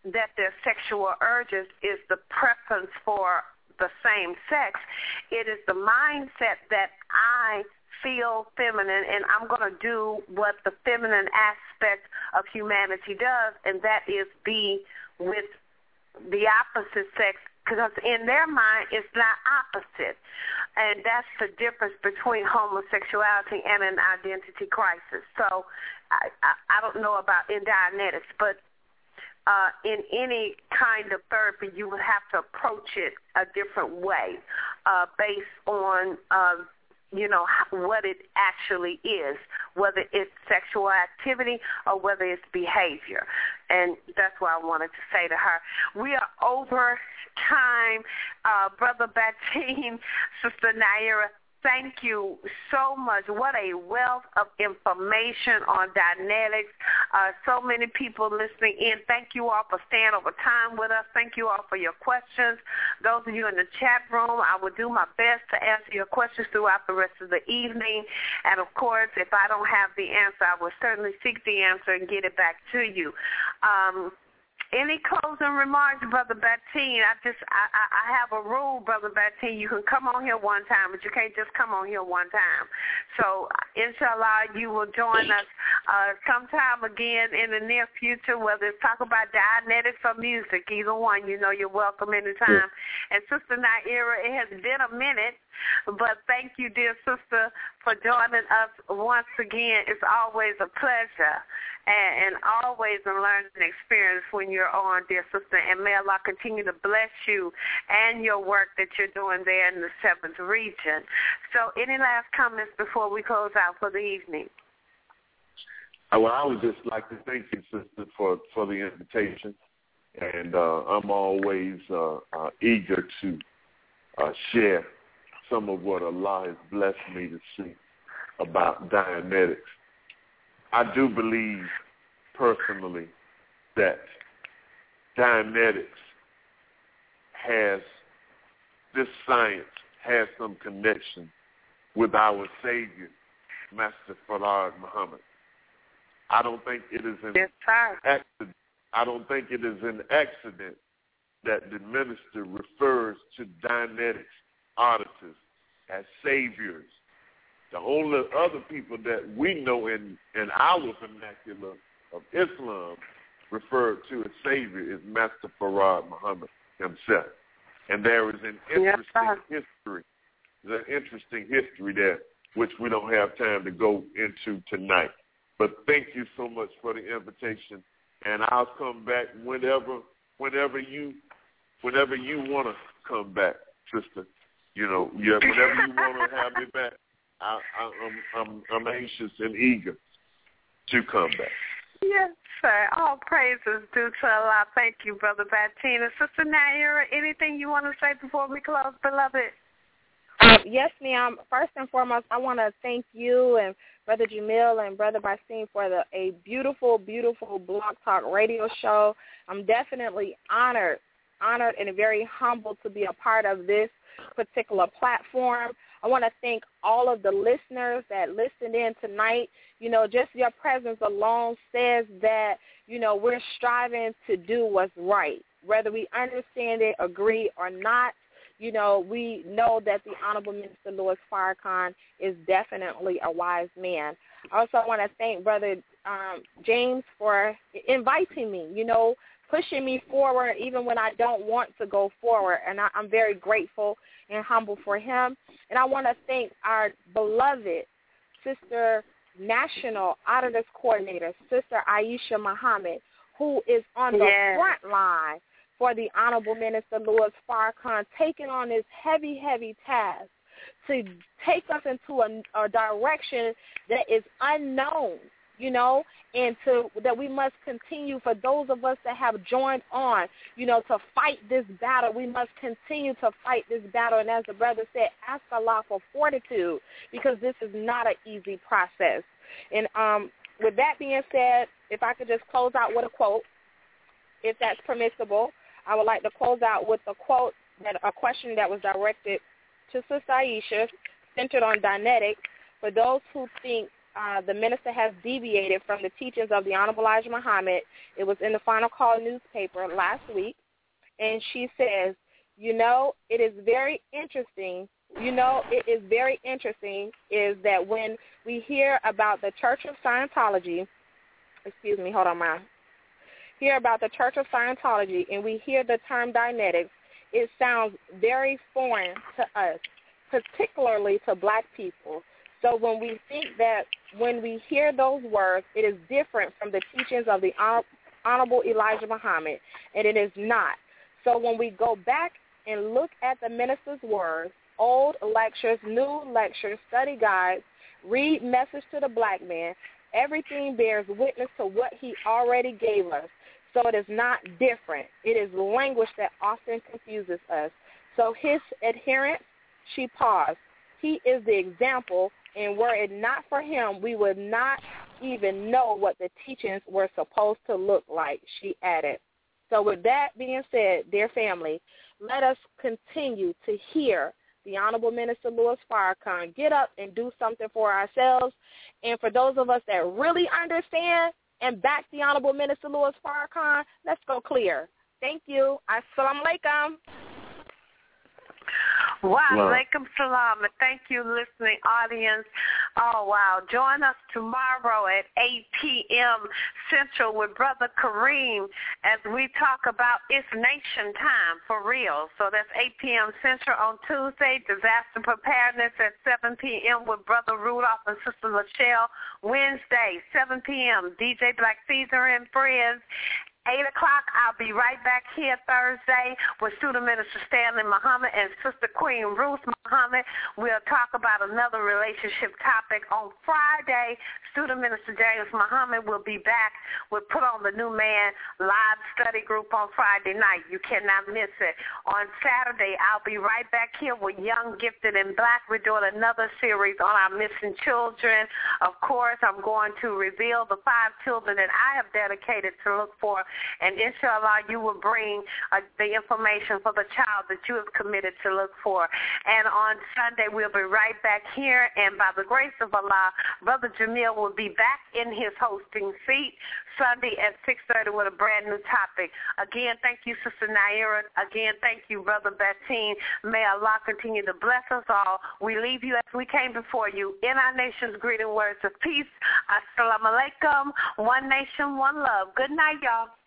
that their sexual urges is the preference for the same sex. It is the mindset that I feel feminine and I'm going to do what the feminine aspect of humanity does, and that is be with the opposite sex, because in their mind it's not opposite. And that's the difference between homosexuality and an identity crisis. So I, I, I don't know about in Dianetics, but uh, in any kind of therapy you would have to approach it a different way uh, based on uh, you know, what it actually is, whether it's sexual activity or whether it's behavior. And that's what I wanted to say to her. We are over time. Uh, Brother Bateen, Sister Naira, thank you so much. What a wealth of information on Dianetics. Uh, so many people listening in. Thank you all for staying over time with us. Thank you all for your questions. Those of you in the chat room, I will do my best to answer your questions throughout the rest of the evening. And, of course, if I don't have the answer, I will certainly seek the answer and get it back to you. Um, Any closing remarks, Brother Bateen? I just, I, I, I have a rule, Brother Bateen. You can come on here one time, but you can't just come on here one time. So, inshallah, you will join us uh, sometime again in the near future, whether it's talk about Dianetics or music, either one. You know you're welcome anytime. Yeah. And Sister Naira, it has been a minute, but thank you, dear sister, for joining us once again. It's always a pleasure. And, and always a learning experience when you're on, dear sister. And may Allah continue to bless you and your work that you're doing there in the seventh region. So any last comments before we close out for the evening? Well, I would just like to thank you, sister, for, for the invitation. And uh, I'm always uh, uh, eager to uh, share some of what Allah has blessed me to see about Dianetics. I do believe personally that Dianetics has, this science has some connection with our Savior, Master Farad Muhammad. I don't think it is an accident. I don't think it is an accident that the minister refers to Dianetics auditors as saviors. The only other people that we know in, in our vernacular of Islam referred to as Savior is Master Farad Muhammad himself. And there is an interesting yes, history. There's an interesting history there, which we don't have time to go into tonight. But thank you so much for the invitation, and I'll come back whenever, whenever you, whenever you want to come back, sister. You know, yeah, whenever you want to have me back. I, I, I'm, I'm, I'm anxious and eager to come back. Yes, sir. All praises due to Allah. Thank you, Brother Bateen. Sister Naira, anything you want to say before we close, beloved? Um, yes, ma'am. First and foremost, I want to thank you and Brother Jamil and Brother Bateen for the, a beautiful, beautiful Blog Talk radio show. I'm definitely honored, honored and very humbled to be a part of this particular platform. I want to thank all of the listeners that listened in tonight. You know, just your presence alone says that, you know, we're striving to do what's right. Whether we understand it, agree, or not, you know, we know that the Honorable Minister Louis Farrakhan is definitely a wise man. I also want to thank Brother um, James for inviting me, you know, pushing me forward even when I don't want to go forward. And I, I'm very grateful and humble for him. And I want to thank our beloved Sister National Auditors Coordinator, Sister Aisha Muhammad, who is on the yes. front line for the Honorable Minister Louis Farrakhan, taking on this heavy, heavy task to take us into a, a direction that is unknown, you know, and to that we must continue for those of us that have joined on, you know, to fight this battle. We must continue to fight this battle. And as the brother said, ask Allah for fortitude, because this is not an easy process. And um, with that being said, if I could just close out with a quote, if that's permissible, I would like to close out with a quote, that a question that was directed to Sister Aisha, centered on Dianetics. For those who think uh, the minister has deviated from the teachings of the Honorable Elijah Muhammad. It was in the Final Call newspaper last week, and she says, you know, it is very interesting. You know, it is very interesting is that when we hear about the Church of Scientology, excuse me, hold on, ma, hear about the Church of Scientology and we hear the term Dianetics, it sounds very foreign to us, particularly to black people. So when we think that when we hear those words, it is different from the teachings of the Honorable Elijah Muhammad, and it is not. So when we go back and look at the minister's words, old lectures, new lectures, study guides, read Message to the Black Man, everything bears witness to what he already gave us. So it is not different. It is language that often confuses us. So his adherents, she paused. He is the example, and were it not for him, we would not even know what the teachings were supposed to look like, she added. So with that being said, dear family, let us continue to hear the Honorable Minister Louis Farrakhan get up and do something for ourselves. And for those of us that really understand and back the Honorable Minister Louis Farrakhan, let's go clear. Thank you. Assalamu alaikum. Wa alaikum salam, and thank you, listening audience. Oh, wow. Join us tomorrow at eight p.m. Central with Brother Kareem as we talk about It's Nation Time, for real. So that's eight p.m. Central on Tuesday, Disaster Preparedness at seven p.m. with Brother Rudolph and Sister Lachelle. Wednesday, seven p.m., D J Black Caesar and Friends. eight o'clock, I'll be right back here Thursday with Student Minister Stanley Muhammad and Sister Queen Ruth Muhammad. We'll talk about another relationship topic. On Friday, Student Minister James Muhammad will be back with Put on the New Man live study group on Friday night. You cannot miss it. On Saturday, I'll be right back here with Young, Gifted, and Black. We're doing another series on our missing children. Of course, I'm going to reveal the five children that I have dedicated to look for. And inshallah, you will bring uh, the information for the child that you have committed to look for. And on Sunday, we'll be right back here. And by the grace of Allah, Brother Jamil will be back in his hosting seat Sunday at six thirty with a brand new topic. Again, thank you, Sister Naira. Again, thank you, Brother Bateen. May Allah continue to bless us all. We leave you as we came before you in our nation's greeting words of peace. Assalamu alaikum. One nation, one love. Good night, y'all.